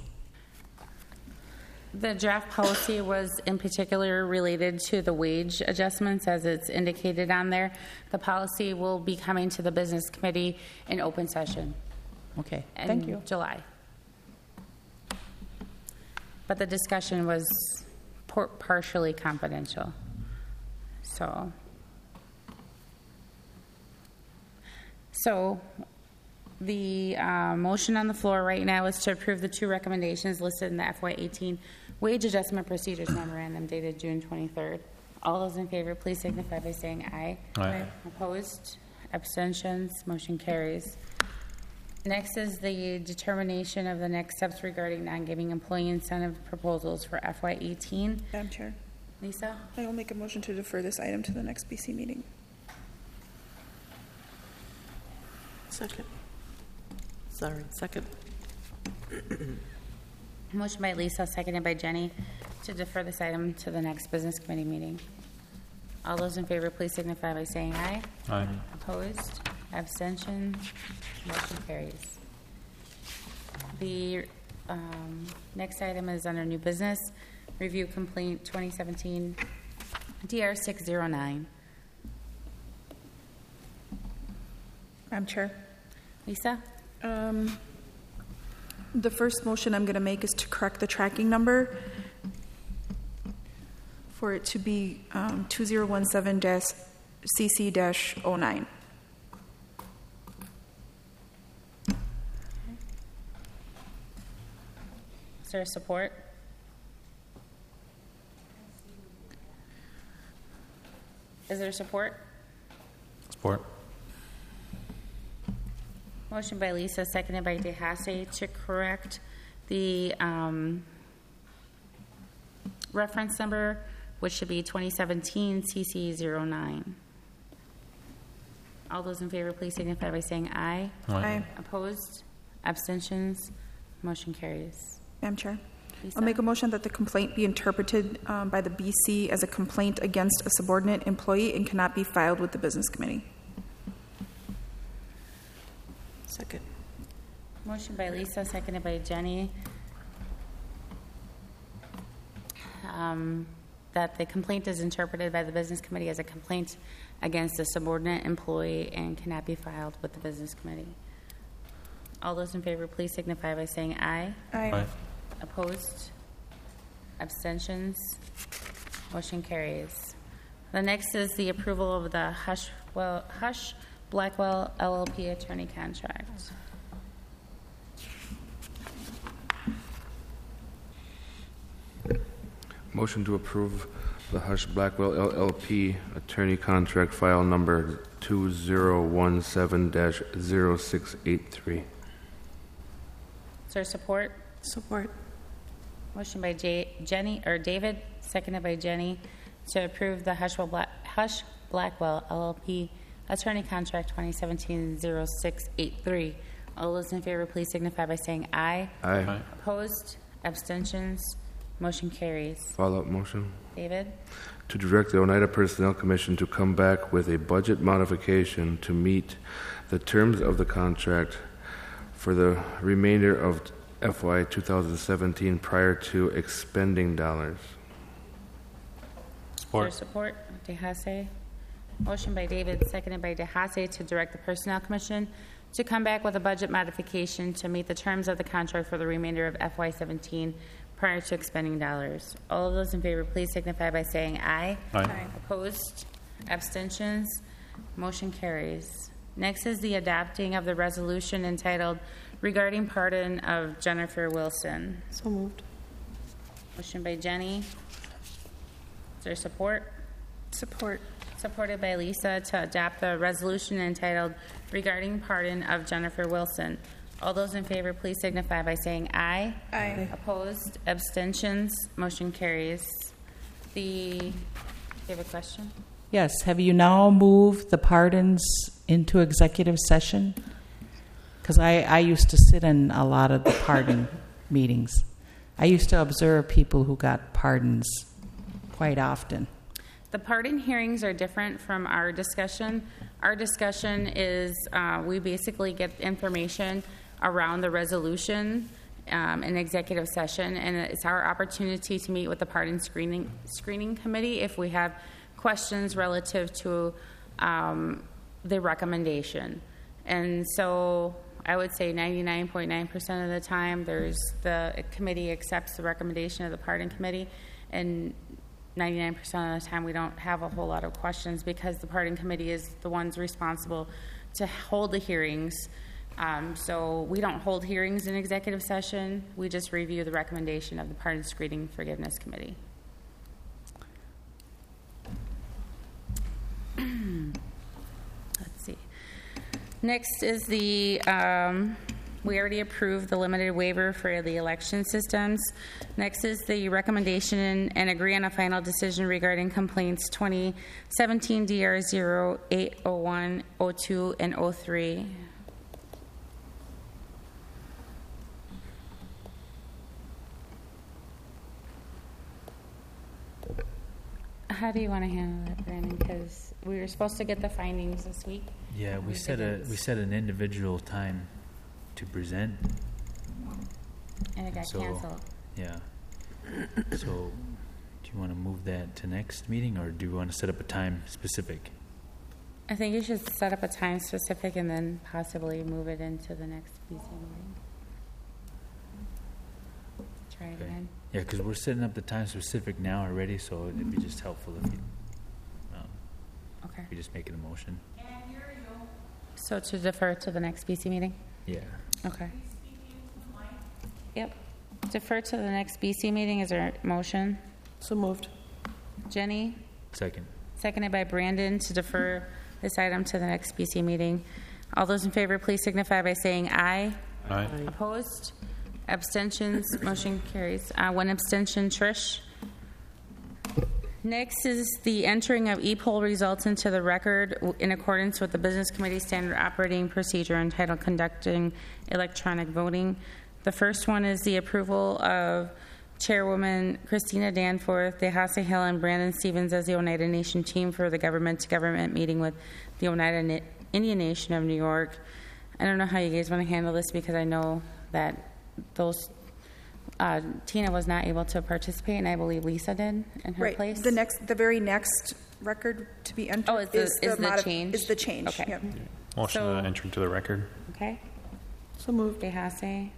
The draft policy was in particular related to the wage adjustments as it's indicated on there. The policy will be coming to the business committee in open session. Okay, in thank you. July. But the discussion was por- partially confidential. So, so the uh, motion on the floor right now is to approve the two recommendations listed in the F Y eighteen Wage Adjustment Procedures Memorandum dated June twenty-third. All those in favor, please signify by saying aye. Aye. Opposed? Abstentions? Motion carries. Next is the determination of the next steps regarding non-giving employee incentive proposals for F Y eighteen. Madam Chair, Lisa? I will make a motion to defer this item to the next B C meeting. Second. Sorry, second. Motion by Lisa, seconded by Jenny, to defer this item to the next business committee meeting. All those in favor, please signify by saying aye. Aye. Opposed? Abstention? Motion carries. The um, next item is under new business. Review complaint twenty seventeen D R six oh nine. Madam Chair. Lisa? Um, the first motion I'm going to make is to correct the tracking number for it to be um, two zero one seven C C oh nine. Is there support? Is there support? Support. Motion by Lisa, seconded by DeHasse, to correct the um, reference number, which should be twenty seventeen C C zero nine. All those in favor, please signify by saying aye. Aye. Aye. Opposed? Abstentions? Motion carries. Madam Chair. Lisa? I'll make a motion that the complaint be interpreted um, by the B C as a complaint against a subordinate employee and cannot be filed with the business committee. Second. Motion by Lisa, seconded by Jenny, um, that the complaint is interpreted by the business committee as a complaint against a subordinate employee and cannot be filed with the business committee. All those in favor, please signify by saying aye. Aye. Aye. Opposed? Abstentions? Motion carries. The next is the approval of the Hush, well, Hush Blackwell L L P attorney contract. Motion to approve the Hush Blackwell L L P attorney contract file number two zero one seven dash zero six eight three. Is there support? Support. Motion by J- Jenny, or David, seconded by Jenny, to approve the Hush, Black, Hush Blackwell L L P attorney contract twenty seventeen oh six eight three. All those in favor, please signify by saying aye. Aye. Aye. Opposed? Abstentions? Motion carries. Follow-up motion. David? To direct the Oneida Personnel Commission to come back with a budget modification to meet the terms of the contract for the remainder of F Y twenty seventeen prior to expending dollars. Is Support. there support? DeHasse? Motion by David, seconded by DeHasse, to direct the Personnel Commission to come back with a budget modification to meet the terms of the contract for the remainder of F Y seventeen prior to expending dollars. All of those in favor, please signify by saying aye. Aye. Opposed? Abstentions? Motion carries. Next is the adopting of the resolution entitled Regarding Pardon of Jennifer Wilson. So moved. Motion by Jenny. Is there support? Support. supported by Lisa, to adopt the resolution entitled regarding pardon of Jennifer Wilson. All those in favor, please signify by saying aye. Aye. Opposed, abstentions, motion carries. The, you have a question? Yes. Have you now moved the pardons into executive session? Because I, I used to sit in a lot of the pardon meetings. I used to observe people who got pardons quite often. The pardon hearings are different from our discussion. Our discussion is, uh, we basically get information around the resolution um, in executive session, and it's our opportunity to meet with the pardon screening screening committee if we have questions relative to um, the recommendation. And so I would say ninety-nine point nine percent of the time there's the committee accepts the recommendation of the pardon committee, and ninety-nine percent of the time we don't have a whole lot of questions because the pardon committee is the ones responsible to hold the hearings. Um, so we don't hold hearings in executive session. We just review the recommendation of the Pardon Screening Forgiveness Committee. Let's see. Next is the, um, we already approved the limited waiver for the election systems. Next is the recommendation and agree on a final decision regarding complaints twenty seventeen D R zero eight oh one oh two and oh three. How do you want to handle that, Brandon? Because we were supposed to get the findings this week. Yeah, we We set a, didn't. we set an individual time to present. And it got So, canceled. Yeah. So, do you want to move that to next meeting, or do you want to set up a time specific? I think you should set up a time specific and then possibly move it into the next B C meeting. Try it Okay. again. Yeah, because we're setting up the time specific now already, so it'd be just helpful if you, um, Okay. if you just make it a motion. So to defer to the next B C meeting? Yeah. Okay. Yep. Defer to the next B C meeting. Is there a motion? So moved. Jenny? Second. Seconded by Brandon to defer this item to the next B C meeting. All those in favor, please signify by saying aye. Aye. Opposed? Abstentions? Motion carries. Uh, one abstention. Trish? Next is the entering of e-poll results into the record in accordance with the Business Committee Standard Operating Procedure entitled Conducting Electronic Voting. The first one is the approval of Chairwoman Christina Danforth, DeHaasa Hill, and Brandon Stevens as the Oneida Nation team for the government-to-government meeting with the Oneida Na- Indian Nation of New York. I don't know how you guys want to handle this because I know that those uh, Tina was not able to participate, and I believe Lisa did in her Right. place. The next, the very next record to be entered Oh, is the- is the modif- change? Is the change. Okay. Yep. Motion So- to enter into the record. Okay. So moved. DeHasse.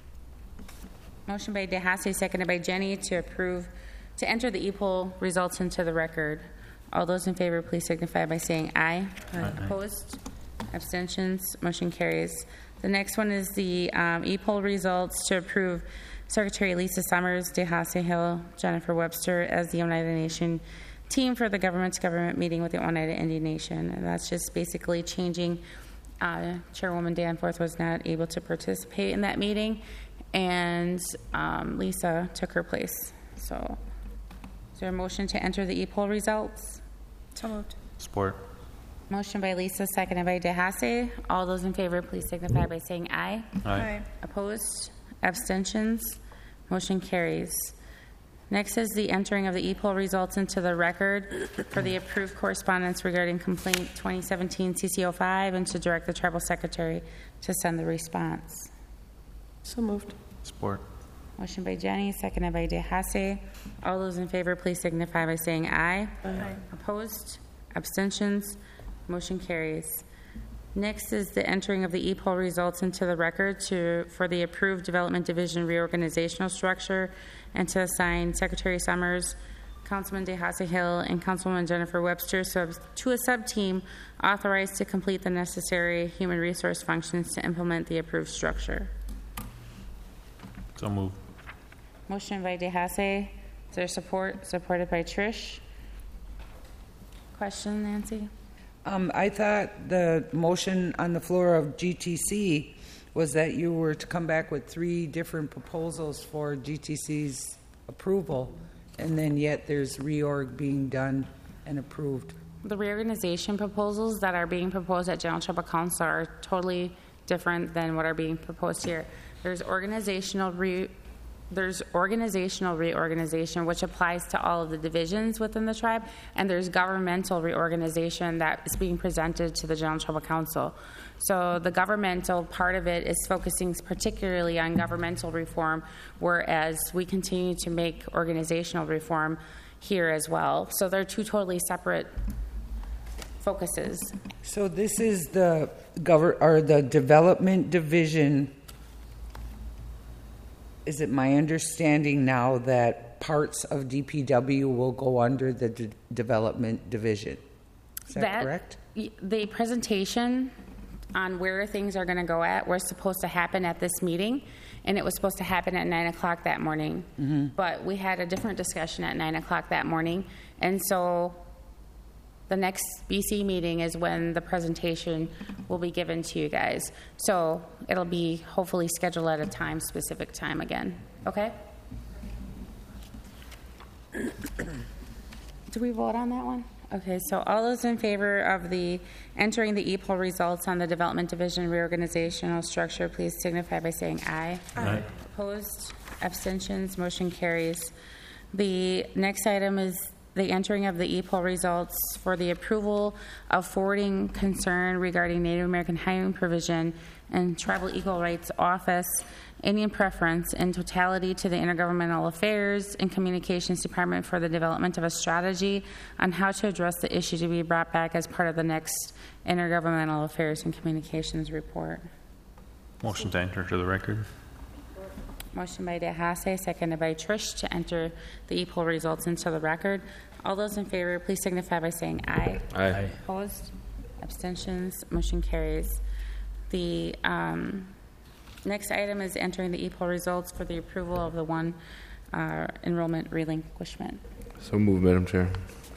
Motion by DeHasse, seconded by Jenny to approve, to enter the e-poll results into the record. All those in favor, please signify by saying aye. Aye. Opposed? Abstentions? Motion carries. The next one is the um, e-poll results to approve Secretary Lisa Summers, DeHasse Hill, Jennifer Webster as the Oneida Nation team for the government-to-government meeting with the Oneida Indian Nation. And that's just basically changing. Uh, Chairwoman Danforth was not able to participate in that meeting, and um, Lisa took her place. So, is there a motion to enter the e-poll results? So moved. Support. Motion by Lisa, seconded by DeHasse. All those in favor, please signify by saying aye. Aye. Opposed? Abstentions? Motion carries. Next is the entering of the e-poll results into the record for the approved correspondence regarding complaint twenty seventeen C C O five, and to direct the tribal secretary to send the response. So moved. Support. Motion by Jenny, seconded by DeHasse. All those in favor, please signify by saying aye. Aye. Opposed? Abstentions? Motion carries. Next is the entering of the e-poll results into the record to, for the approved Development Division reorganizational structure, and to assign Secretary Summers, Councilman DeHasse Hill, and Councilwoman Jennifer Webster sub, to a sub-team authorized to complete the necessary human resource functions to implement the approved structure. So move. Motion by DeHasse. Is there support? Supported by Trish. Question, Nancy? Um, I thought the motion on the floor of G T C was that you were to come back with three different proposals for G T C's approval, and then yet there's reorg being done and approved. The reorganization proposals that are being proposed at General Tribal Council are totally different than what are being proposed here. There's organizational re, there's organizational reorganization, which applies to all of the divisions within the tribe, and there's governmental reorganization that is being presented to the General Tribal Council. So the governmental part of it is focusing particularly on governmental reform, whereas we continue to make organizational reform here as well. So they're two totally separate focuses. So this is the govern or the development division. Is it my understanding now that parts of D P W will go under the d- development division? Is that, that correct? Y- the presentation on where things are going to go at was supposed to happen at this meeting, and it was supposed to happen at nine o'clock that morning. Mm-hmm. But we had a different discussion at nine o'clock that morning, and so the next B C meeting is when the presentation will be given to you guys. So it'll be hopefully scheduled at a time, specific time again. Okay? Do we vote on that one? Okay, so all those in favor of the entering the E P O L results on the Development Division reorganizational structure, please signify by saying aye. Aye. Opposed? Abstentions? Motion carries. The next item is the entering of the E P O L results for the approval of forwarding concern regarding Native American hiring provision and Tribal Equal Rights Office, Indian preference in totality to the Intergovernmental Affairs and Communications Department for the development of a strategy on how to address the issue to be brought back as part of the next Intergovernmental Affairs and Communications report. Motion to enter to the record. Motion by DeHasse, seconded by Trish to enter the E P O L results into the record. All those in favor, please signify by saying aye. Aye. Aye. Opposed? Abstentions? Motion carries. The um, next item is entering the E P O L results for the approval of the one uh, enrollment relinquishment. So move, Madam Chair.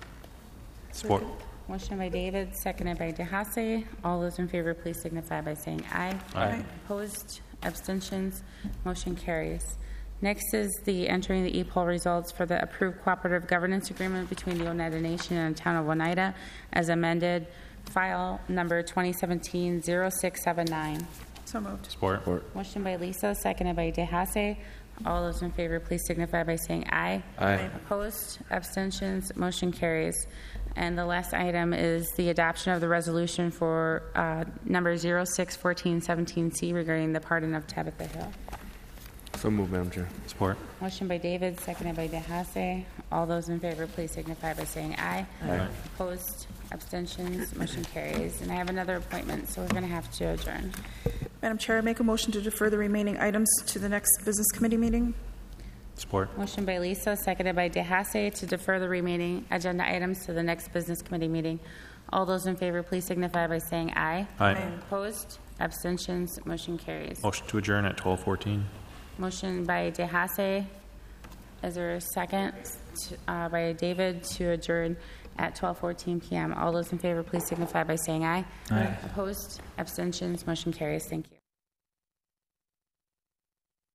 Support. Motion by David, seconded by DeHasse. All those in favor, please signify by saying aye. Aye. Opposed? Abstentions? Motion carries. Next is the entering the E P O L results for the approved cooperative governance agreement between the Oneida Nation and the town of Oneida as amended, file number twenty seventeen oh six seven nine. So moved. Support. Support. Motion by Lisa, seconded by DeHasse. All those in favor, please signify by saying aye. Aye. Opposed? Abstentions? Motion carries. And the last item is the adoption of the resolution for uh, number zero six fourteen seventeen C regarding the pardon of Tabitha Hill. So move, Madam Chair. Support. Motion by David, seconded by DeHasse. All those in favor, please signify by saying aye. Aye. Opposed? Abstentions? Motion carries. And I have another appointment, so we're going to have to adjourn. Madam Chair, I make a motion to defer the remaining items to the next Business Committee meeting. Support. Motion by Lisa, seconded by DeHasse to defer the remaining agenda items to the next Business Committee meeting. All those in favor, please signify by saying aye. Aye. Aye. Opposed? Abstentions? Motion carries. Motion to adjourn at twelve fourteen. Motion by DeHasse. Is there a second? Uh, by David to adjourn at twelve fourteen p.m. All those in favor, please signify by saying aye. Aye. Opposed? Abstentions? Motion carries. Thank you.